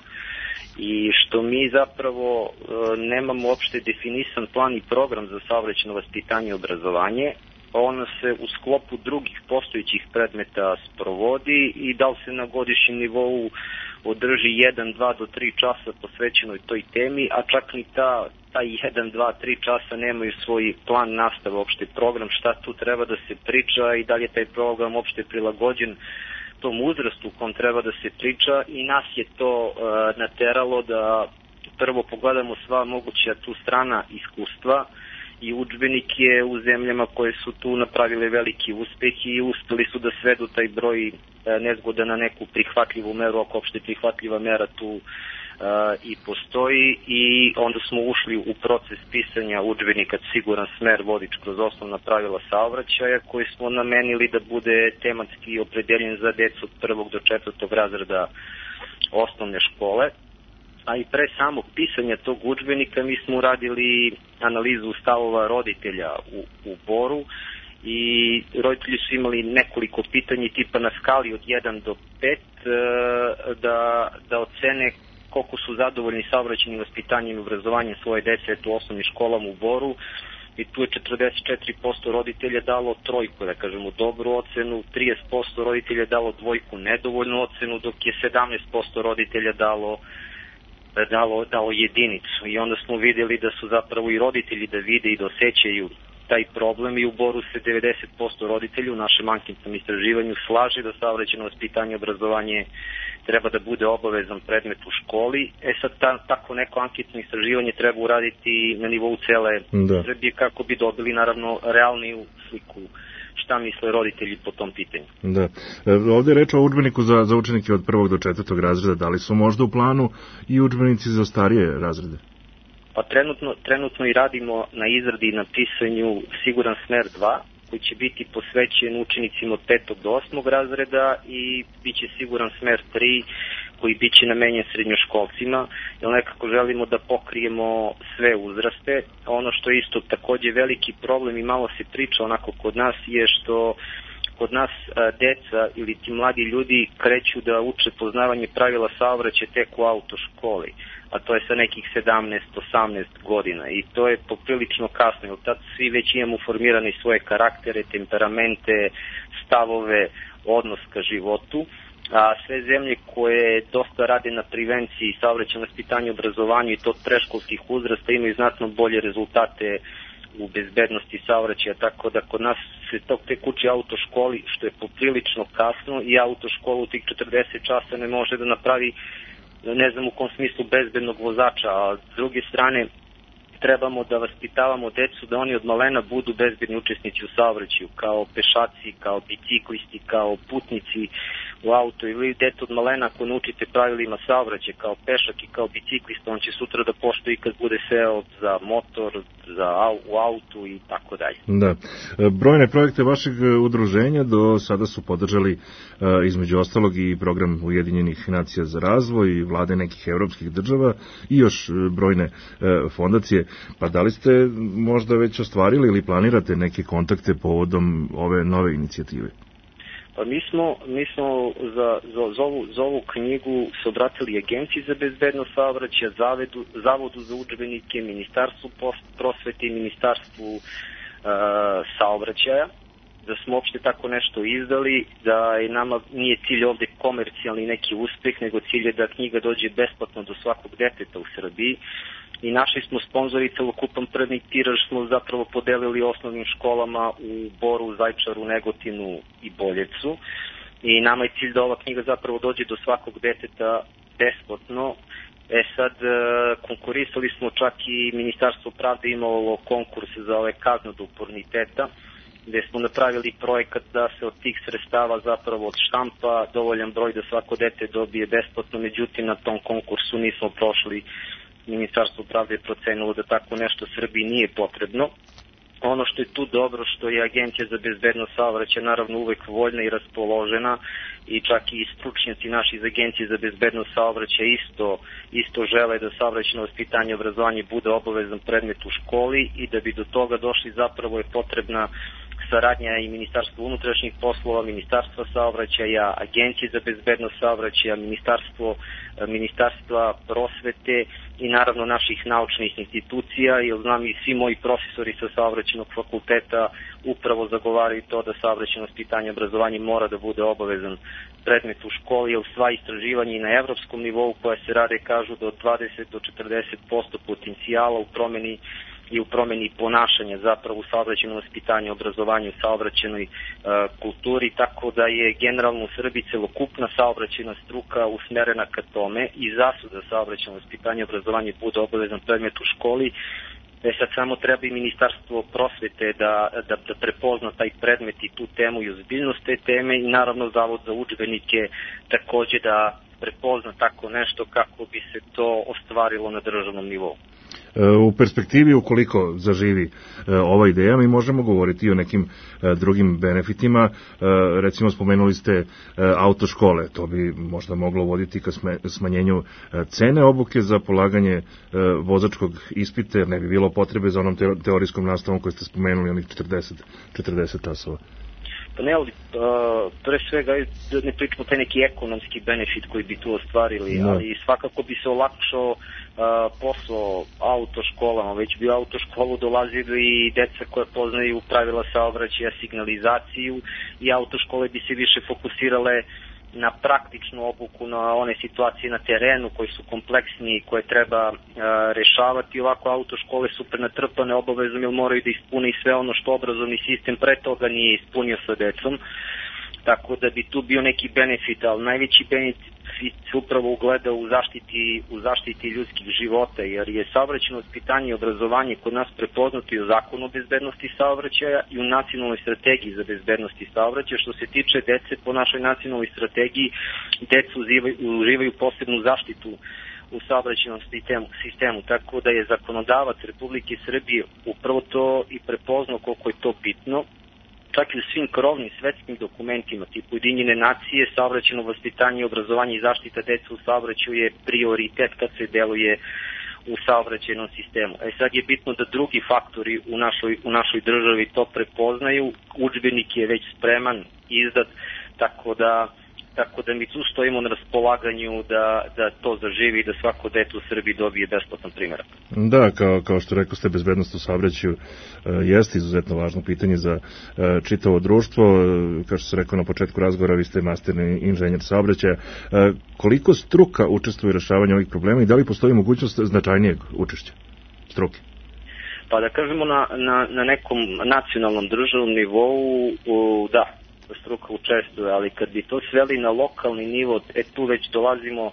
i što mi zapravo e, nemamo uopšte definisan plan i program za saobraćajno vaspitanje i obrazovanje. Ono se u sklopu drugih postojećih predmeta sprovodi i da li se na godišnjem nivou održi jedan, dva do tri časa posvećenoj toj temi, a čak ni ta, taj jedan, dva, tri časa nemaju svoj plan nastave, uopšte program, šta tu treba da se priča i da li je taj program uopšte prilagođen tom uzrastu u kom treba da se priča, i nas je to e, nateralo da prvo pogledamo sva moguća tu strana iskustva i udžbenike u zemljama koje su tu napravile veliki uspeh i uspeli su da svedu taj broj e, nezgoda na neku prihvatljivu meru, ako opšte prihvatljiva mera tu Uh, i postoji, i onda smo ušli u proces pisanja udžbenika Siguran smer vodič kroz osnovna pravila saobraćaja, koji smo namenili da bude tematski opredeljen za decu od prvog do četvrtog razreda osnovne škole. A i pre samog pisanja tog udžbenika mi smo uradili analizu stavova roditelja u, u Boru, i roditelji su imali nekoliko pitanja tipa na skali od jedan do pet uh, da, da ocene koliko su zadovoljni saobraćajnim vaspitanjem i obrazovanjem svoje dece u osnovnim školama u Boru, i tu je četrdeset četiri posto roditelja dalo trojku, da kažemo dobru ocenu, trideset posto roditelja dalo dvojku, nedovoljnu ocenu, dok je sedamnaest posto roditelja dalo, dalo, dalo jedinicu. I onda smo vidjeli da su zapravo i roditelji da vide i da osjećaju taj problem, i u Boru se devedeset posto roditelja u našem anketnom istraživanju slaže da saobraćajno vaspitanje i obrazovanje treba da bude obavezan predmet u školi. E sad, ta, tako neko anketno istraživanje treba uraditi na nivou cele da. Srbije, kako bi dobili naravno realniju sliku šta misle roditelji po tom pitanju. Da. E, ovdje je reč o udžbeniku za, za učenike od prvog do četvrtog razreda. Da li su možda u planu i udžbenici za starije razrede? Pa trenutno, trenutno i radimo na izradi i na pisanju Siguran smer dva, koji će biti posvećen učenicima od petog do osmog razreda, i bit će Siguran smer tri, koji bit će namenjen srednjoškolcima, jer nekako želimo da pokrijemo sve uzraste. Ono što je isto takođe veliki problem i malo se priča onako kod nas je što kod nas a, deca ili ti mladi ljudi kreću da uče poznavanje pravila saobraćaja tek u autoškoli, a to je sa nekih sedamnaest osamnaest godina i to je poprilično kasno, jer tad svi već imamo formirane svoje karaktere, temperamente, stavove, odnos ka životu, a sve zemlje koje dosta rade na prevenciji, saobraćajnom vaspitanju, obrazovanju i to od predškolskih uzrasta imaju znatno bolje rezultate u bezbednosti saobraćaja, tako da kod nas se to tek uči autoškoli, što je poprilično kasno i autoškola u tih četrdeset časa ne može da napravi, ne znam u kom smislu, bezbednog vozača, a s druge strane trebamo da vaspitavamo decu da oni od malena budu bezbedni učesnici u saobraćaju, kao pešaci, kao biciklisti, kao putnici u auto, ili dete od malena ako naučite pravilima saobraćaja kao pešak i kao biciklista, on će sutra da poštuje i kad bude seo za motor, za au, u autu i tako dalje. Da. Brojne projekte vašeg udruženja do sada su podržali između ostalog i program Ujedinjenih nacija za razvoj i vlade nekih evropskih država i još brojne fondacije. Pa da li ste možda već ostvarili ili planirate neke kontakte povodom ove nove inicijative? Pa mi smo, mi smo za, za, za, ovu, za ovu knjigu se obratili Agenciji za bezbednost saobraćaja, Zavodu, Zavodu za udžbenike, Ministarstvu prosvete i Ministarstvu uh, saobraćaja, da smo uopšte tako nešto izdali, da je nama nije cilj ovde komercijalni neki uspeh, nego cilj je da knjiga dođe besplatno do svakog deteta u Srbiji. I našli smo sponzori, celokupan prvi tiraž smo zapravo podelili osnovnim školama u Boru, Zajčaru, Negotinu i Boljevcu. I nama je cilj da ova knjiga zapravo dođe do svakog deteta besplatno. E sad, konkurisali smo, čak i Ministarstvo pravde imalo konkurs za ove kazne do oporniteta, gde smo napravili projekat da se od tih sredstava zapravo od štampa dovoljan broj da svako dete dobije besplatno, međutim na tom konkursu nismo prošli. Ministarstvo pravde je procenilo da tako nešto Srbiji nije potrebno. Ono što je tu dobro, što je Agencija za bezbednost saobraćaja naravno uvek voljna i raspoložena i čak i stručnjaci naši iz Agencije za bezbednost saobraćaja isto, isto žele da saobraćajno vaspitanje i obrazovanje bude obavezan predmet u školi i da bi do toga došli zapravo je potrebna saradnja i Ministarstva unutrašnjih poslova, Ministarstva saobraćaja, Agencije za bezbednost saobraćaja, Ministarstvo, Ministarstva prosvete i naravno naših naučnih institucija, jer znam i svi moji profesori sa saobraćajnog fakulteta upravo zagovaraju to da saobraćajno vaspitanje i obrazovanje mora da bude obavezan predmet u školi, jer sva istraživanja i na evropskom nivou koja se rade kažu da od dvadeset do četrdeset posto potencijala u promeni i u promeni ponašanja zapravo u saobraćajnom vaspitanju, obrazovanju, saobraćajnoj e, kulturi, tako da je generalno u Srbiji celokupna saobraćajna struka usmerena ka tome i zasuda saobraćajno vaspitanje i obrazovanje bude obavezan predmet u školi. E sad samo treba i Ministarstvo prosvete da, da, da prepozna taj predmet i tu temu i ozbiljnost te teme i naravno Zavod za udžbenike takođe da prepozna tako nešto kako bi se to ostvarilo na državnom nivou. U perspektivi, ukoliko zaživi ova ideja, mi možemo govoriti i o nekim drugim benefitima. Recimo, spomenuli ste autoškole, to bi možda moglo voditi ka smanjenju cene obuke za polaganje vozačkog ispita, jer ne bi bilo potrebe za onom teorijskom nastavom koje ste spomenuli, onih četrdeset časova. Pa ne, ali pre svega ne pričamo taj neki ekonomski benefit koji bi tu ostvarili, no. Ali svakako bi se olakšao posao autoškolama, već bi u autoškolu dolazili i deca koja poznaju pravila saobraćaja, signalizaciju i autoškole bi se više fokusirale na praktičnu obuku, na one situacije na terenu koji su kompleksni i koje treba a, rešavati. Ovako autoškole su prenatrpane obavezom jer moraju da ispune sve ono što obrazovni sistem pre toga nije ispunio sa decom. Tako da bi tu bio neki benefit, ali najveći benefit se upravo ugleda u zaštiti, u zaštiti ljudskih života, jer je saobraćajno vaspitanje i obrazovanje kod nas prepoznato i u Zakonu o bezbednosti saobraćaja i u nacionalnoj strategiji za bezbednost i saobraćaja. Što se tiče dece, po našoj nacionalnoj strategiji, decu uživaju posebnu zaštitu u saobraćajnom sistemu, sistemu, tako da je zakonodavac Republike Srbije upravo to i prepoznao koliko je to bitno. Čak i u svim krovnim svetskim dokumentima, tipu Ujedinjene nacije, saobraćajno vaspitanje, obrazovanje i zaštita dece u saobraćaju je prioritet kad se deluje u saobraćajnom sistemu. E sad je bitno da drugi faktori u našoj, u našoj državi to prepoznaju. Udžbenik je već spreman izdat, tako da tako da mi tu stojimo na raspolaganju da, da to zaživi i da svako dete u Srbiji dobije besplatan primjerak. Da, kao, kao što rekao ste, bezbednost u saobraćaju e, jeste izuzetno važno pitanje za e, čitavo društvo. E, kao što sam rekao na početku razgovora, vi ste masterni inženjer saobraćaja. E, koliko struka učestvuje u rešavanju ovih problema i da li postoji mogućnost značajnijeg učešća struke? Pa da kažemo na, na, na nekom nacionalnom državnom nivou, u, da, struka učestvuje, ali kad bi to sveli na lokalni nivo, e tu već dolazimo, uh,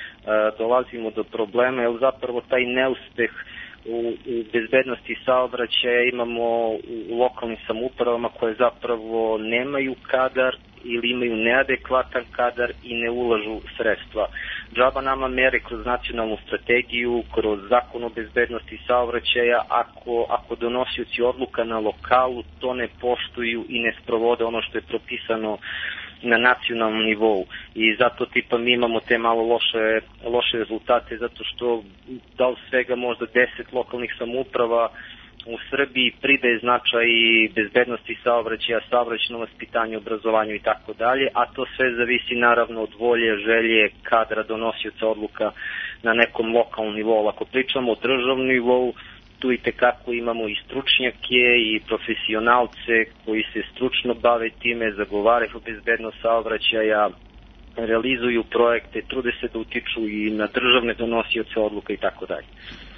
dolazimo do problema, jer zapravo taj neuspeh u, u bezbednosti saobraćaja imamo u lokalnim samoupravama koje zapravo nemaju kadar ili imaju neadekvatan kadar i ne ulažu sredstva. Džaba nama mere kroz nacionalnu strategiju, kroz zakon o bezbednosti saobraćaja, ako, ako donosioci odluka na lokalu to ne poštuju i ne sprovode ono što je propisano na nacionalnom nivou. I zato tipa mi imamo te malo loše, loše rezultate, zato što da li svega možda deset lokalnih samouprava u Srbiji pridaje značaj bezbednosti saobraćaja, saobraćajnom vaspitanju, obrazovanju i tako dalje, a to sve zavisi naravno od volje, želje, kadra donosioca odluka na nekom lokalnom nivou. Ako pričamo o državnom nivou, tu i tekako imamo i stručnjake i profesionalce koji se stručno bave time, zagovaraju bezbednost saobraćaja, realizuju projekte, trude se da utiču i na državne donosioce odluka i tako dalje.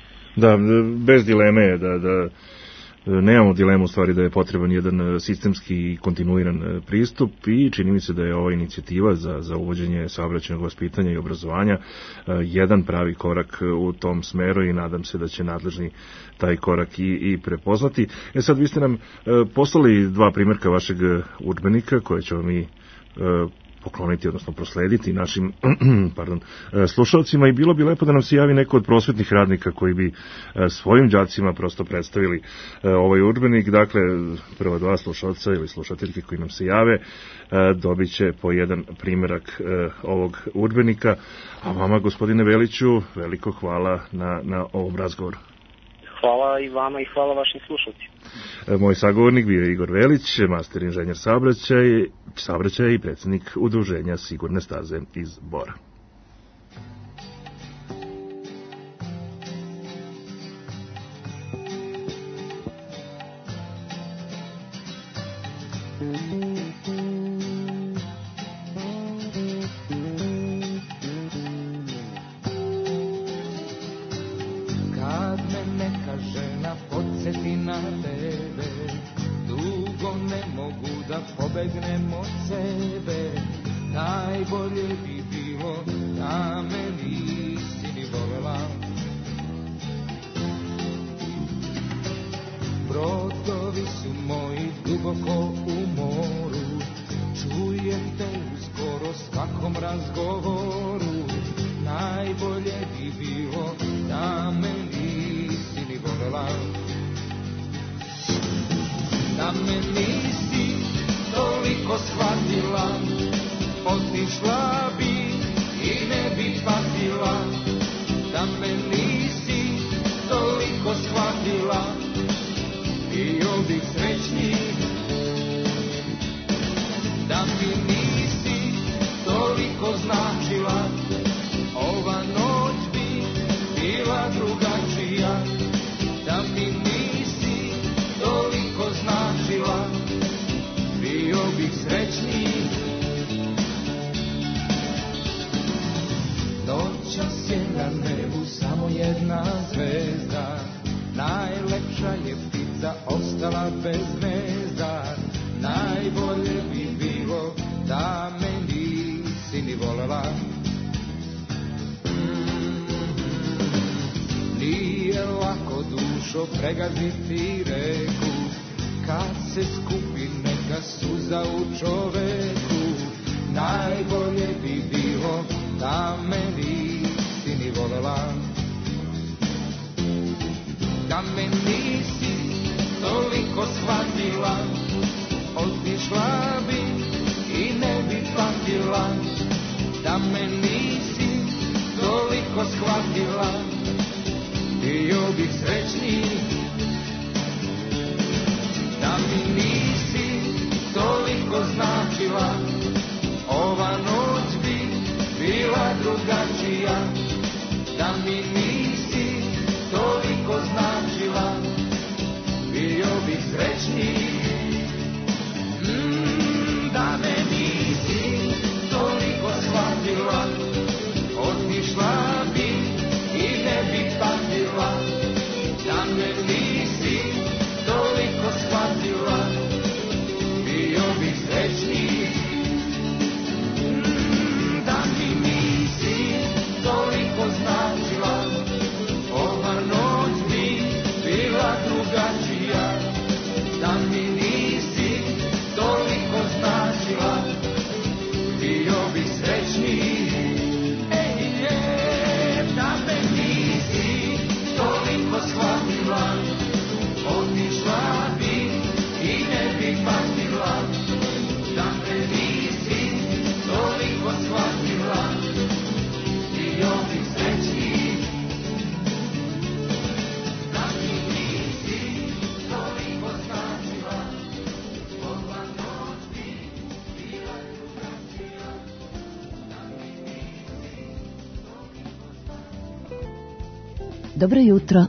Da, bez dileme je da, da nemamo dilemu u stvari da je potreban jedan sistemski i kontinuiran pristup i čini mi se da je ova inicijativa za, za uvođenje saobraćajnog vaspitanja i obrazovanja jedan pravi korak u tom smeru i nadam se da će nadležni taj korak i, i prepoznati. E sad, vi ste nam poslali dva primjerka vašeg udžbenika koje ćemo mi pokloniti, odnosno proslediti našim pardon, slušalcima i bilo bi lepo da nam se javi neko od prosvetnih radnika koji bi svojim đacima prosto predstavili ovaj udžbenik. Dakle, prva dva slušalca ili slušateljke koji nam se jave dobit će po jedan primjerak ovog udžbenika. A vama, gospodine Veliću, veliko hvala na, na ovom razgovoru. Hvala i vama i hvala vašim slušalcima. Moj sagovornik bio je Igor Velić, master inženjer saobraćaja, saobraćaja i predsjednik udruženja Sigurne staze iz Bora. Pobegnem od sebe, najbolje bi bilo da me nisi ni volela. Brodovi su moji duboko u moru, čujem te u skoro svakom razgovoru. Najbolje bi bilo da me nisi ni volela. Da me nisi toliko shvatila, otišla bi i ne bi patila. Da me nisi toliko shvatila, bio bih srećniji. Da mi nisi toliko značila, ova noć bi bila drugačija. Da mi nisi toliko značila, bio bih srećniji. Noćas je na nebu samo jedna zvezda, najlepša je ptica ostala bez gnezda. Najbolje bi bilo da me nisi ni volela. Nije lako, dušo, pregaziti reku, kad se skupi neka suza u čoveku. Najbolje bi bilo da me nisi ni volela. Da me nisi toliko shvatila, otišla bi i ne bi patila. Da me nisi toliko shvatila, bio bih srećniji. Da mi nisi toliko značila, ova noć bi bila drugačija, da mi nisi toliko značila, bio bih srećniji. Mm, da me nisi toliko shvatila, otišla bi i ne bi patila, da me nisi toliko shvatila, bio bih srećniji. Mm, da mi nisi toliko značila, ova noć bi bila drugačija, da mi nisi toliko značila, bio bih srećniji. Ej, je, da me nisi toliko shvatila, otišla bi i ne bi patila, da me nisi toliko shvatila, bio bih srećniji. Da mi nisi toliko značila, ova noć bi bila drugačija, da mi nisi toliko značila. Dobro jutro.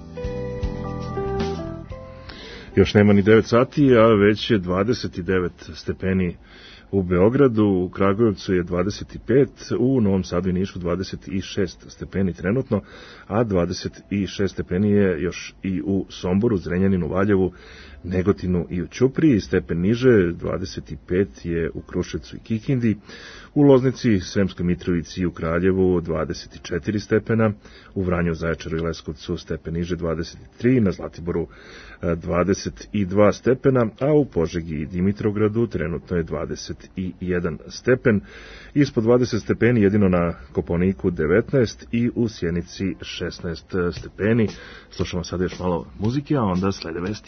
Još nema ni devet sati, a već je dvadeset devet stepeni u Beogradu, u Kragujevcu je dvadeset pet, u Novom Sadu i Nišu dvadeset šest stepeni trenutno, a dvadeset šest stepeni je još i u Somboru, Zrenjaninu, Valjevu, Negotinu i u Ćupriji, stepen niže, dvadeset pet je u Kruševcu i Kikindi, u Loznici, Sremskoj Mitrovici i u Kraljevu dvadeset četiri stepena, u Vranju, Zaječaru i Leskovcu stepen niže dvadeset tri, na Zlatiboru dvadeset dva stepena, a u Požegi i Dimitrovgradu trenutno je dvadeset jedan stepen, ispod dvadeset stepeni jedino na Kopaoniku devetnaest i u Sjenici šesnaest stepeni. Slušamo sada još malo muzike, a onda slede vesti.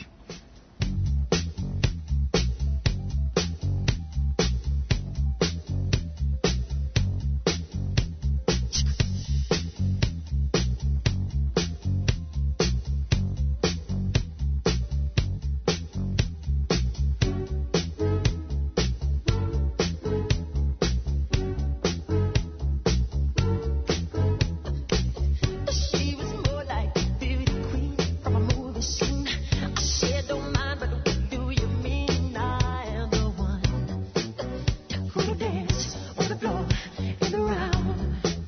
She was more like a beauty queen from a movie scene. I said, don't mind, but what do you mean? I am the one who will dance on the floor and around.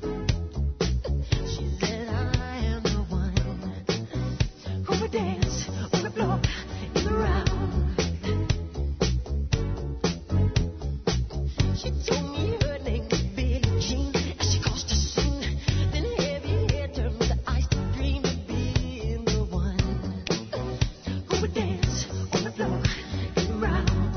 She said, I am the one who will dance on the floor and around. She told me her name was Billie Jean, and she caused a scene. Then heavy hair turned with the ice to dream of being the one who would dance on the floor and around.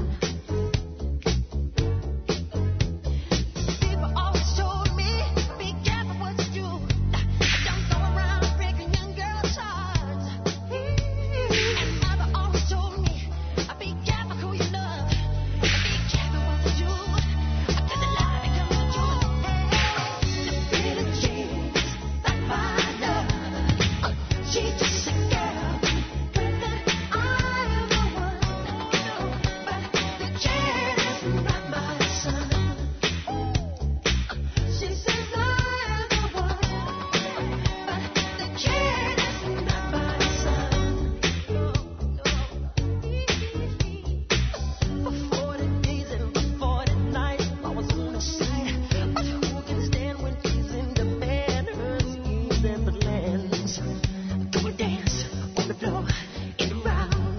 People always told me, be careful what you do. Don't go around breaking young girls' hearts. And mother always told me, be careful who you love. Be careful what you do. Cause the lie becomes the truth. Billie Jean, not my love. She's just a girl with the I am the one. But the kid is not my son. She says I am the one. But the kid is not my son. For forty days and for forty nights, I was on the side. But who can stand when she's in demand? Her schemes and plans. Go and dance on the floor and around.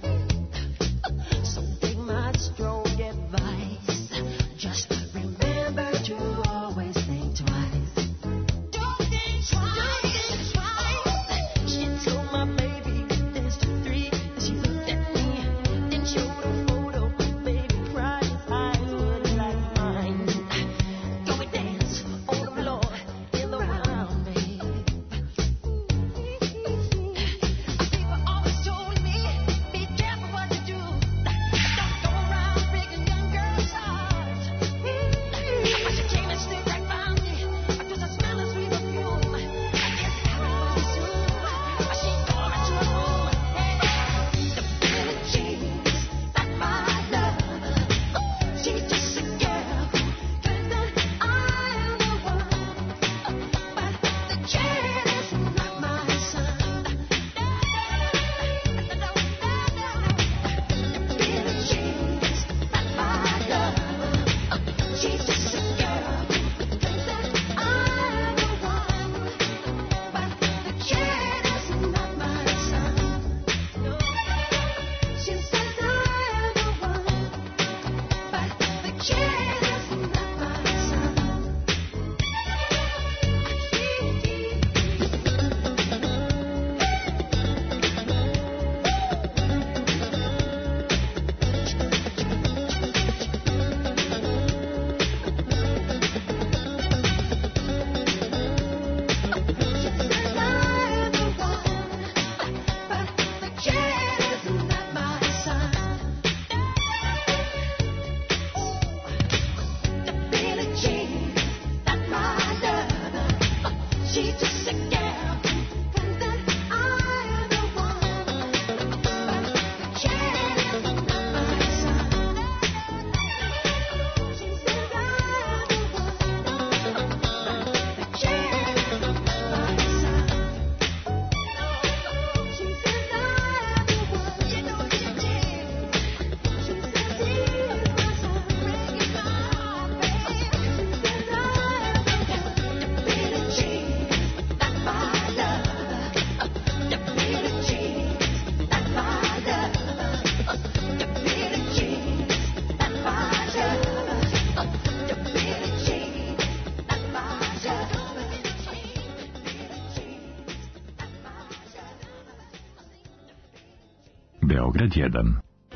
So take my strong advice. Just remember to always think twice. Don't think twice. She told my baby dance to three. She looked at me, then showed a photo. Baby cried, his eyes were like mine. Go and dance on the floor and around, babe. People Beograd jedan.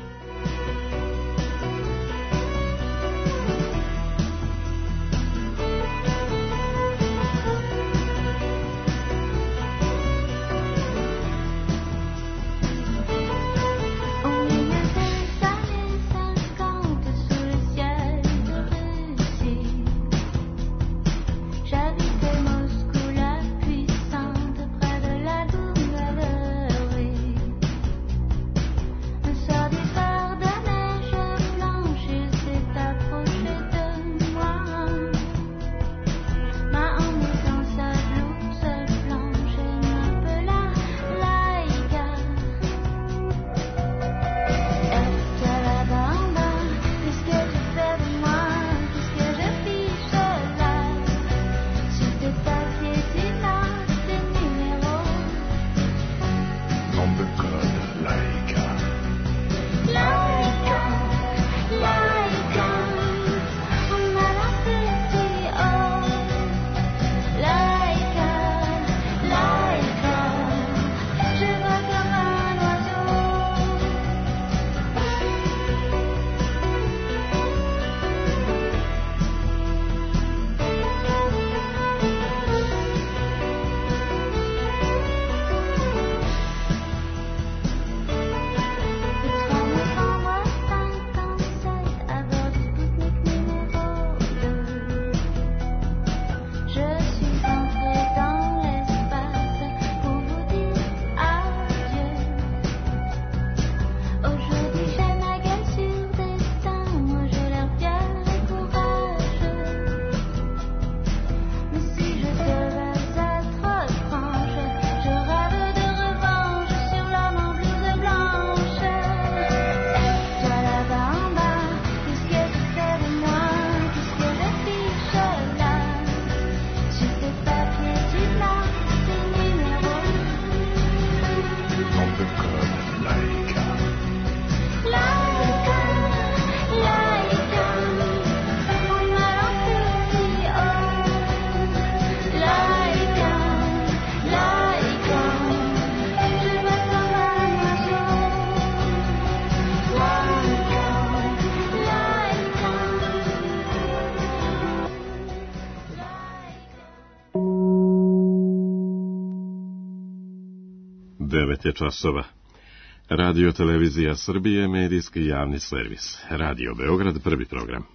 devet je časova. Radio Televizija Srbije, medijski javni servis. Radio Beograd, prvi program.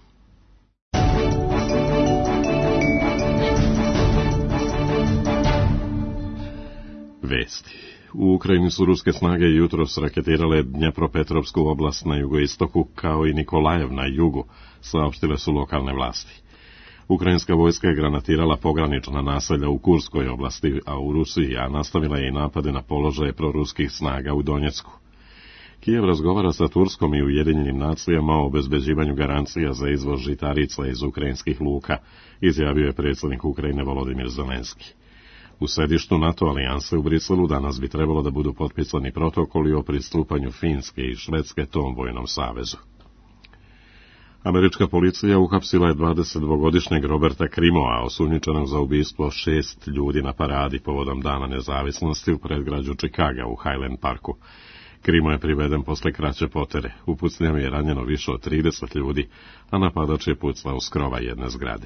Vesti. U Ukrajini su ruske snage jutros raketirale Dnjepropetrovsku oblast na jugoistoku kao i Nikolajev na jugu, saopštile su lokalne vlasti. Ukrajinska vojska je granatirala pogranična naselja u Kurskoj oblasti, a u Rusiji, a nastavila je i napade na položaje proruskih snaga u Donjecku. Kijev razgovara sa Turskom i Ujedinjenim nacijama o obezbeđivanju garancija za izvoz žitarica iz ukrajinskih luka, izjavio je predsjednik Ukrajine Volodimir Zelenski. U sedištu NATO alijanse u Briselu danas bi trebalo da budu potpisani protokoli o pristupanju Finske i Švedske tom vojnom savezu. Američka policija uhapsila je dvadesetdvogodišnjeg Roberta Krimoa, osumnjičenog za ubistvo šest ljudi na paradi povodom Dana nezavisnosti u predgrađu Čikaga u Highland Parku. Krimo je priveden posle kraće potere. U pucnjavi je ranjeno više od trideset ljudi, a napadač je pucao u skrova jedne zgrade.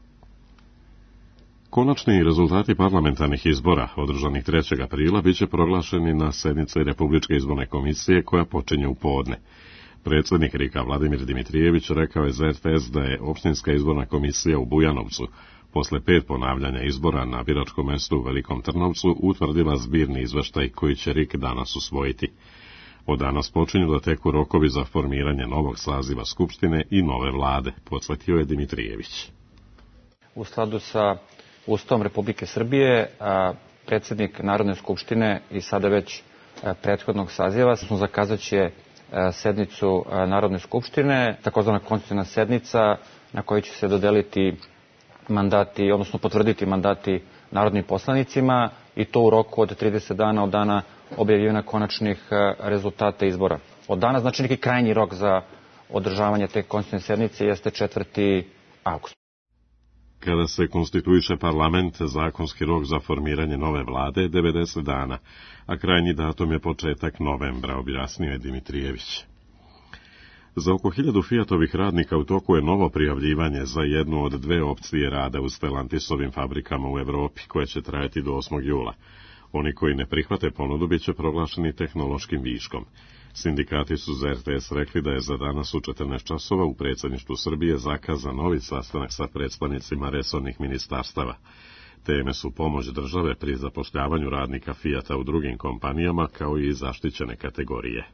Konačni rezultati parlamentarnih izbora, održanih trećeg aprila, biće proglašeni na sednici Republičke izborne komisije koja počinje u podne. Predsjednik RIK-a Vladimir Dimitrijević rekao je za R T S da je opštinska izborna komisija u Bujanovcu, posle pet ponavljanja izbora na biračkom mestu u Velikom Trnovcu, utvrdila zbirni izveštaj koji će RIK danas usvojiti. Od danas počinju da teku rokovi za formiranje novog saziva Skupštine i nove vlade, podsjetio je Dimitrijević. U skladu sa Ustavom Republike Srbije, predsjednik Narodne skupštine i sada već prethodnog saziva smo zakazat će sednicu Narodne skupštine, takozvana konstitutivna sednica na kojoj će se dodeliti mandati, odnosno potvrditi mandati narodnim poslanicima i to u roku od trideset dana od dana objavljivanja konačnih rezultata izbora. Od dana, znači neki krajnji rok za održavanje te konstitutivne sednice jeste četvrti avgust. Kada se konstituiše parlament, zakonski rok za formiranje nove vlade je devedeset dana, a krajnji datum je početak novembra, objasnio je Dimitrijević. Za oko hiljadu Fiatovih radnika u toku je novo prijavljivanje za jednu od dve opcije rada u Stellantisovim fabrikama u Evropi, koje će trajati do osmog jula. Oni koji ne prihvate ponudu bit će proglašeni tehnološkim viškom. Sindikati su za R T S rekli da je za danas u četrnaest časova u predsjedništvu Srbije zakazan novi sastanak sa predstavnicima resornih ministarstava. Teme su pomoć države pri zapošljavanju radnika Fiata u drugim kompanijama, kao i zaštićene kategorije.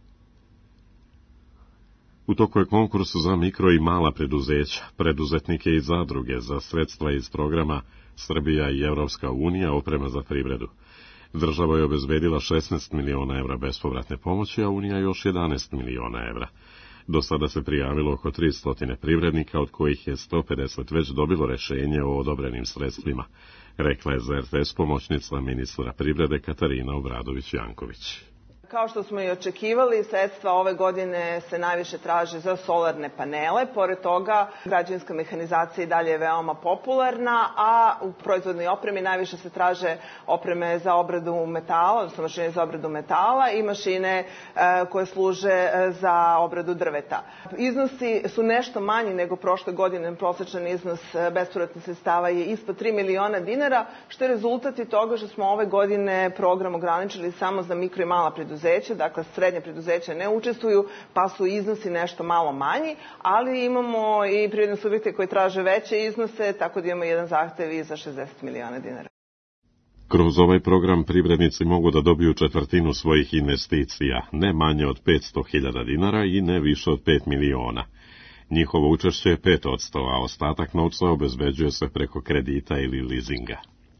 U toku je konkurs za mikro i mala preduzeća, preduzetnike i zadruge za sredstva iz programa Srbija i Evropska unija oprema za privredu. Država je obezbedila šesnaest miliona evra bespovratne pomoći, a Unija još jedanaest miliona evra. Do sada se prijavilo oko tristo privrednika, od kojih je sto pedeset već dobilo rešenje o odobrenim sredstvima, rekla je za R T S pomoćnica ministra privrede Katarina Obradović-Janković. Kao što smo i očekivali, sredstva ove godine se najviše traže za solarne panele. Pored toga, građevinska mehanizacija i dalje je veoma popularna, a u proizvodnoj opremi najviše se traže opreme za obradu metala, odnosno mašine za obradu metala i mašine e, koje služe e, za obradu drveta. Iznosi su nešto manji nego prošle godine. Prosečan iznos bespovratnih sredstava je ispod tri miliona dinara, što je rezultat i toga što smo ove godine program ograničili samo za mikro i mala preduzeća. Dakle, srednje preduzeća ne učestvuju, pa su iznosi nešto malo manji, ali imamo i privredne subjekte koji traže veće iznose, tako da imamo jedan zahtev i za šezdeset miliona dinara. Kroz ovaj program privrednici mogu da dobiju četvrtinu svojih investicija, ne manje od petsto hiljada dinara i ne više od pet miliona. Njihovo učešće je pet odsto, a ostatak novca obezbeđuje se preko kredita ili lizinga.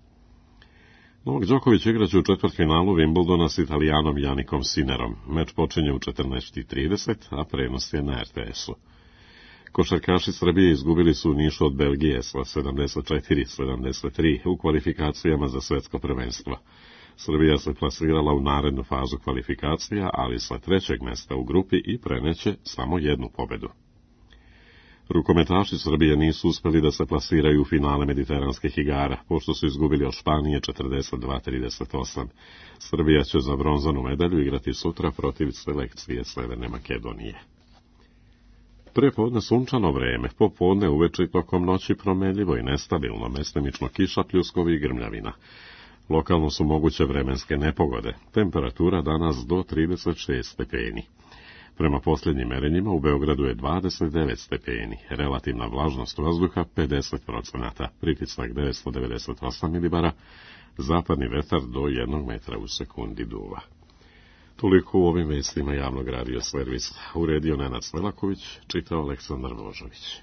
Novak Đoković igraće u četvrtfinalu Wimbledona s Italijanom Janikom Sinerom. Meč počinje u četrnaest i trideset, a prenos je na R T S-u. Košarkaši Srbije izgubili su u Nišu od Belgije sa sedamdeset četiri sedamdeset tri u kvalifikacijama za svetsko prvenstvo. Srbija se plasirala u narednu fazu kvalifikacija, ali sa trećeg mesta u grupi i preneće samo jednu pobedu. Rukometaši Srbije nisu uspeli da se plasiraju u finale mediteranskih igara, pošto su izgubili od Španije četrdeset dva trideset osam. Srbija će za bronzanu medalju igrati sutra protiv selekcije Severne Makedonije. Prepodne sunčano vreme, popodne uveče i tokom noći promenljivo i nestabilno, mestimično kiša, pljuskovi i grmljavina. Lokalno su moguće vremenske nepogode, temperatura danas do trideset šest stepeni. Prema posljednjim merenjima u Beogradu je dvadeset devet stepeni, relativna vlažnost vazduha pedeset procenata, pritisak devetsto devedeset osam milibara, zapadni vetar do jednog metra u sekundi duva. Toliko u ovim vestima javnog radio servisa. Uredio Nenad Svelaković, čitao Aleksandar Božović.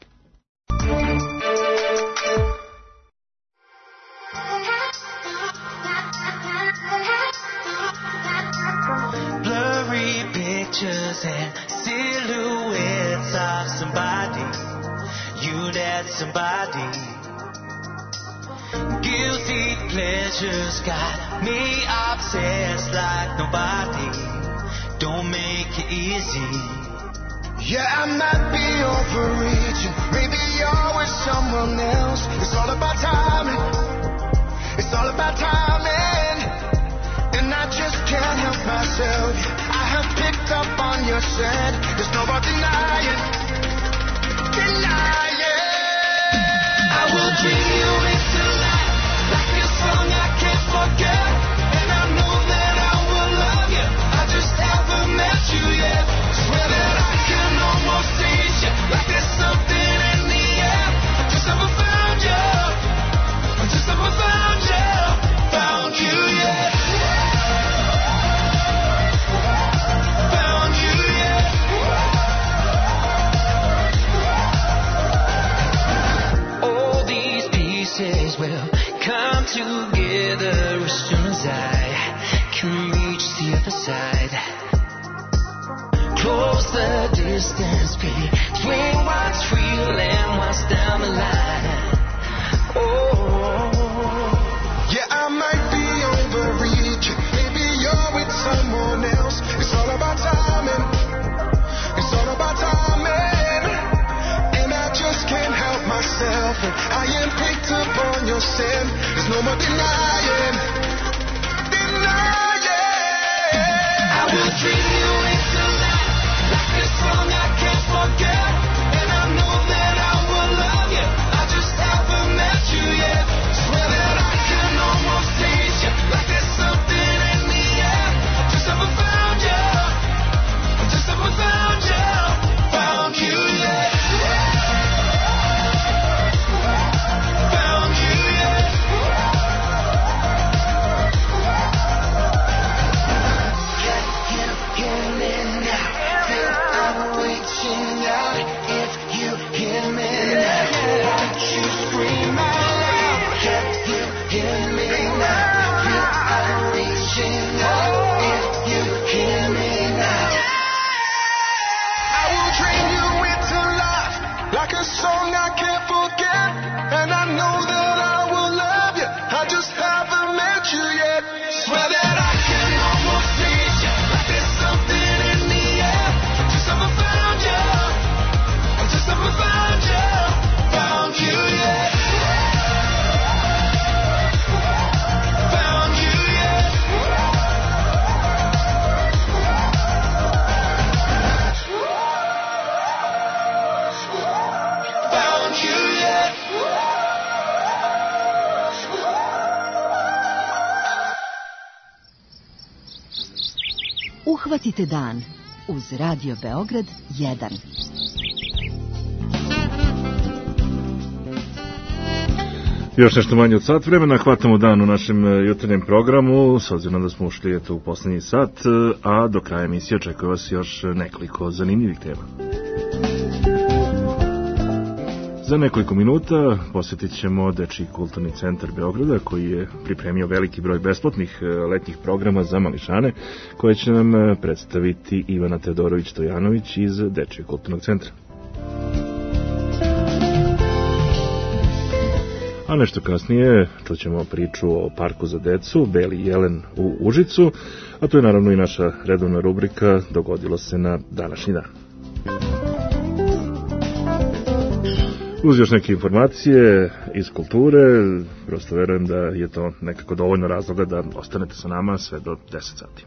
Blurry pictures and silhouettes of somebody. You, that somebody. Guilty pleasures got me obsessed like nobody. Don't make it easy. Yeah, I might be overreaching. Maybe you're with someone else. It's all about timing. It's all about timing. And I just can't help myself. I have picked up on your scent. There's no more denying. Denying. I will dream you into life. Like a song I can't forget. And I know that I will love you. I just haven't met you yet. Swear that I can almost taste you. Like there's something in the air. I just haven't found you. I just haven't found you. Found you yet. Found you yet. All these pieces will come together as soon as I can reach the other side. Close the distance between what's real and what's down the line. Oh, yeah, I might be overreaching. Maybe you're with someone else. It's all about timing. It's all about timing. And I just can't help myself. And I am Uhvatite dan uz Radio Beograd jedan. Još nešto manje od sat vremena, hvatamo dan u našem jutarnjem programu, s obzirom da smo ušli eto u poslednji sat, a do kraja emisije očekuje vas još nekoliko zanimljivih tema. Za nekoliko minuta posjetit ćemo Dečiji kulturni centar Beograda, koji je pripremio veliki broj besplatnih letnjih programa za mališane, koje će nam predstaviti Ivana Teodorović-Stojanović iz Dečijeg kulturnog centra. A nešto kasnije čućemo priču o parku za decu, Beli jelen u Užicu, a to je naravno i naša redovna rubrika Dogodilo se na današnji dan. Uz još neke informacije iz kulture, prosto verujem da je to nekako dovoljno razloga da ostanete sa nama sve do deset sati.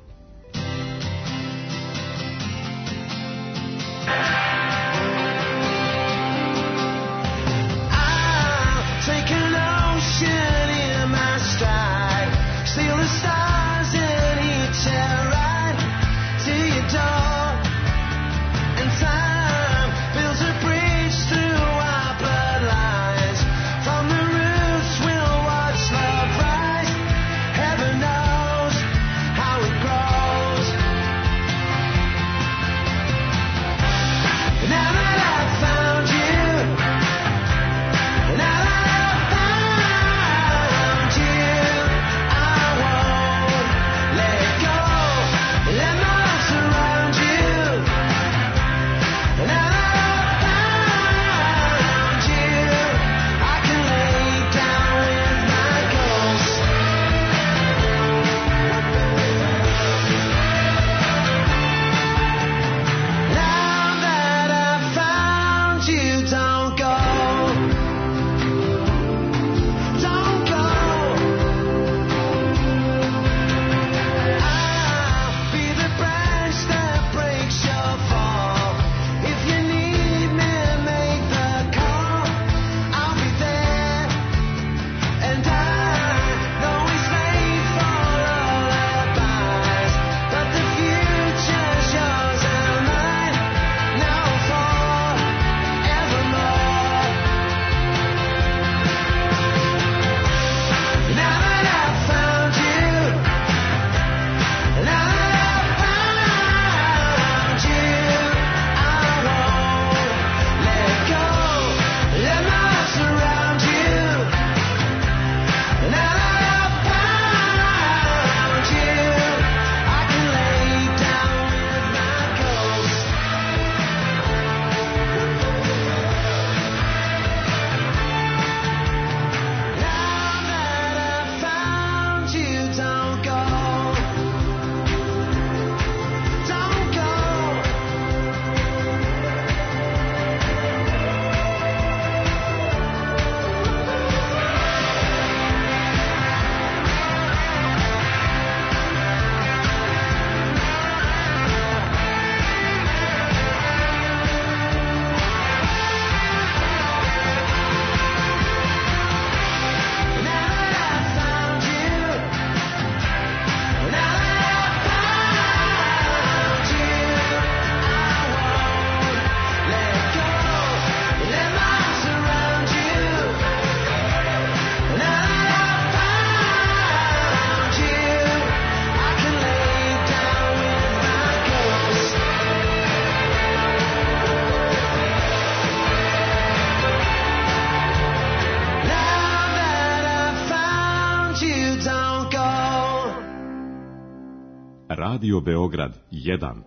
Radio Beograd jedan.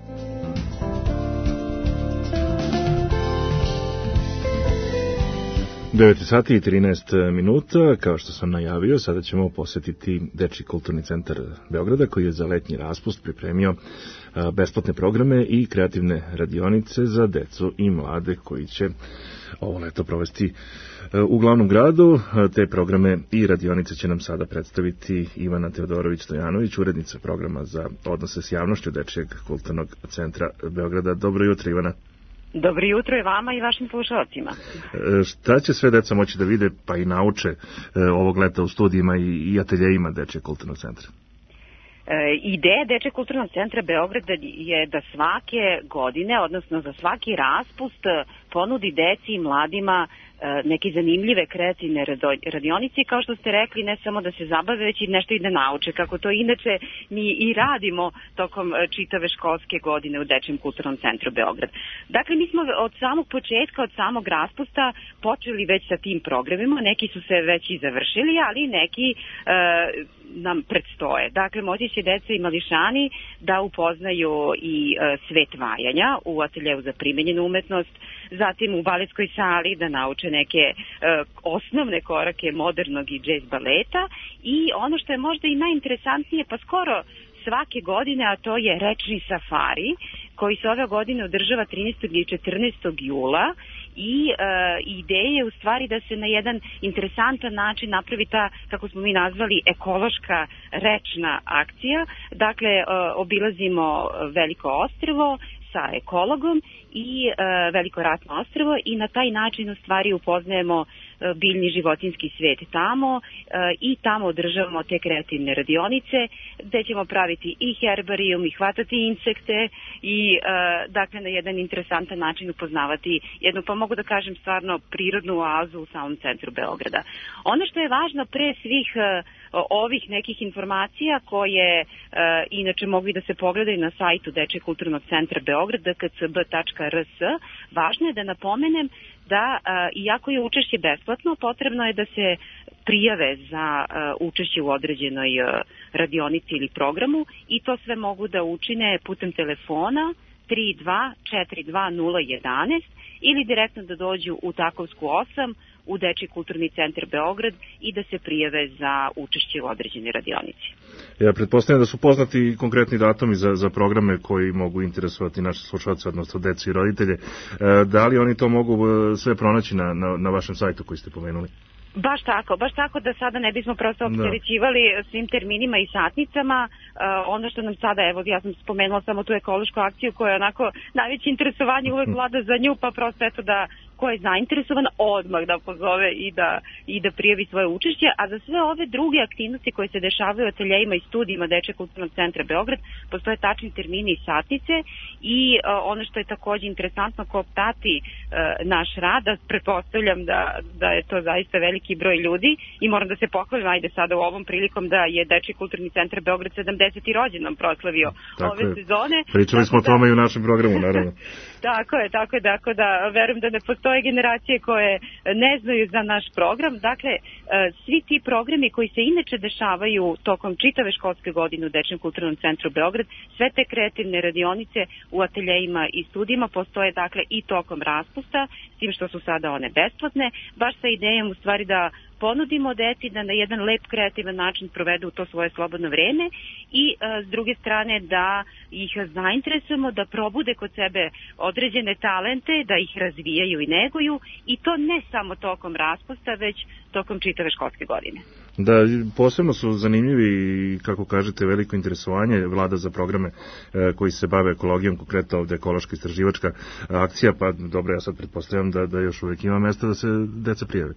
devet sati i trinaest minuta, kao što sam najavio, sada ćemo posjetiti Dečiji kulturni centar Beograda, koji je za letnji raspust pripremio besplatne programe i kreativne radionice za decu i mlade koji će ovo leto provesti u glavnom gradu. Te programe i radionice će nam sada predstaviti Ivana Teodorović-Stojanović, urednica programa za odnose s javnošću Dečijeg kulturnog centra Beograda. Dobro jutro, Ivana. Dobro jutro i vama i vašim slušalcima. Šta će sve deca moći da vide pa i nauče ovog leta u studijima i ateljejima Dečijeg kulturnog centra? ideja Dečijeg kulturnog centra Beograda je da svake godine, odnosno za svaki raspust, ponudi deci i mladima neke zanimljive kreativne radionice, kao što ste rekli, ne samo da se zabave, već i nešto i da nauče, kako to inače mi i radimo tokom čitave školske godine u Dečijem kulturnom centru Beograd. Dakle, mi smo od samog početka, od samog raspusta počeli već sa tim programima, neki su se već i završili, ali neki e, nam predstoje. Dakle, moći će deca i mališani da upoznaju i e, svet vajanja u ateljevu za primenjenu umetnost, zatim u baletskoj sali da nauče neke e, osnovne korake modernog i džez baleta i ono što je možda i najinteresantnije, pa skoro svake godine, a to je rečni safari, koji se ove godine održava trinaestog i četrnaestog jula i e, ideja je u stvari da se na jedan interesantan način napravi ta, kako smo mi nazvali, ekološka rečna akcija. Dakle, e, obilazimo Veliko ostrvo sa ekologom i e, Veliko ratno ostrvo i na taj način u stvari upoznajemo e, biljni životinski svet tamo e, i tamo održavamo te kreativne radionice gde ćemo praviti i herbarijum i hvatati insekte i e, dakle na jedan interesantan način upoznavati jednu, pa mogu da kažem stvarno prirodnu oazu u samom centru Beograda. Ono što je važno pre svih e, ovih nekih informacija koje e, inače mogu i da se pogledaju na sajtu Dečijeg kulturnog centra Beograd d k c b tačka r s, važno je da napomenem da, a, iako je učešće besplatno, potrebno je da se prijave za a, učešće u određenoj a, radionici ili programu i to sve mogu da učine putem telefona tri dva četiri dva nula jedanaest ili direktno da dođu u Takovsku osam u Dečiji kulturni centar Beograd i da se prijave za učešće u određenoj radionici. Ja pretpostavljam da su poznati konkretni datumi za, za programe koji mogu interesovati naše slušalce, odnosno deci i roditelje. E, da li oni to mogu sve pronaći na, na, na vašem sajtu koji ste pomenuli? Baš tako, baš tako da sada ne bismo prosto opterećivali svim terminima i satnicama. Uh, ono što nam sada, evo ja sam spomenula samo tu ekološku akciju koja je onako najveće interesovanje uvek vlada za nju, pa prosto eto da ko je zainteresovan odmah da pozove i da, i da prijavi svoje učešće, a za sve ove druge aktivnosti koje se dešavaju u ateljejima i studijima Dečijeg kulturnog centra Beograd postoje tačni termini i satnice i uh, ono što je takođe interesantno ko prati uh, naš rad, da pretpostavljam da, da je to zaista veliki broj ljudi i moram da se pohvalim, ajde sada u ovom prilikom da je Dečiji kulturni centar Beograd sedamdeseti rođendan proslavio tako ove je. Sezone. Pričali smo o tome i u našem programu, naravno. Tako je, tako je, tako da verujem da ne postoje generacije koje ne znaju za naš program. Dakle, svi ti programi koji se inače dešavaju tokom čitave školske godine u Dečijem kulturnom centru Beograd, sve te kreativne radionice u ateljejima i studijima postoje dakle i tokom raspusta, s tim što su sada one besplatne, baš sa idejom u stvari da ponudimo deci da na jedan lep kreativan način provedu to svoje slobodno vreme i a, s druge strane da ih zainteresujemo da probude kod sebe određene talente, da ih razvijaju i neguju i to ne samo tokom raspusta, već tokom čitave školske godine. Da, posebno su zanimljivi i, kako kažete, veliko interesovanje vlada za programe e, koji se bave ekologijom, konkretno ovde ekološka istraživačka akcija, pa dobro, ja sad pretpostavljam da, da još uvek ima mesta da se deca prijave.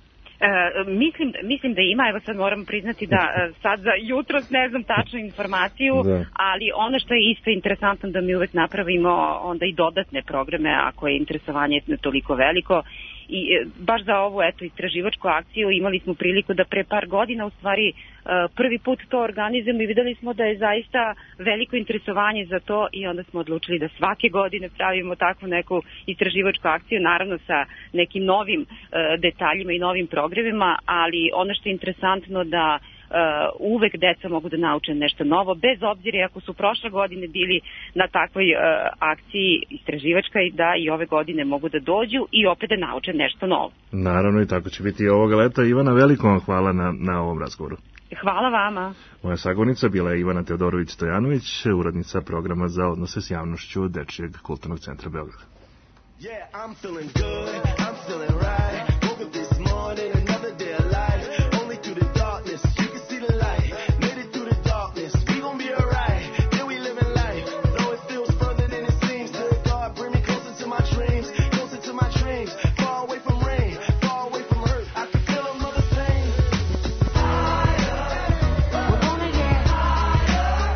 E, mislim, mislim da ima, evo sad moram priznati da e, sad za jutros ne znam tačnu informaciju, da. Ali ono što je isto interesantno da mi uvek napravimo onda i dodatne programe ako je interesovanje toliko veliko. I e, baš za ovu eto istraživačku akciju imali smo priliku da pre par godina u stvari e, prvi put to organizujemo i videli smo da je zaista veliko interesovanje za to i onda smo odlučili da svake godine pravimo takvu neku istraživačku akciju, naravno sa nekim novim e, detaljima i novim programima, ali ono što je interesantno da Uh, uvek deca mogu da nauče nešto novo, bez obzira ako su prošle godine bili na takvoj uh, akciji istraživačka i da i ove godine mogu da dođu i opet da nauče nešto novo. Naravno i tako će biti i ovoga leta. Ivana, veliko vam hvala na, na ovom razgovoru. Hvala vama. Moja sagovornica bila je Ivana Teodorović-Stojanović, urednica programa za odnose s javnošću Dečijeg kulturnog centra Beograda. Yeah, I'm feeling good, I'm feeling right. Woke up this morning, another day alive. Only through the darkness, you can see the light. Made it through the darkness, we gon' be alright. Yeah, we living life, though it feels further than it seems. To God, bring me closer to my dreams, closer to my dreams. Far away from rain, far away from hurt. I can feel a mother saying, higher. We're gonna get higher.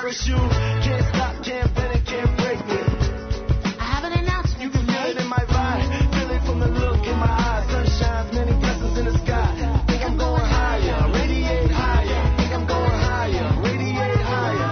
parachute. Can't stop, can't bend it, can't break me. I have an announcement You can feel it in my vibe, feel it from the look in my eyes. Sunshine, many blessings in the sky. Think I'm going higher, radiate higher. Think I'm going higher, radiate higher.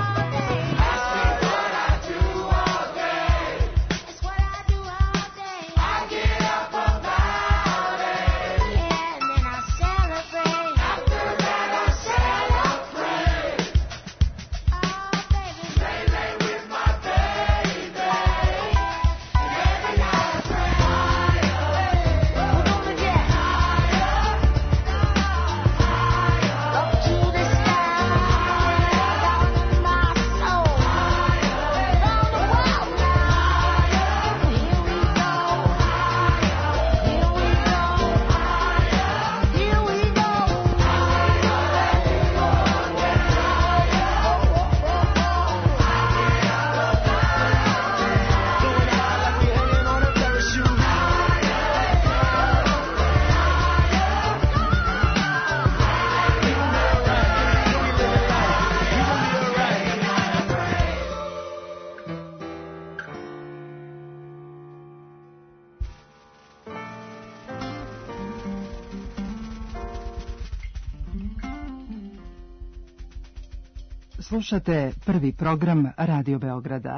Slušate prvi program Radio Beograda.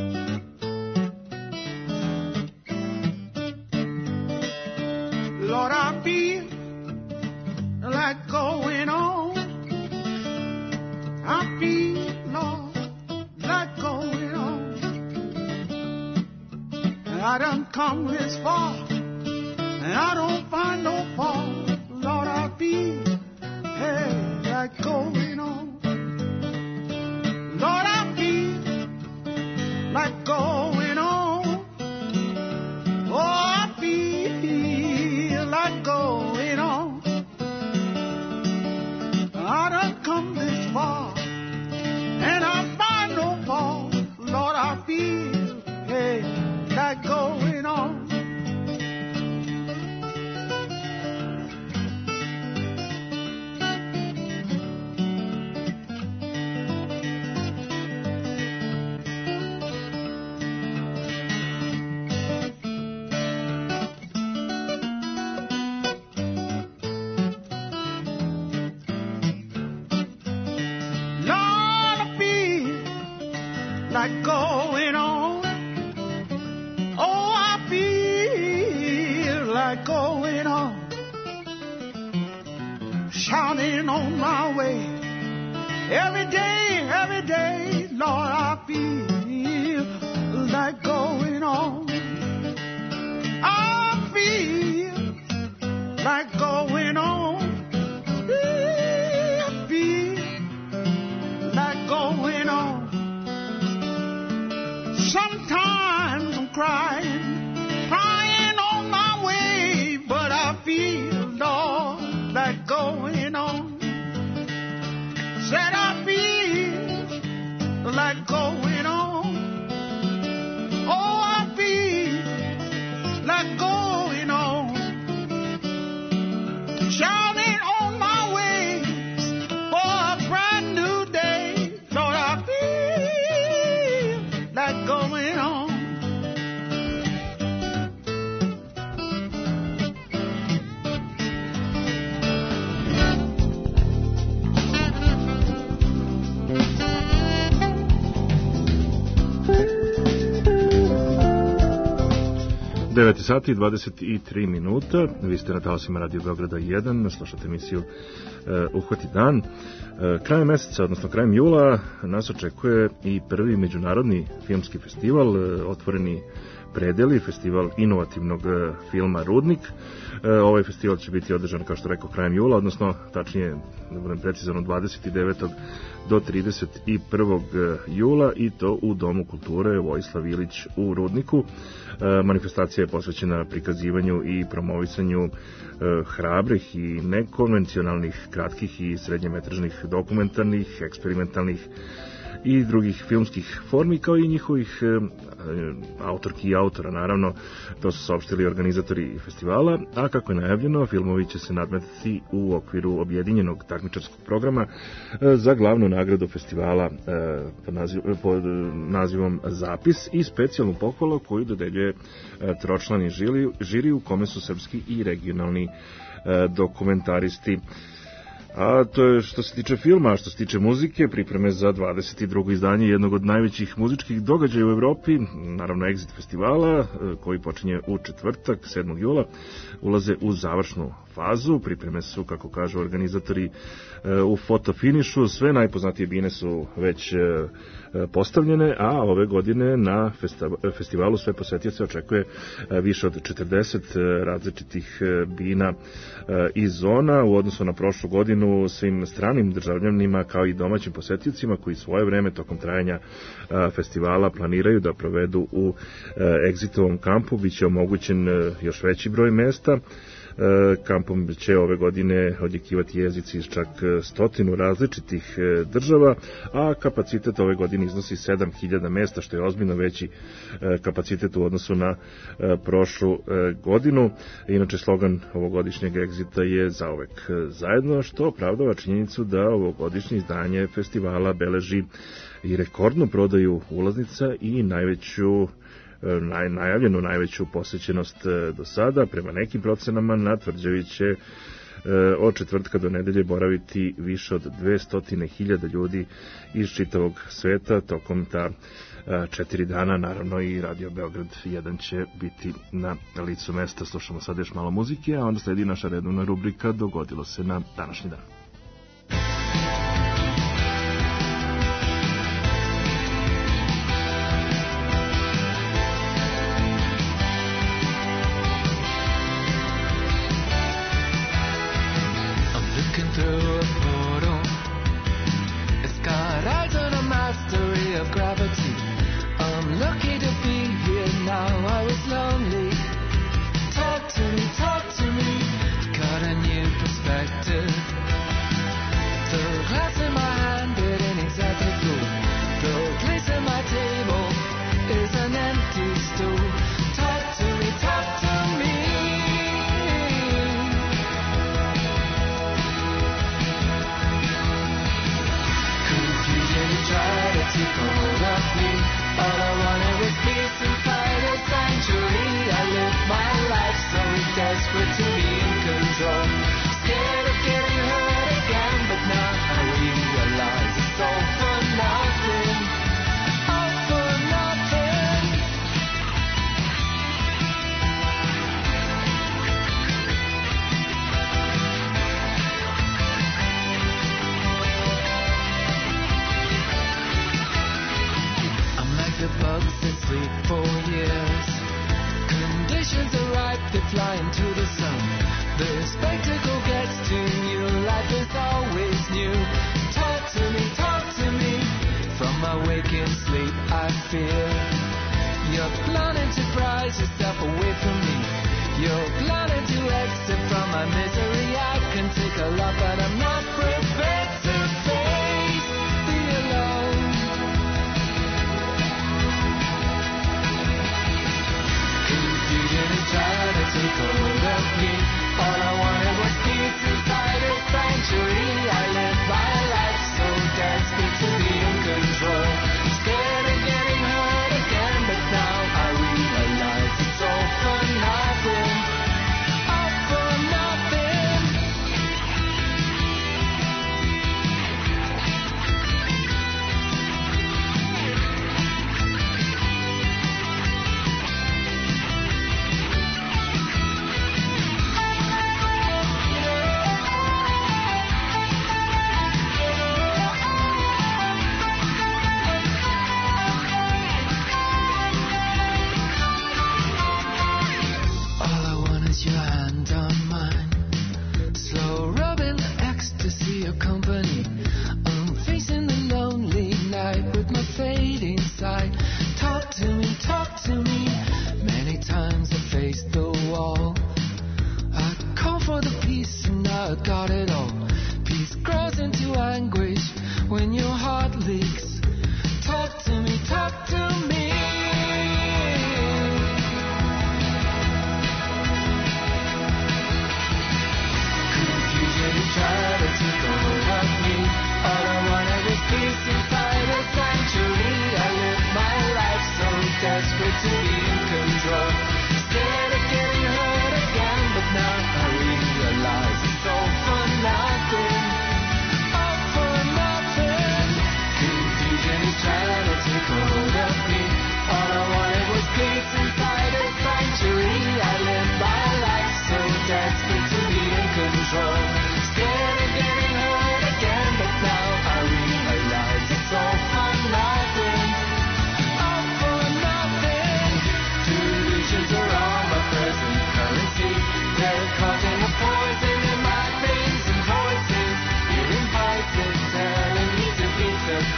Lord, I feel like going on. I feel, Lord, like going on. I done come this far, and I don't find no fault. Lord, I feel, hey, like going on. Lord, I feel like going on. Oh, I feel like going on. I done come this far, and I find no fault. Lord, I feel, hey, like going on. Like going on. Oh, I feel like going on. Shouting on my way. Every day, every day, Lord, I feel like going on. I feel like going on. I feel like going on. Sometimes I'm crying, crying on my way, but I feel, Lord, like going on. Said I feel like going on. Oh, I feel like going on. Shouting on my way for a brand new day. Lord, I feel like going on. devet sati i dvadeset tri minuta, vi ste na talasima Radio Beograda jedan, slušate emisiju uh, Uhvati dan. Uh, krajem meseca, odnosno krajem jula, nas očekuje i prvi međunarodni filmski festival, uh, otvoreni predeli, festival inovativnog uh, filma Rudnik. Uh, ovaj festival će biti održan, kao što rekao, krajem jula, odnosno tačnije, da budem precizan, od dvadeset devetog do trideset prvog jula, i to u Domu kulture Vojislav Ilić u Rudniku. Manifestacija je posvećena prikazivanju i promovisanju hrabrih i nekonvencionalnih, kratkih i srednjemetražnih, dokumentarnih, eksperimentalnih i drugih filmskih formi, kao i njihovih e, autorki i autora, naravno. To su saopštili organizatori festivala, a kako je najavljeno, filmovi će se nadmetati u okviru objedinjenog takmičarskog programa e, za glavnu nagradu festivala e, pod, naziv, pod nazivom Zapis i specijalnu pohvalu koju dodeljuje e, tročlani žiri, žiri u kome su srpski i regionalni e, dokumentaristi. A to je što se tiče filma, a što se tiče muzike, pripreme za dvadeset drugo izdanje jednog od najvećih muzičkih događaja u Evropi, naravno Exit festivala, koji počinje u četvrtak, sedmog jula, ulaze u završnu fazu. Pripreme su, kako kažu organizatori, u fotofinišu. Sve najpoznatije bine su već postavljene, a ove godine na festivalu sve posetioce očekuje više od četrdeset različitih bina i zona u odnosu na prošlu godinu. Svim stranim državljanima kao i domaćim posetiocima koji svoje vreme tokom trajanja festivala planiraju da provedu u Exitovom kampu biće omogućen još veći broj mesta. Kampom će ove godine odjekivati jezici iz čak stotinu različitih država, a kapacitet ove godine iznosi sedam hiljada mesta, što je ozbiljno veći kapacitet u odnosu na prošlu godinu. Inače, slogan ovogodišnjeg Exita je zauvek zajedno, što opravdava činjenicu da ovogodišnje izdanje festivala beleži i rekordnu prodaju ulaznica i najveću Naj, najavljenu najveću posećenost do sada. Prema nekim procenama na Tvrđavi će e, od četvrtka do nedelje boraviti više od dvesta hiljada ljudi iz čitavog sveta tokom ta e, četiri dana. Naravno i Radio Beograd jedan će biti na licu mesta. Slušamo sad još malo muzike, a onda sledi naša redovna rubrika Dogodilo se na današnji dan.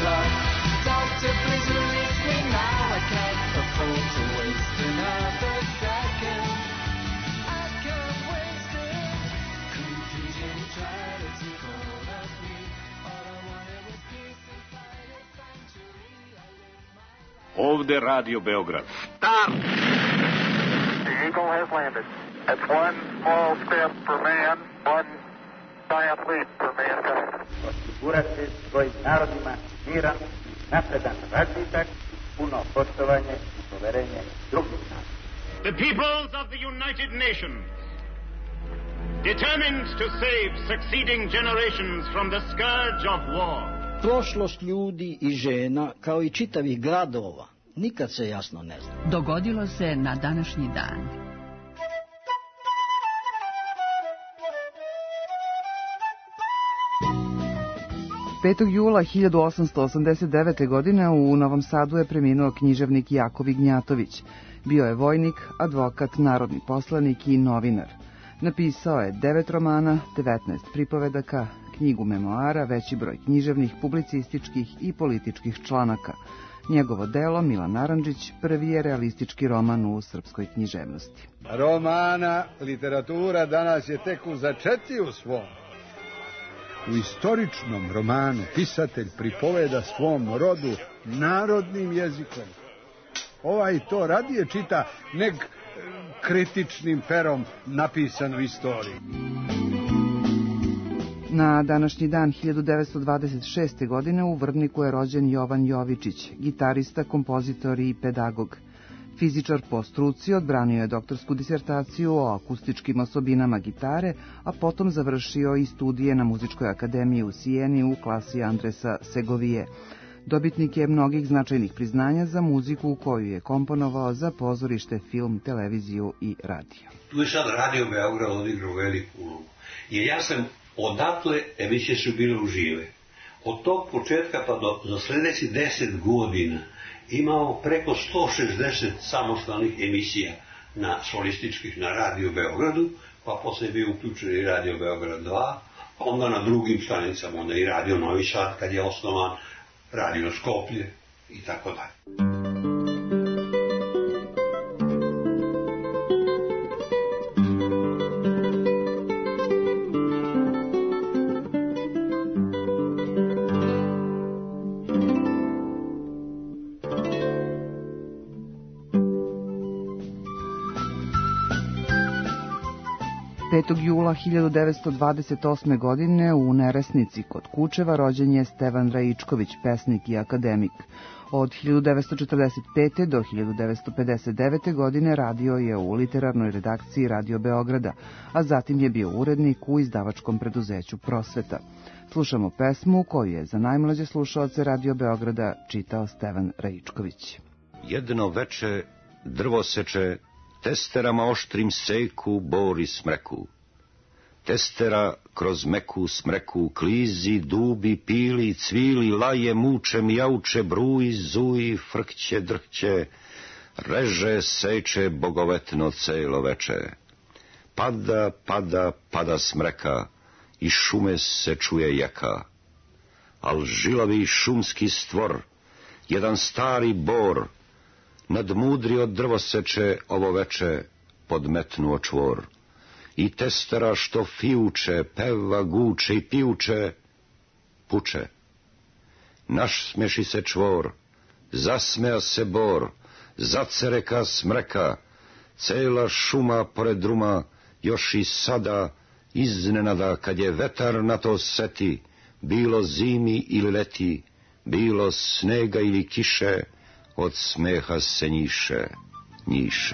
up. Doctor, please release me now. I can't afford to waste another second. I can't waste it. Confusion tried to take hold of me. All I wanted was peace inside a sanctuary. I lived my life. Ovde Radio Beograd. Stop! The Eagle has landed. That's one small step for man, one giant leap for mankind. Osigurati svojim narodima miran, napredan razvitak, puno poštovanje i poverenje drugih naroda. The peoples of the United Nations, determined to save succeeding generations from the scourge of war. Prošlost ljudi i žena, kao i čitavih gradova, nikad se jasno ne zna. Dogodilo se na današnji dan. petog jula hiljadu osamsto osamdeset devete. godine u Novom Sadu je preminuo književnik Jakov Ignjatović. Bio je vojnik, advokat, narodni poslanik i novinar. Napisao je devet romana, devetnaest pripovedaka, knjigu memoara, veći broj književnih, publicističkih i političkih članaka. Njegovo delo, Milan Narandžić, prvi je realistički roman u srpskoj književnosti. Romana, literatura danas je tek u začetju svom. U istoričnom romanu pisatelj pripoveda svom rodu narodnim jezikom. Ovaj to radije čita neg kritičnim perom napisanu istoriju. Na današnji dan hiljadu devetsto dvadeset šeste. godine u Vrdniku je rođen Jovan Jovičić, gitarista, kompozitor i pedagog. Fizičar po struci, odbranio je doktorsku disertaciju o akustičkim osobinama gitare, a potom završio i studije na Muzičkoj akademiji u Sijeni u klasi Andresa Segovije. Dobitnik je mnogih značajnih priznanja za muziku koju je komponovao za pozorište, film, televiziju i radio. Tu je sad Radio Beograd odigrao veliku ulogu. Jer ja sam odatle, emisije su bile užive. Od tog početka pa do, do sledećih deset godina imao preko sto šezdeset samostalnih emisija na solističkih na Radio Beogradu, pa posle je bio uključen i Radio Beograd dva, onda na drugim stanicama, onda i Radio Novi Sad kad je osnovan, Radio Skoplje i tako dalje. petog jula hiljadu devetsto dvadeset osme. godine u Neresnici kod Kučeva rođen je Stevan Raičković, pesnik i akademik. Od hiljadu devetsto četrdeset pete. do hiljadu devetsto pedeset devete. godine radio je u literarnoj redakciji Radio Beograda, a zatim je bio urednik u izdavačkom preduzeću Prosveta. Slušamo pesmu koju je za najmlađe slušaoce Radio Beograda čitao Stevan Raičković. Jedno veče drvo seče, testerama oštrim seku bor i smreku. Testera kroz meku smreku klizi, dubi, pili, cvili, laje, muče, mjauče, bruji, zuji, frkće, drhće, reže, seče bogovetno celo veče. Pada, pada, pada smreka, i šume se čuje jaka. Al žilavi šumski stvor, jedan stari bor, nadmudrio drvoseče ovo veče podmetnuo čvor. I testera što fijuče, peva, guče i pijuče, puče. Naš smeši se čvor, zasmeja se bor, zacereka smreka, cela šuma pored druma, još i sada iznenada kad je vetar na to seti, bilo zimi ili leti, bilo snega ili kiše, od smeha se njiše, njiše.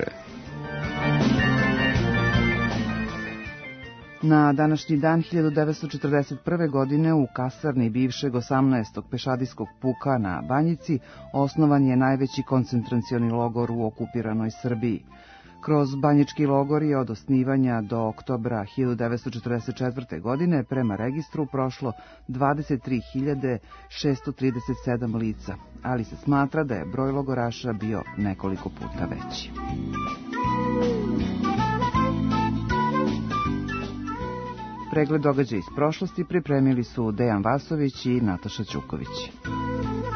Na današnji dan hiljadu devetsto četrdeset prve. godine u kasarni bivšeg osamnaestog pešadijskog puka na Banjici osnovan je najveći koncentracioni logor u okupiranoj Srbiji. Kroz banjički logor je od osnivanja do oktobra hiljadu devetsto četrdeset četvrte. godine prema registru prošlo dvadeset tri hiljade šesto trideset sedam lica, ali se smatra da je broj logoraša bio nekoliko puta veći. Pregled događaja iz prošlosti pripremili su Dejan Vasović i Nataša Ćuković.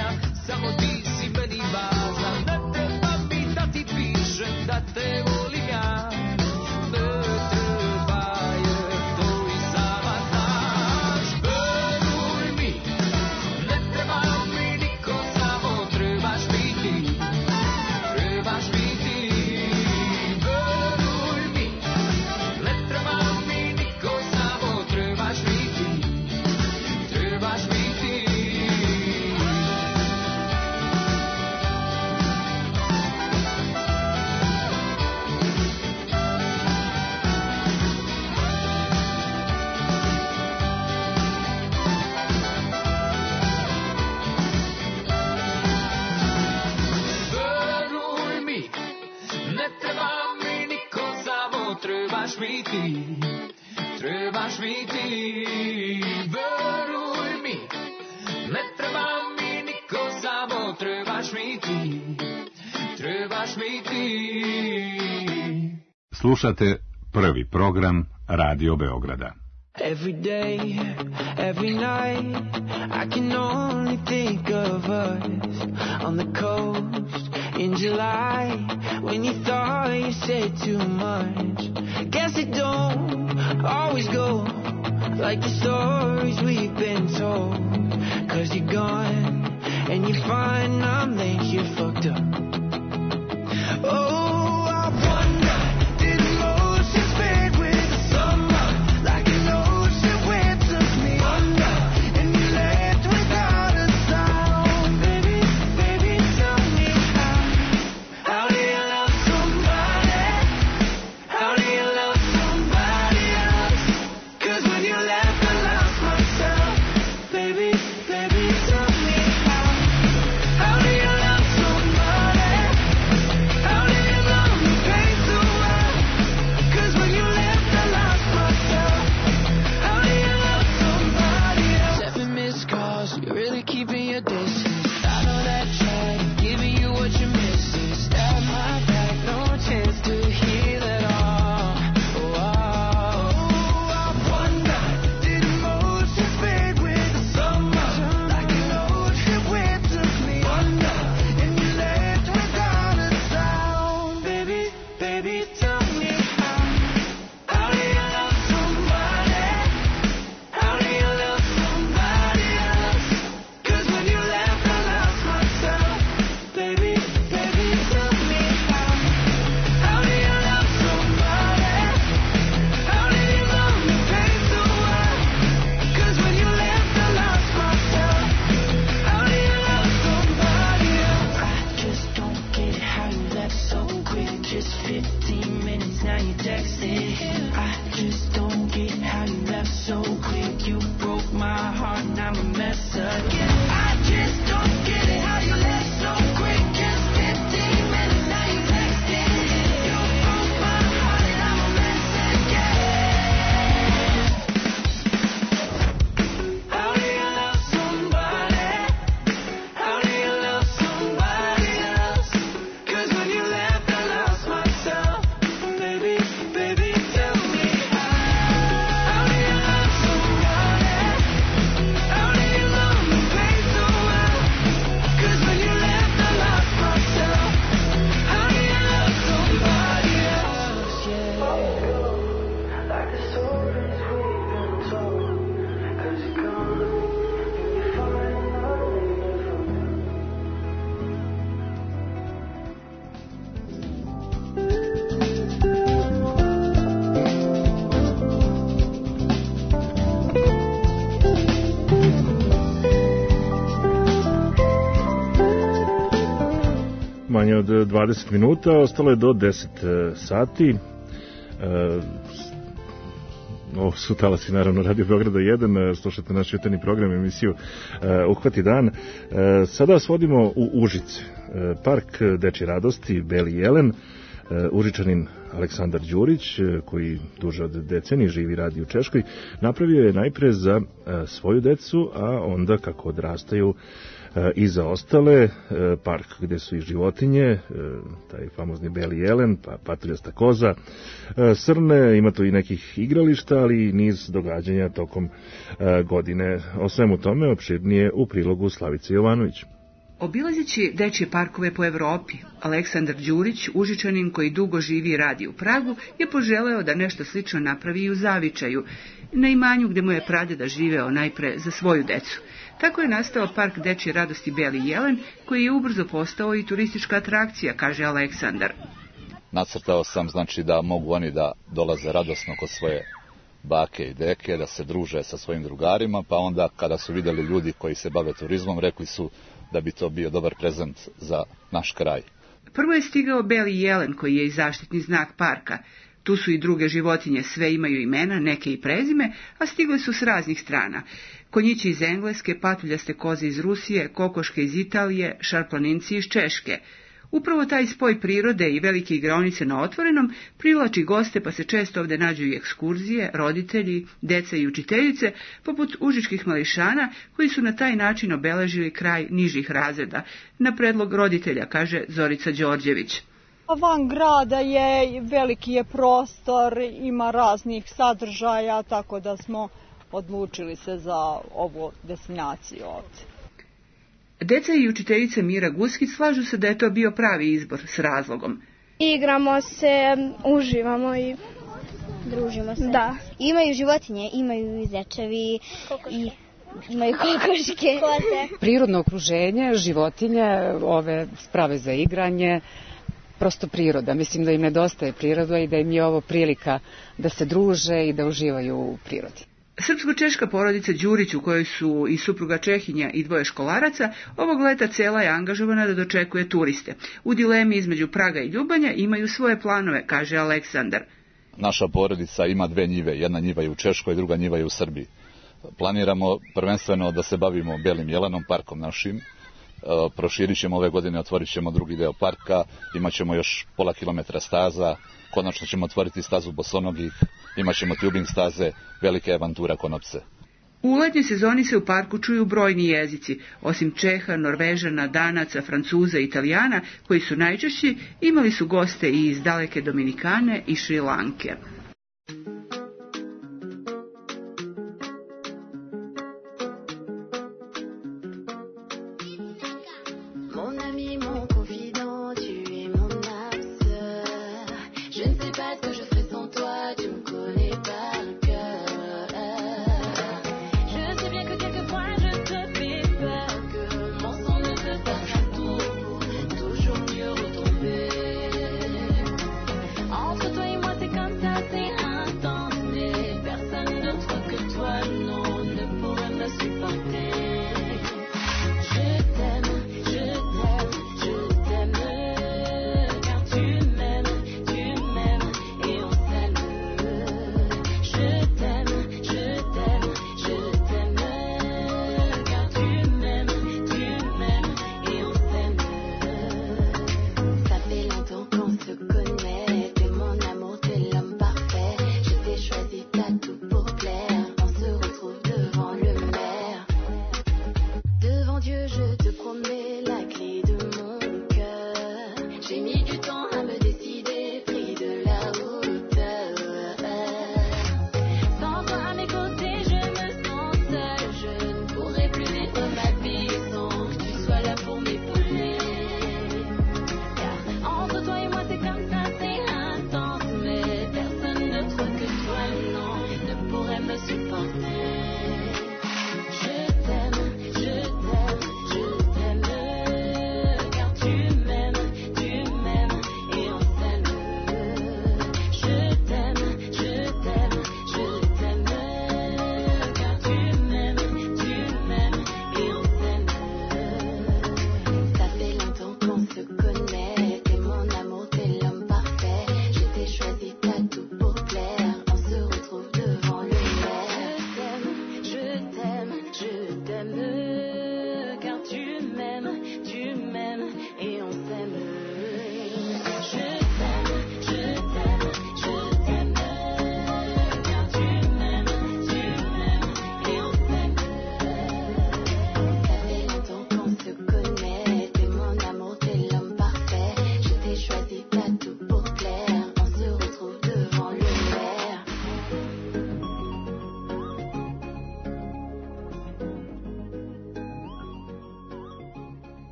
sanjam, samo ti si meni važna. Ne treba mi da ti pišem da te volim ja. Ne treba jer to i sama znaš. Veruj mi, ne treba mi niko, samo trebaš mi ti. Trebaš mi ti. Veruj mi, ne treba mi niko, samo trebaš mi ti. Trebaš mi ti. Veruj mi, ne treba mi niko, samo trebaš mi ti. Trebaš mi ti. Veruj mi, ne treba mi niko, samo trebaš mi ti. Trebaš mi ti. Slušate prvi program Radio Beograda. Every day, every night, I can only think of us on the coast in July when you thought you said too much. Guess it don't always go like the stories we've been told. Cause you're gone and you find I'm that you fucked up. Oh, I wonder, did emotions fade with the summer? Like an ocean wave took me under, and you left without a sound. Baby, baby, tell me how. How do you love somebody? How do you love somebody else? Cause when you left I lost myself. Baby, baby, tell me how. How do you love somebody? How do you love me, pain so well? Cause when you left I lost myself. How do you love somebody else? Seven missed calls, you're really keeping your distance. I know that tried giving you what you're missing. Stab my back, no chance to heal at all. Oh, I wonder, did emotions fade with the summer? Like an ocean wave took me under, and you left without a sound. Baby, baby, tell me how. How do you love somebody? How do you love somebody else? Cause when you left I lost myself. Baby, baby, tell me how. How do you love somebody? How do you love me, pain so well? Cause when you left I lost myself. How do you love somebody else? I just don't get how you left so quick. Just fifteen minutes, now you texting. I just don't get how you left so quick. You broke my heart and I'm a mess again. I just don't get it how you left so quick. Just fifteen minutes, now you texting. You broke my heart and I'm a mess again. How do you love somebody? How do you love somebody else? Cause when you left I lost myself. Baby, baby, tell me how. How do you love somebody? How do you love me, pain so well? Cause when you left I lost myself. How do you love somebody else? Yeah. Like the stories we've been told. Cause you're gone and you find another way to Manje od dvadeset minuta, ostalo je do deset sati. E, ovo su talasi naravno Radio Beograda jedan, slušate naš jutarnji program, emisiju e, Uhvati dan. E, sada vas vodimo u Užice, e, park Dečje radosti, Beli jelen. E, Užičanin Aleksandar Đurić, e, koji duže od decenije živi i radi u Češkoj, napravio je najpre za e, svoju decu, a onda kako odrastaju i za ostale, park gde su i životinje, taj famozni Beli jelen, pa patuljasta koza, srne, ima tu i nekih igrališta, ali i niz događanja tokom godine. O svemu tome opširnije u prilogu Slavice Jovanović. Obilazeći dečje parkove po Evropi, Aleksandar Đurić, Užičanin koji dugo živi i radi u Pragu, je poželeo da nešto slično napravi i u Zavičaju, na imanju gde mu je pradeda živeo najpre za svoju decu. Tako je nastao park dečje radosti Beli jelen, koji je ubrzo postao i turistička atrakcija, kaže Aleksandar. Nacrtao sam znači da mogu oni da dolaze radosno kod svoje bake i deke, da se druže sa svojim drugarima, pa onda kada su vidjeli ljudi koji se bave turizmom, rekli su da bi to bio dobar prezent za naš kraj. Prvo je stigao Beli jelen, koji je i zaštitni znak parka. Tu su i druge životinje, sve imaju imena, neke i prezime, a stigle su s raznih strana. Konjići iz Engleske, patuljaste koze iz Rusije, kokoške iz Italije, šarplaninci iz Češke. Upravo taj spoj prirode i velike igraonice na otvorenom privlači goste, pa se često ovde nađu i ekskurzije, roditelji, deca i učiteljice, poput užičkih mališana, koji su na taj način obeležili kraj nižih razreda. Na predlog roditelja, kaže Zorica Đorđević. Van grada je, veliki je prostor, ima raznih sadržaja, tako da smo odlučili se za ovu destinaciju ovdje. Deca i učiteljica Mira Guskić slažu se da je to bio pravi izbor, s razlogom. Igramo se, uživamo i družimo se. Da. Imaju životinje, imaju i zečevi, i imaju kokoške. Kote. Prirodno okruženje, životinje, ove sprave za igranje, prosto priroda. Mislim da im nedostaje priroda i da im je ovo prilika da se druže i da uživaju u prirodi. Srpsko-češka porodica Đurić, u kojoj su i supruga Čehinja i dvoje školaraca, ovog leta cela je angažovana da dočekuje turiste. U dilemi između Praga i Ljubanja imaju svoje planove, kaže Aleksandar. Naša porodica ima dve njive, jedna njiva je u Češkoj, druga njiva je u Srbiji. Planiramo prvenstveno da se bavimo Belim jelenom, parkom našim. Proširit ćemo ove godine, otvorit ćemo drugi deo parka, imat ćemo još pola kilometra staza, konačno ćemo otvoriti stazu bosonogih, imat ćemo tubing staze, velike avantura konopce. U letnjoj sezoni se u parku čuju brojni jezici. Osim Čeha, Norvežana, Danaca, Francuza i Italijana, koji su najčešći, imali su goste i iz daleke Dominikane i Šri Lanke. Je t'aime, je t'aime, je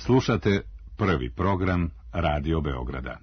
Slušate prvi program Radio Beograda.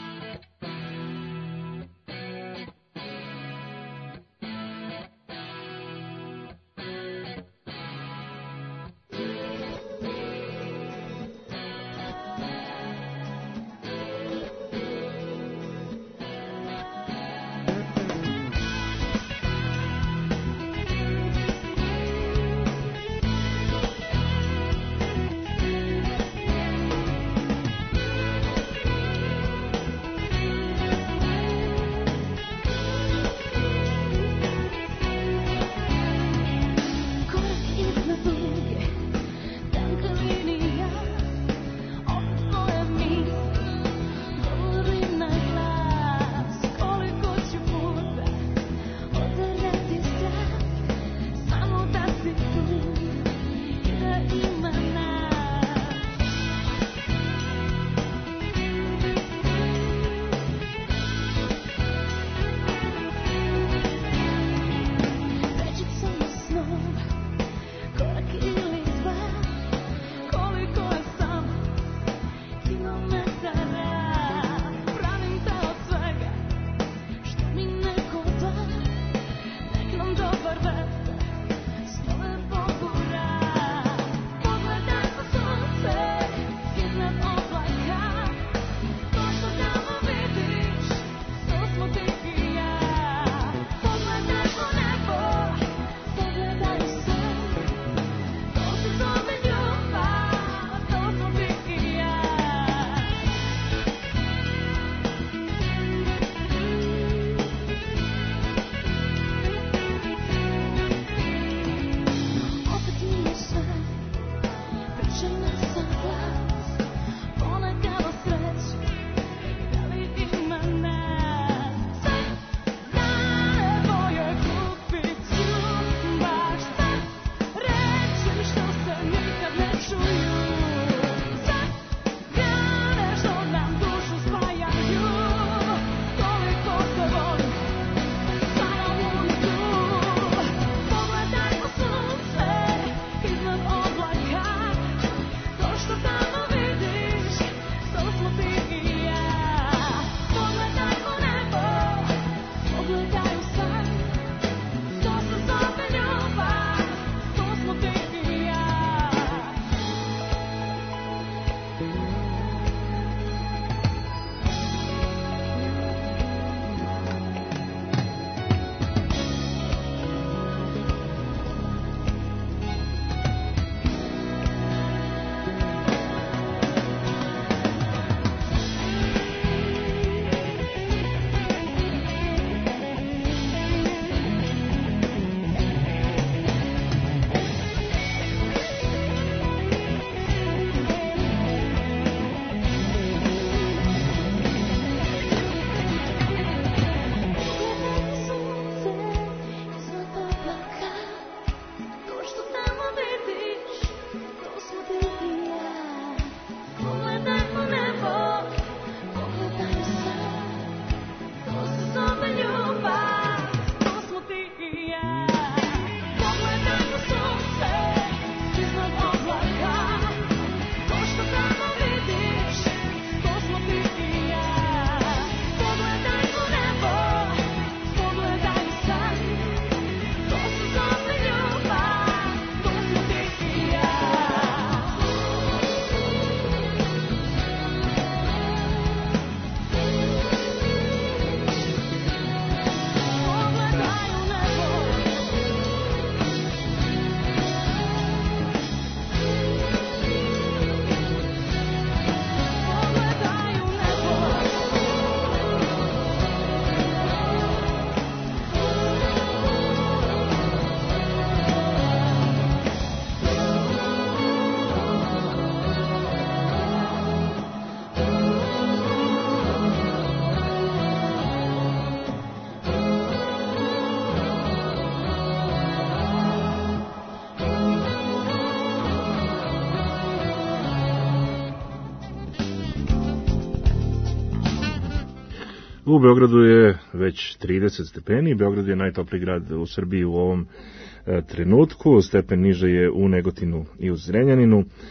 U Beogradu je već trideset stepeni, Beograd je najtopliji grad u Srbiji u ovom e, trenutku, stepen niže je u Negotinu i u Zrenjaninu.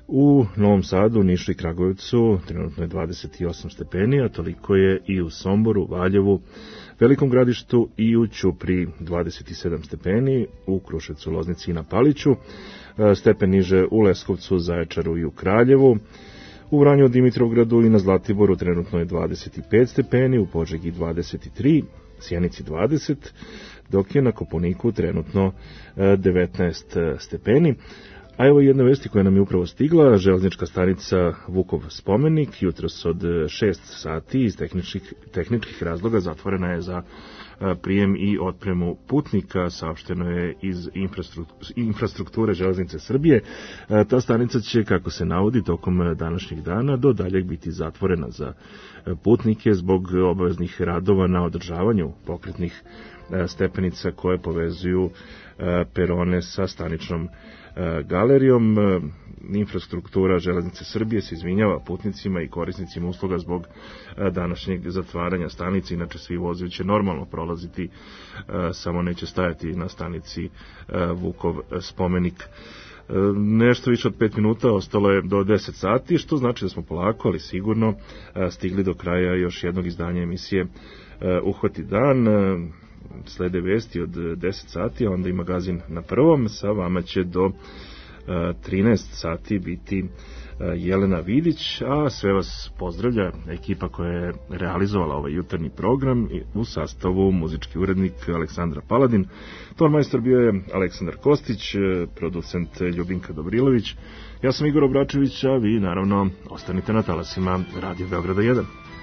U Novom Sadu, Nišu i Kragujevcu trenutno je dvadeset osam stepeni, a toliko je i u Somboru, Valjevu, Velikom Gradištu i u Ćupriji dvadeset sedam stepeni, u Kruševcu, Loznici i na Paliću, stepen niže u Leskovcu, Zaječaru i u Kraljevu, u Vranju, Dimitrovgradu i na Zlatiboru trenutno je dvadeset pet stepeni, u Požegi dvadeset tri, Sjenici dvadeset, dok je na Kopaoniku trenutno devetnaest stepeni. A evo jedna vesti koja nam je upravo stigla, železnička stanica Vukov spomenik, jutros od šest sati iz tehničkih, tehničkih razloga zatvorena je za prijem i otpremu putnika, saopšteno je iz infrastrukture železnice Srbije. Ta stanica će, kako se navodi, tokom današnjih dana do daljeg biti zatvorena za putnike zbog obaveznih radova na održavanju pokretnih stepenica koje povezuju perone sa staničnom galerijom. Infrastruktura železnice Srbije se izvinjava putnicima i korisnicima usluga zbog današnjeg zatvaranja stanice. Inače svi vozovi će normalno prolaziti, samo neće stajati na stanici Vukov spomenik. Nešto više od pet minuta ostalo je do deset sati, što znači da smo polako, ali sigurno stigli do kraja još jednog izdanja emisije Uhvati dan. Slede vesti od deset sati, a onda i magazin na prvom. Sa vama će do trinaest sati biti Jelena Vidić, a sve vas pozdravlja ekipa koja je realizovala ovaj jutarnji program u sastavu muzički urednik Aleksandra Paladin, tonmajstor bio je Aleksandar Kostić, producent Ljubinka Dobrilović, ja sam Igor Obračević, a vi naravno ostanite na talasima Radio Beograda jedan.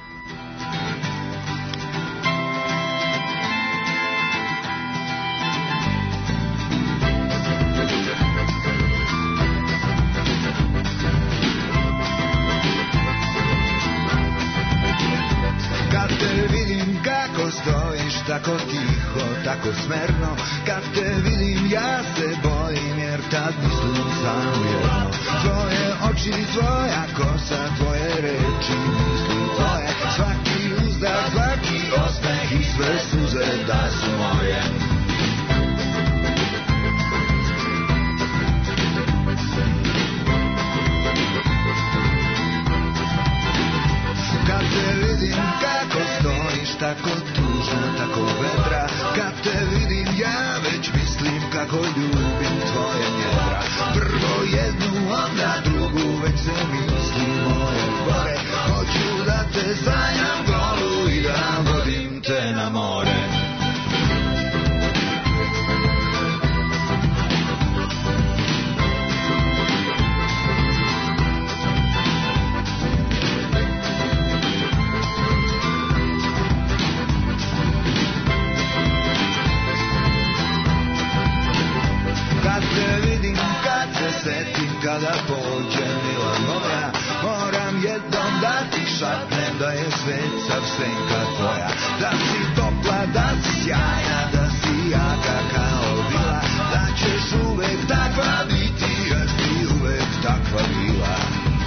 Tako tiho, tako smerno, kad te vidim ja se bojim, jer tad mislim samo jedno. Tvoje oči, tvoja kosa, tvoje reči, misli tvoje, svaki uzdah, svaki osmeh i sve suze da su moje. Kad te vidim kako stojiš, tako tužno, tako vedra, kad te vidim ja već mislim kako ljubim tvoje njedra. Prvo jednu, onda drugu, već se misli moje gore. Hoću da te sanjam golu i da vodim te na more. Setim kada pođe mila moja, moram jednom da ti šapnem da je svet sav senka tvoja. Da si topla, da si sjajna, da si jaka kao vila, da ćeš uvek takva biti, jer ti uvek takva bila.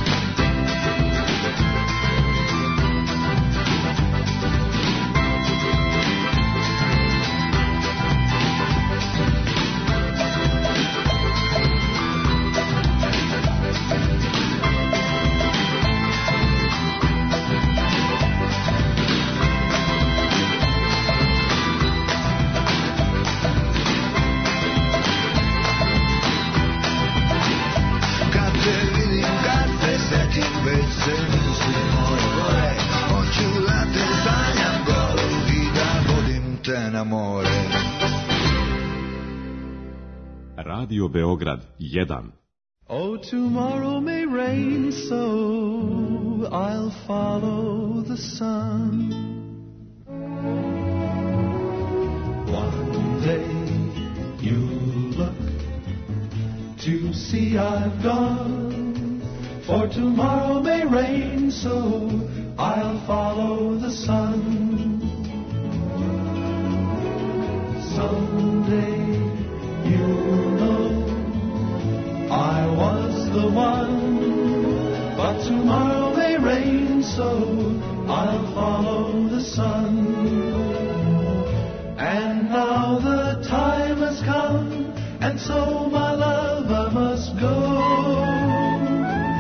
Radio Beograd jedan. Oh, tomorrow may rain, so I'll follow the sun. One day you'll look to see I've gone, for tomorrow may rain, so I'll follow the sun. Someday you'll know I was the one, but tomorrow may rain, so I'll follow the sun. And now the time has come, and so my love I must go.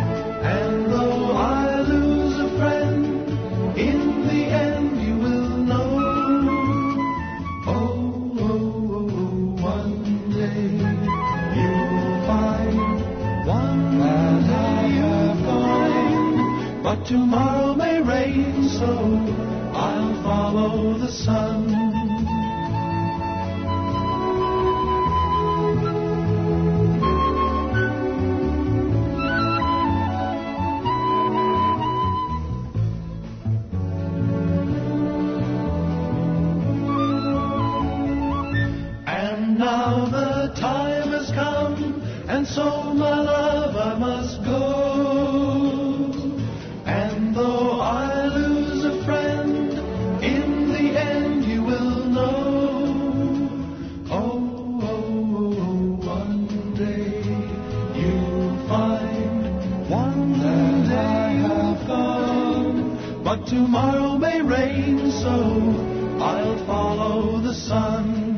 tomorrow may rain, so I'll follow the sun. Now the time has come, and so, my love, I must go. And though I lose a friend, in the end you will know. Oh, oh, oh, one day you'll find one that I have gone. But tomorrow may rain, so I'll follow the sun.